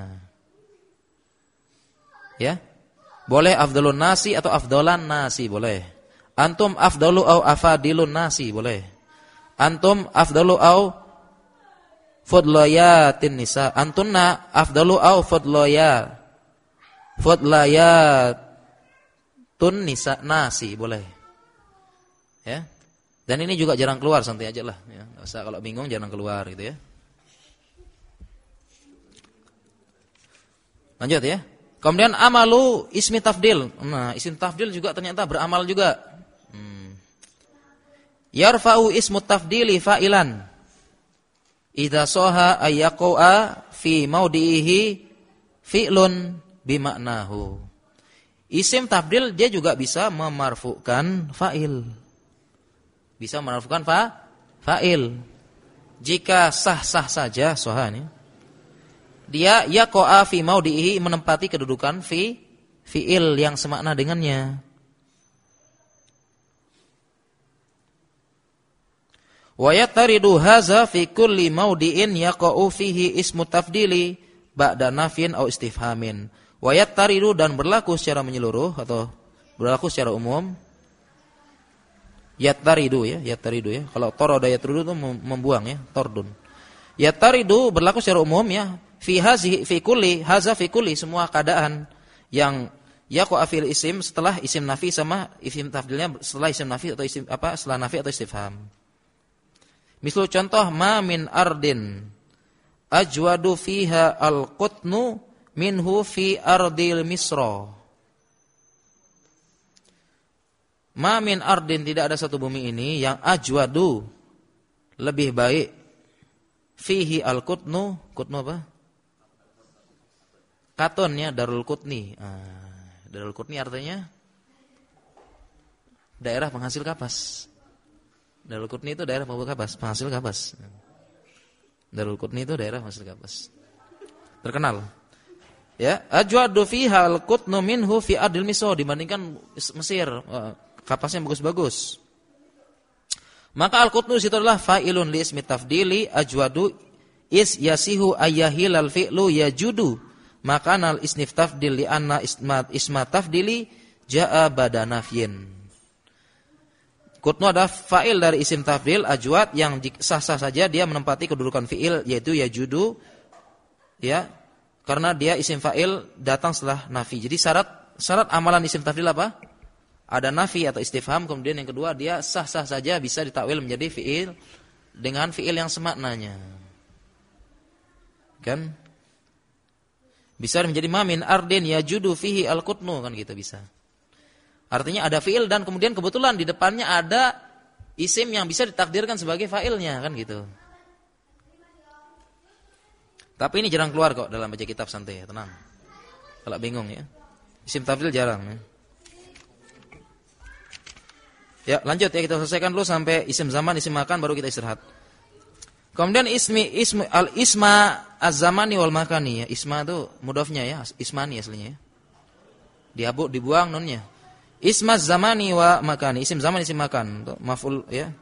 Ya. Boleh afdalun nasi atau afdalan nasi boleh. Antum afdalu au afadilun nasi boleh. Antum afdalu au fudlayatin nisa. Antunna afdalu au fudlayatun nisa nasi boleh. Ya. Dan ini juga jarang keluar, santai aja lah ya. Enggak usah kalau bingung jarang keluar gitu ya. Lanjut ya. Kemudian amalu ismi tafdil. Nah, isim tafdil juga ternyata beramal juga. Yarfa'u ismu tafdili fa'ilan idza saha ayyaqa'a fi maudihi fi'lun bimaknahu. Isim tafdil dia juga bisa memarfu'kan fa'il. Bisa memarfu'kan fa'il. Jika sah-sah saja saha ini. Dia yaqa'a fi maudihi menempati kedudukan fi'il yang semakna dengannya. Wa yataridu hadza fi kulli maudi'in yaqa'u fihi ismu tafdili ba'da nafyin au istifhamin. Wa yataridu, dan berlaku secara menyeluruh atau berlaku secara umum. Yataridu ya. Kalau tarada yataridu itu membuang ya, tordun. Yataridu berlaku secara umum ya, fi kulli semua keadaan yang yaqa'a fil isim setelah isim nafi sama isim tafdilnya setelah isim nafi atau isim apa? Setelah nafi atau istifham. Misal contoh, ma min ardin ajwadu fiha al-qutnu minhu fi ardil misra. Ma min ardin, tidak ada satu bumi ini yang ajwadu lebih baik fihi al-qutnu. Qutnu apa? Katon ya, darul qutni. Darul qutni artinya daerah penghasil kapas. Darul Qutni itu daerah penghasil kapas. Darul Qutni itu daerah penghasil kapas. Terkenal. Ya, ajwadu fiha al-qutnu minhu fi ardil Misr, dibandingkan Mesir, kapasnya bagus-bagus. Maka al-qutnu itu adalah fa'ilun li ismi tafdili ajwadu is yasihu ayyahil al-fi'lu yajudu. Maka al isnif tafdil li anna isma tafdili jaa badanafyin. Qutnu adalah fa'il dari isim tafdil ajwad yang sah-sah saja dia menempati kedudukan fi'il yaitu yajudu, ya, karena dia isim fa'il datang setelah nafi. Jadi syarat amalan isim tafdil apa? Ada nafi atau istifham, kemudian yang kedua dia sah-sah saja bisa ditakwil menjadi fi'il dengan fi'il yang semaknanya. Kan? Bisa menjadi mamin ardin yajudu fihi al-qutnu, kan gitu bisa. Artinya ada fi'il dan kemudian kebetulan di depannya ada isim yang bisa ditakdirkan sebagai fa'ilnya, kan gitu. Tapi ini jarang keluar kok dalam baca kitab santai ya, tenang. Kalau bingung ya. Isim tafdil jarang ya. Ya, lanjut ya, kita selesaikan dulu sampai isim zaman, isim makan, baru kita istirahat. Kemudian al-isma az-zamani wal makani ya. Isma itu mudhafnya ya, ismani aslinya ya. Dibuang nunnya. Isma az-zamani wa makani, isim zaman, isim makan, untuk maf'ul ya.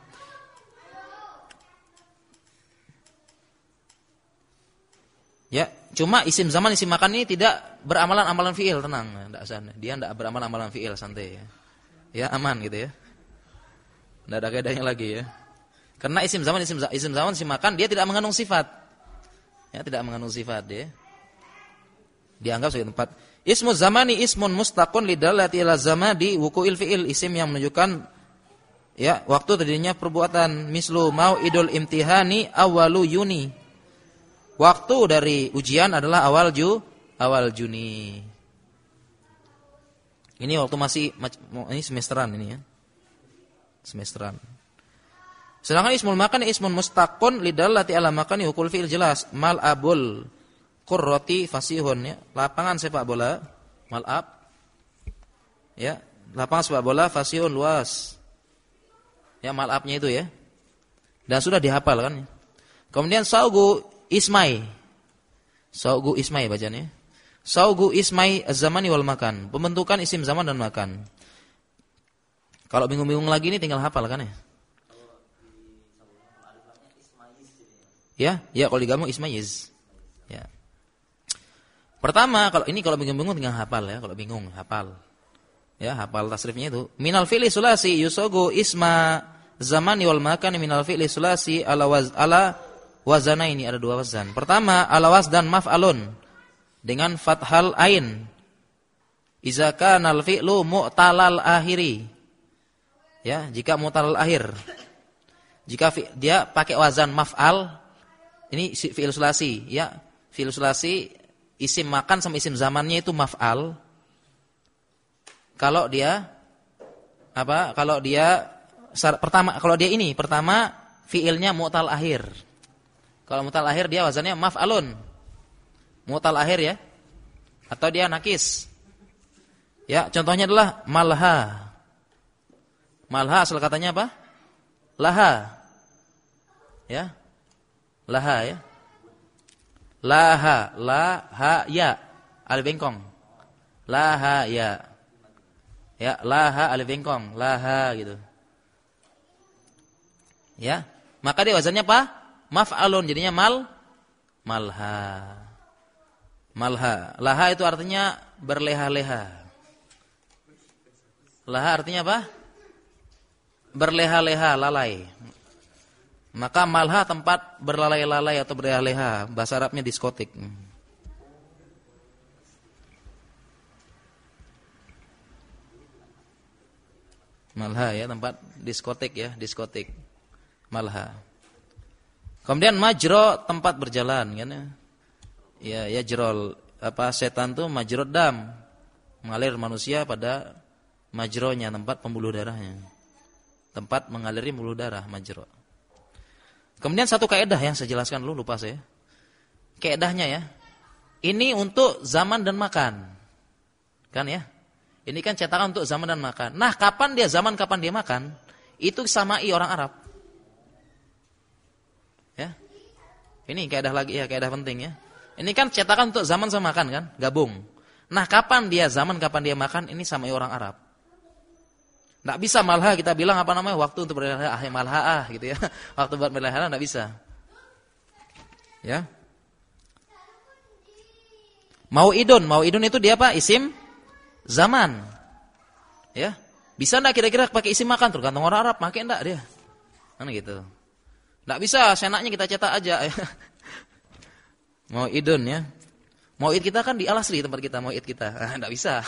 Ya, cuma isim zaman, isim makan ini tidak beramalan-amalan fi'il, tenang, enggak usah. Dia enggak beramalan-amalan fi'il, santai ya. Ya, aman gitu ya. Enggak ada kaidahnya lagi ya. Karena isim zaman, isim makan dia tidak mengandung sifat. Ya, tidak mengandung sifat ya. Dianggap sebagai tempat. Ismu zamani ismun mustaqun lidallati ila zamadi wuqu'il fi'il, isim yang menunjukkan ya waktu terjadinya perbuatan. Mislu mau'idul imtihani awalu Yuni. Waktu dari ujian adalah awal Juni. Ini waktu masih ini semesteran ini ya. Semesteran. Sedangkan ismul makan ismun mustaqun lidallati ala makani hukul fi'il jelas. Mal abul qurrati fasihun ya. Lapangan sepak bola, mal'ab. Ya, lapangan sepak bola fasihun luas. Ya, mal'abnya itu ya. Dan sudah dihafal kan ya. Kemudian saugu Ismai bacanya. Saugu ismai az-zamani wal makan. Pembentukan isim zaman dan makan. Kalau bingung-bingung lagi ini tinggal hafal kan ya. Ya, kalau digabung ismayiz. Ya. Pertama, kalau bingung-bingung tinggal hafal ya, kalau bingung hafal. Ya, hafal tasrifnya itu. Minal fi'li sulasi yusagu isma zamani wal makan minal fi'li sulasi ala wazana ini ada dua wazan. Pertama, ala wazan maf'alun dengan fathal ain. Iza kana al-fi'lu mu'talal akhiri. Ya, jika mu'talal akhir. Jika dia pakai wazan maf'al, ini fi'il sulasi, ya. Fi'il sulasi isim makan sama isim zamannya itu maf'al. Kalau dia Kalau dia pertama fi'ilnya mu'tal akhir. Kalau mu'tal akhir dia wazannya maf'alun. Mu'tal akhir ya. Atau dia nakis. Ya, contohnya adalah malha. Malha asal katanya apa? Laha. Ya. Laha ya. Laha ya. Alif bengkong. Laha ya. Ya, laha alif bengkong, laha gitu. Ya. Maka dia wazannya apa? Maf'alun, jadinya malha. Malha. Laha itu artinya berleha-leha. Laha artinya apa? Berleha-leha, lalai. Maka malha tempat berlalai-lalai atau berleha-leha. Bahasa Arabnya diskotik. Malha ya, tempat diskotik ya, diskotik. Malha. Kemudian majro, tempat berjalan kan ya. Ya jrol, setan tuh majrod dam, mengalir manusia pada majronya, tempat pembuluh darahnya. Tempat mengaliri pembuluh darah, majro. Kemudian satu kaidah yang saya jelaskan dulu, lupa saya. Kaidahnya ya. Ini untuk zaman dan makan. Kan ya? Ini kan cetakan untuk zaman dan makan. Nah, kapan dia zaman, kapan dia makan? Itu samai orang Arab. Ya. Ini kaidah lagi ya, kaidah penting ya. Ini kan cetakan untuk zaman sama makan kan, gabung. Nah, kapan dia zaman, kapan dia makan? Ini samai orang Arab. Enggak bisa malha kita bilang apa namanya? Waktu untuk berleha, malha gitu ya. Waktu buat berleha enggak bisa. Ya. Mauidun itu dia apa? Isim zaman. Ya. Bisa enggak kira-kira pakai isim makan? Tergantung orang Arab, pakai enggak dia? Kan gitu. Enggak bisa, senaknya kita cetak aja ya. Mauidun ya. Mauid kita kan di Al-Asri tempat kita, mauid kita. Enggak bisa.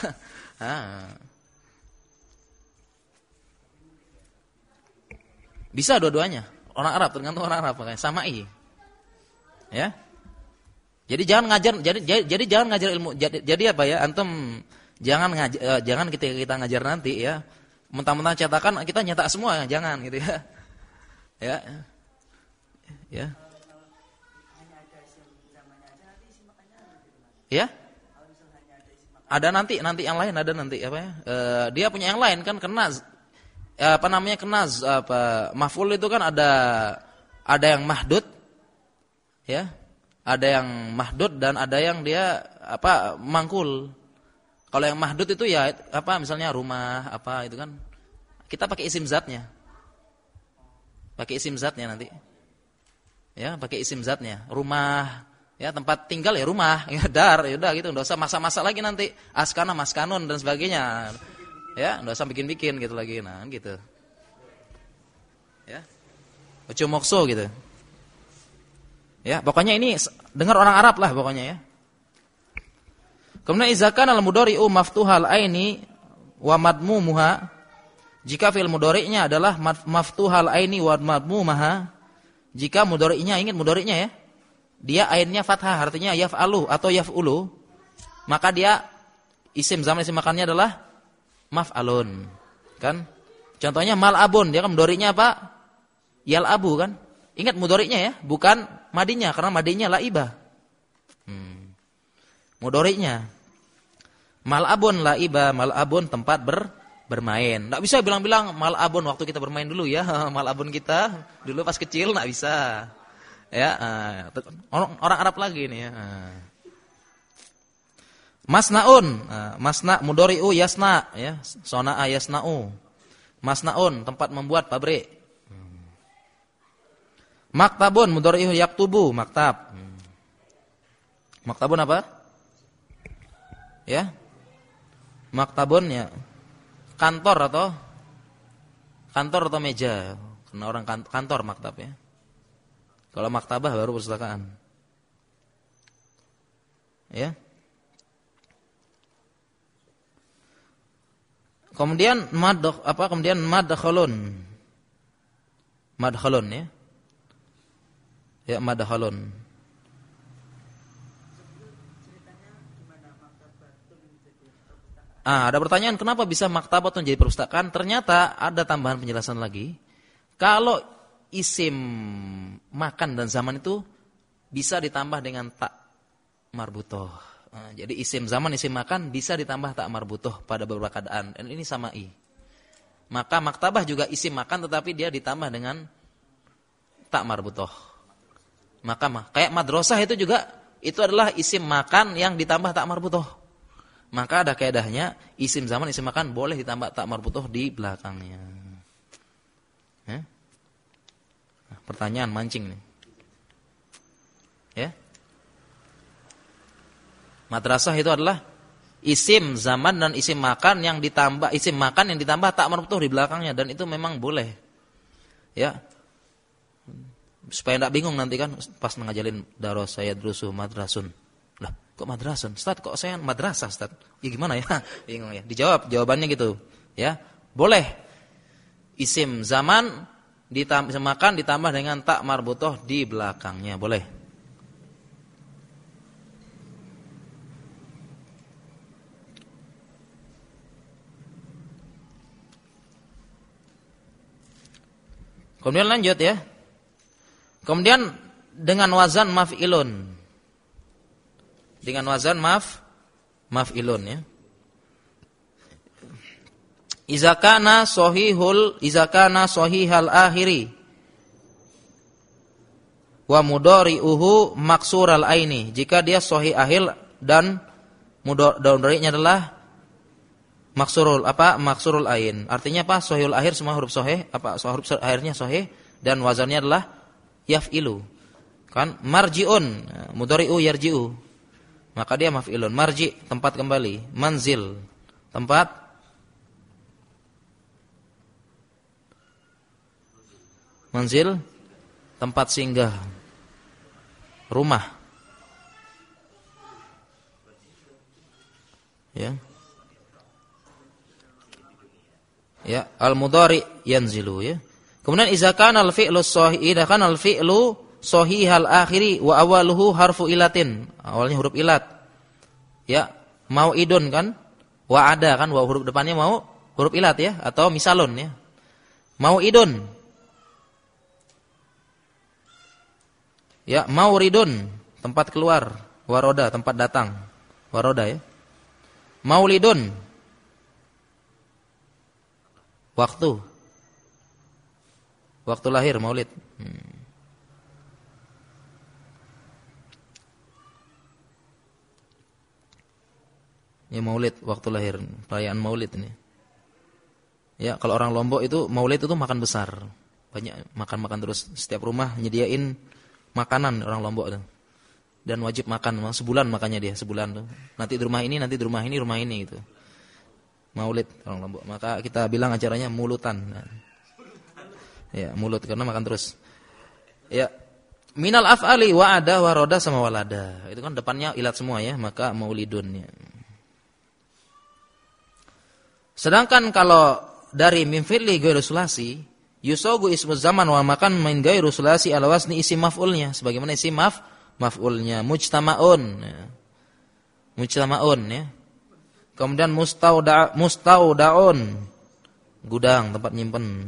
Bisa dua-duanya. Orang Arab, tergantung orang Arab makanya samai. Ya. Jadi jangan ngajar jadi jangan ngajar ilmu. Jadi apa ya? Antum jangan kita ngajar nanti ya. Mentang-mentang cetakan kita nyetak semua, jangan gitu ya. Ya. Ya. Ya? Ada nanti yang lain ada nanti apa ya? Dia punya yang lain kan kena apa namanya kena apa maf'ul itu kan ada yang mahdud ya, ada yang mahdud dan ada yang dia apa mangkul. Kalau yang mahdud itu ya apa misalnya rumah apa itu kan kita pakai isim zatnya. Pakai isim zatnya nanti. Ya, pakai isim zatnya. Rumah ya tempat tinggal ya rumah, ya dar, ya udah gitu, enggak usah masak-masak lagi nanti askana, maskanun dan sebagainya. Ya, enggak usah bikin-bikin gitu lagi. Nah, gitu. Ya. Ocomokso gitu. Ya, pokoknya ini dengar orang Arab lah pokoknya ya. Kemudian izakan al-mudhari'u maftuhal aini wa madmumuha. Jika fi'il mudhari'nya adalah maftuhal aini wa madmumuha. Jika mudhari'nya, ingat mudhari'nya ya. Dia ainnya fathah artinya yaf'alu atau yaf'ulu. Maka dia isim zaman isim makannya adalah maf'alun. Kan? Contohnya mal'abun, dia kan mudhari'nya apa? Yal'abu kan? Ingat mudhari'nya ya, bukan madinya karena madinya la'iba. Mudhari'nya. Mal'abun la'iba, mal'abun tempat bermain. Enggak bisa bilang-bilang mal'abun waktu kita bermain dulu ya. Mal'abun kita dulu pas kecil enggak bisa. Ya, orang Arab lagi nih ya. Masnaun, masna mudhari'u yasna ya, sona'a yasna'u. Masnaun tempat membuat pabrik. Maktabun mudhari'u yaktubu, maktab. Maktabun apa? Ya. Maktabun ya. Kantor atau meja. Karena orang kantor maktab ya. Kalau maktabah baru perpustakaan. Ya. Kemudian madkhalun. Madkhalun ya. Ya, madkhalun. Ada pertanyaan kenapa bisa maktabatun jadi perpustakaan? Ternyata ada tambahan penjelasan lagi. Kalau isim makan dan zaman itu bisa ditambah dengan tak marbutoh. Jadi isim zaman, isim makan bisa ditambah tak marbutoh pada beberapa keadaan. Dan ini samai. Maka maktabah juga isim makan tetapi dia ditambah dengan tak marbutoh. Maka kayak madrasah itu juga itu adalah isim makan yang ditambah tak marbutoh. Maka ada kaidahnya isim zaman, isim makan boleh ditambah tak marbutoh di belakangnya. Pertanyaan mancing nih. Ya. Madrasah itu adalah isim zaman dan isim makan yang ditambah isim makan yang ditambah tak marbutoh di belakangnya dan itu memang boleh. Ya. Supaya enggak bingung nanti kan pas ngajalin daros saya drusu madrasun. Lah, kok madrasun? Ustaz, kok saya madrasah, Ustaz? Ya gimana ya? Bingung ya. Dijawab, jawabannya gitu. Ya. Boleh. Isim zaman makan ditambah dengan tak marbutoh di belakangnya, boleh. Kemudian lanjut ya. Kemudian dengan wazan maf'ilun. Dengan wazan maf'ilun ya. Iza kana sahihal akhiri wa mudhari'uhu maksural aini. Jika dia sahih akhir dan mudhari'nya adalah maksurul ain. Artinya apa? Sahihul akhir semua huruf sahih, huruf akhirnya sahih dan wazannya adalah yaf'ilu. Kan marji'un, mudhari'u yarji'u. Maka dia maf'ilun. Marji, tempat kembali. Manzil, tempat manzil, tempat singgah. Rumah. Ya. Ya, al-mudhari yanzilu ya. Kemudian idza kana al-fi'lu sahih, idza kana al-fi'lu sahihal akhiri wa awaluhu harfu ilatin. Awalnya huruf ilat. Ya, mau'idun kan? Wa'ada kan? Wa huruf depannya mau huruf ilat ya atau misalun ya. Mau'idun. Ya, mauridun, tempat keluar. Waroda, tempat datang. Waroda ya. Maulidun, waktu lahir, maulid. Ya maulid, waktu lahir, perayaan maulid ini. Ya, kalau orang Lombok itu maulid itu makan besar. Banyak makan-makan terus, setiap rumah nyediain makanan orang Lombok itu. Dan wajib makan, sebulan makannya dia, sebulan tuh. Nanti di rumah ini, nanti di rumah ini gitu. Maulid orang Lombok. Maka kita bilang acaranya mulutan. Ya, mulut karena makan terus. Ya. Minal af'ali wa'ada waroda sama walada. Itu kan depannya ilat semua ya, maka maulidun ya. Sedangkan kalau dari min fi'li ghairu sulasi, yusogu ismu zaman wa makan min ghairu sulasi ala wasni isim maf'ulnya, sebagaimana isim maf'ulnya mujtama'un ya. Mujtama'un ya. Kemudian mustaudaun, gudang, tempat nyimpen.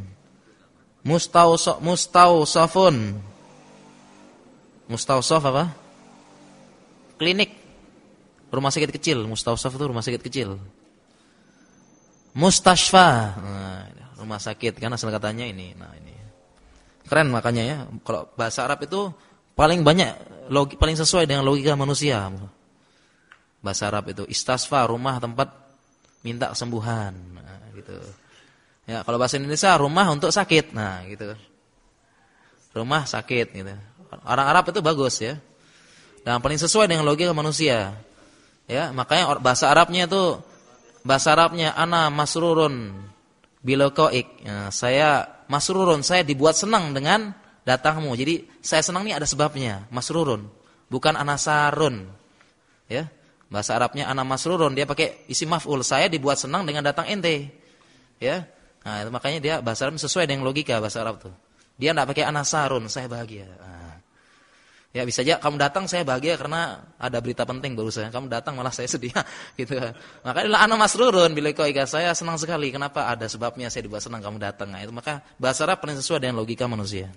Mustausafun. Mustausaf apa? Klinik. Rumah sakit kecil. Mustausaf itu rumah sakit kecil. Mustashfa. Nah, rumah sakit kan asal katanya ini. Nah, ini. Keren makanya ya. Kalau bahasa Arab itu paling banyak paling sesuai dengan logika manusia. Bahasa Arab itu istasfa, rumah tempat minta kesembuhan. Nah, gitu. Ya, kalau bahasa Indonesia rumah untuk sakit. Nah, gitu. Rumah sakit gitu. Orang Arab itu bagus ya. Dan paling sesuai dengan logika manusia. Ya, makanya bahasa Arabnya ana masrurun bilaqaik. Ya, saya masrurun, saya dibuat senang dengan datangmu. Jadi saya senang ini ada sebabnya, masrurun, bukan anasarun. Ya. Bahasa Arabnya ana masrurun, dia pakai isim maf'ul, saya dibuat senang dengan datang ente. Ya. Nah, itu makanya dia bahasa Arab sesuai dengan logika bahasa Arab tuh. Dia enggak pakai anasarun, saya bahagia. Nah. Ya bisa aja kamu datang saya bahagia karena ada berita penting barusan. Kamu datang malah saya sedih gitu. Makanya ana masrurun bilaqaika, saya senang sekali. Kenapa? Ada sebabnya saya dibuat senang kamu datang. Nah, itu maka bahasa Arab paling sesuai dengan logika manusia.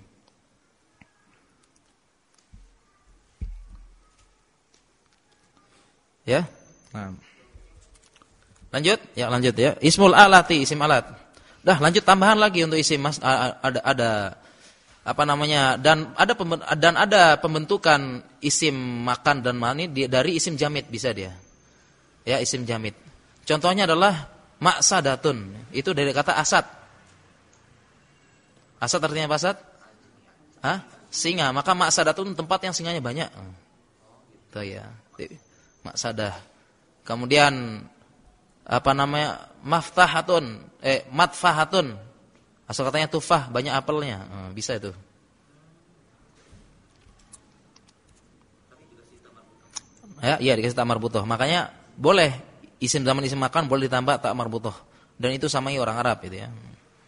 Ya. Nah. Lanjut ya. Ismul alati, isim alat. Dah lanjut tambahan lagi untuk isim ada apa namanya dan ada pembentukan isim makan dan mani dari isim jamid bisa dia. Ya, isim jamid. Contohnya adalah maqsadatun. Itu dari kata asad. Asad artinya apa asad? Hah? Singa. Maka maqsadatun tempat yang singanya banyak. Itu ya. Maqsadah. Kemudian apa namanya? Matfahatun. Asal katanya tufah, banyak apelnya. Bisa itu. Ya, iya dikasih tak marbutoh. Makanya boleh isim zaman isim makan boleh ditambah tak marbutoh. Dan itu samai orang Arab itu ya.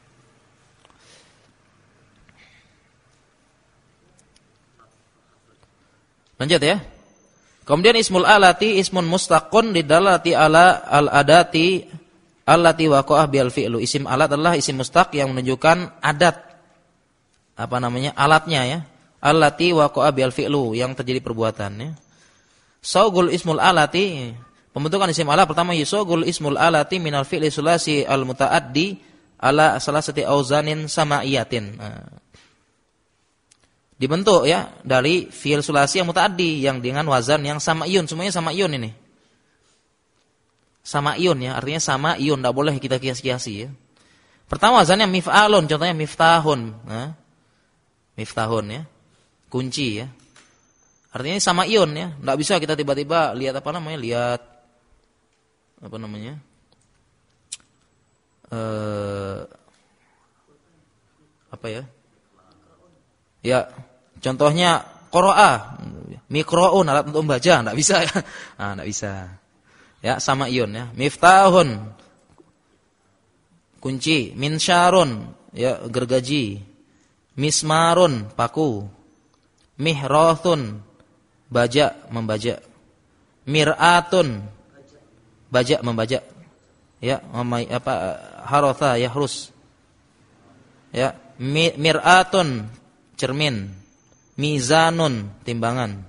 Lanjut ya. Kemudian ismul alati ismun mustaqun didallati ala al-adati allati waqa'ah bil fi'lu. Isim alat adalah isim mustaq yang menunjukkan adat apa namanya? Alatnya ya. Allati waqa'a bil fi'lu, yang terjadi perbuatan ya. Saugul ismul alati, Pembentukan isim ala pertama yusogul ismul alati minal fi'li sulasi al mutaaddi ala salasati auzanin sama'iyatin. Dibentuk ya dari fi'il sulasi yang mutaaddi yang dengan wazan yang sama'iyun, semuanya sama'iyun ini. Sama'iyun ya, artinya sama'iyun, enggak boleh kita kias-kiasi ya. Pertama wazannya mif'alun, contohnya miftahun. Miftahun ya. Kunci ya. Artinya sama'iyun ya, enggak bisa kita tiba-tiba lihat apa namanya? Lihat apa namanya? Apa ya? Ya, contohnya qira'a, miqra'un, alat untuk membaca, enggak bisa ya. Enggak bisa. Ya, sama'iyun ya. Miftahun, kunci. Minsyarun, ya, gergaji. Mismarun, paku. Mihrathun, bajak, membajak. Mir'atun, bajak, membajak. Ya, haratha, yahrus. Ya, mir'atun, cermin. Mizanun, timbangan.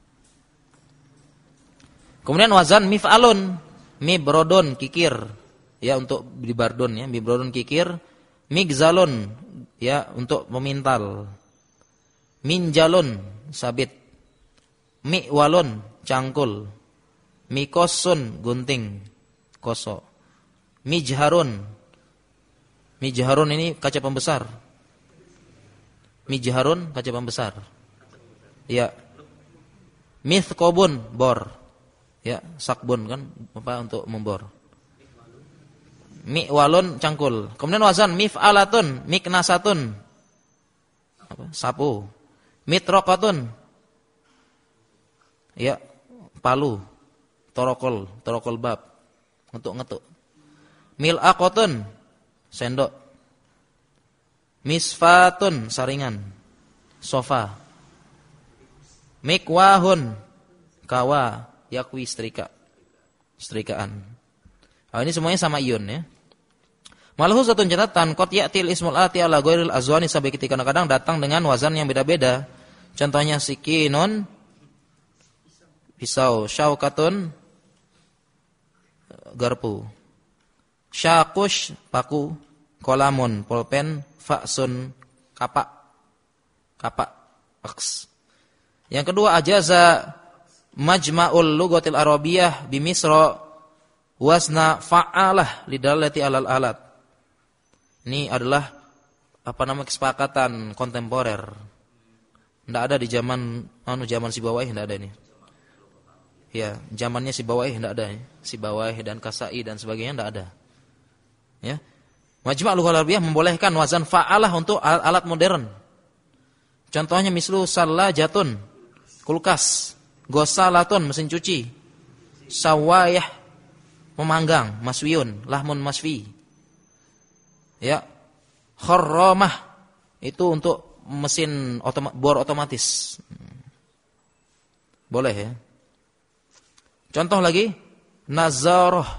Kemudian wazan mif'alun, mibrodon, kikir. Ya, untuk dibardon ya, mibrodon, kikir. Migzalun, ya, untuk memintal. Minjalun, sabit. Mi'walun, cangkul. Mikosun, gunting, koso. Mijharun. Mijharun ini kaca pembesar. Mijharun, kaca pembesar. Ya. Mithqobun, bor. Ya, sakbun kan apa untuk membor. Mi'walun, cangkul. Kemudian wazan mif'alatun, miknasatun. Apa? Sapu. Mitraqatun. Ya, palu. Torokol bab. Ngetuk-ngetuk. Mil'aqatun, sendok. Misfatun, saringan. Sofa. Mikwahun, kawa. Yakwi, setrikaan. Ini semuanya sama iun ya. Malhuzatun, catatan, qad ya'til ismul ati ala ghairil azwani, sampai ketika kadang datang dengan wazan yang beda-beda. Contohnya sikinun, pisau. Syaukatun, garpu. Syakush, paku. Kolamun, pulpen. Faksun, kapak. Aks. Yang kedua, ajaza Majma'ul Lughatil Arabiyah bi Misra wasna fa'alah lidallati alal alat. Ini adalah apa namanya kesepakatan kontemporer. Enggak ada di zaman Sibawayh, enggak ada ini. Ya, zamannya Sibawayh enggak ada ya. Sibawayh dan Kasai dan sebagainya enggak ada. Ya. Majma' Lughatil Arabiyah membolehkan wazan fa'alah untuk alat modern. Contohnya mislu sallajatun, kulkas. Gosalatun, mesin cuci. Sawayah, memanggang. Maswiyun, lahmun maswi. Ya. Kharramah, itu untuk mesin bor otomatis. Boleh ya. Contoh lagi, nazarah,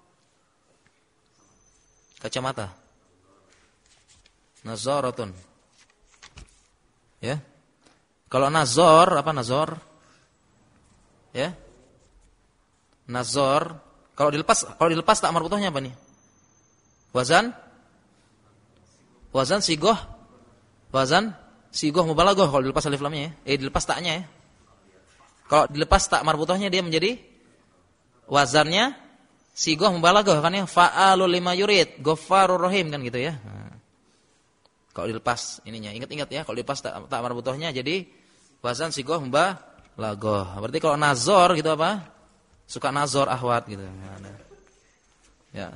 kacamata. Nazaratun. Ya. Kalau nazar, apa nazar? Ya. Nazar, kalau dilepas tak marbutohnya apa nih? Wazan sigoh. Wazan sigoh mubalaghah kalau dilepas alif lamnya ya. Dilepas taknya ya. Kalau dilepas tak marbutohnya dia menjadi wazannya sigoh mubalaghah kan ya. Fa'alul lima yurid, Ghaffarur Rahim kan gitu ya. Kalau dilepas ininya, ingat-ingat ya, kalau dilepas tak marbutohnya jadi wazan sigoh mubalaghah. Berarti kalau nazar gitu apa? Suka nazar ahwat gitu. Ya.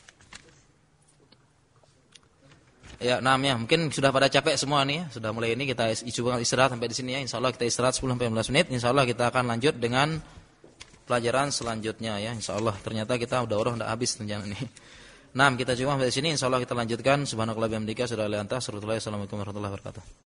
Ya, mungkin sudah pada capek semua nih, sudah mulai ini kita coba istirahat sampai di sini ya. Insyaallah kita istirahat 10-15 menit. Insyaallah kita akan lanjut dengan pelajaran selanjutnya ya. Insyaallah ternyata kita udah enggak habis rencana ini. Kita coba sampai di sini. Insyaallah kita lanjutkan. Subhanakallahumma wa bihamdika asyhadu an la ilaha illa anta astaghfiruka wa atubu ilaik. Assalamualaikum warahmatullahi wabarakatuh.